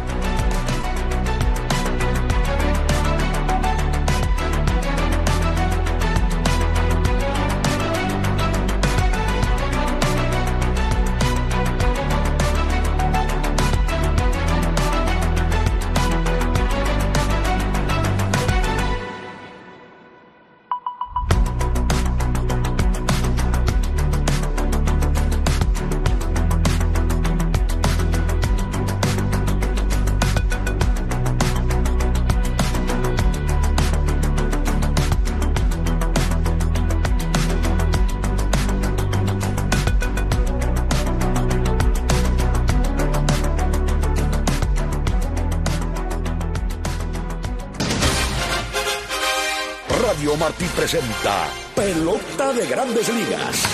Radio Martí presenta Pelota de Grandes Ligas.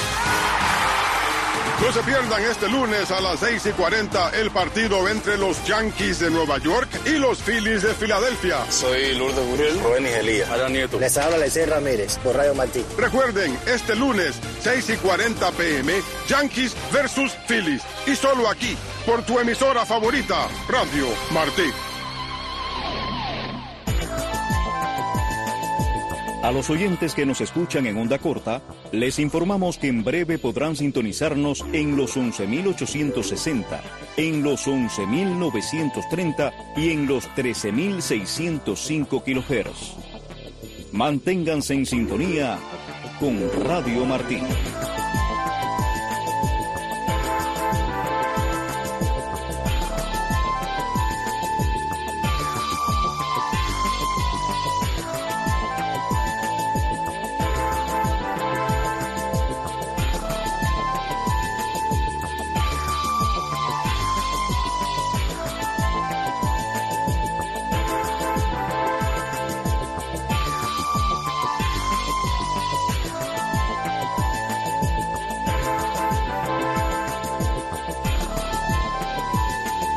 No se pierdan este lunes a las 6:40 el partido entre los Yankees de Nueva York y los Phillies de Filadelfia. Soy Lourdes Gurriel, Rubén Elías, Adán Nieto. Les habla Lecey Ramírez por Radio Martí. Recuerden, este lunes 6:40 p.m. Yankees versus Phillies. Y solo aquí, por tu emisora favorita, Radio Martí. A los oyentes que nos escuchan en onda corta, les informamos que en breve podrán sintonizarnos en los 11.860, en los 11.930 y en los 13.605 kHz. Manténganse en sintonía con Radio Martí.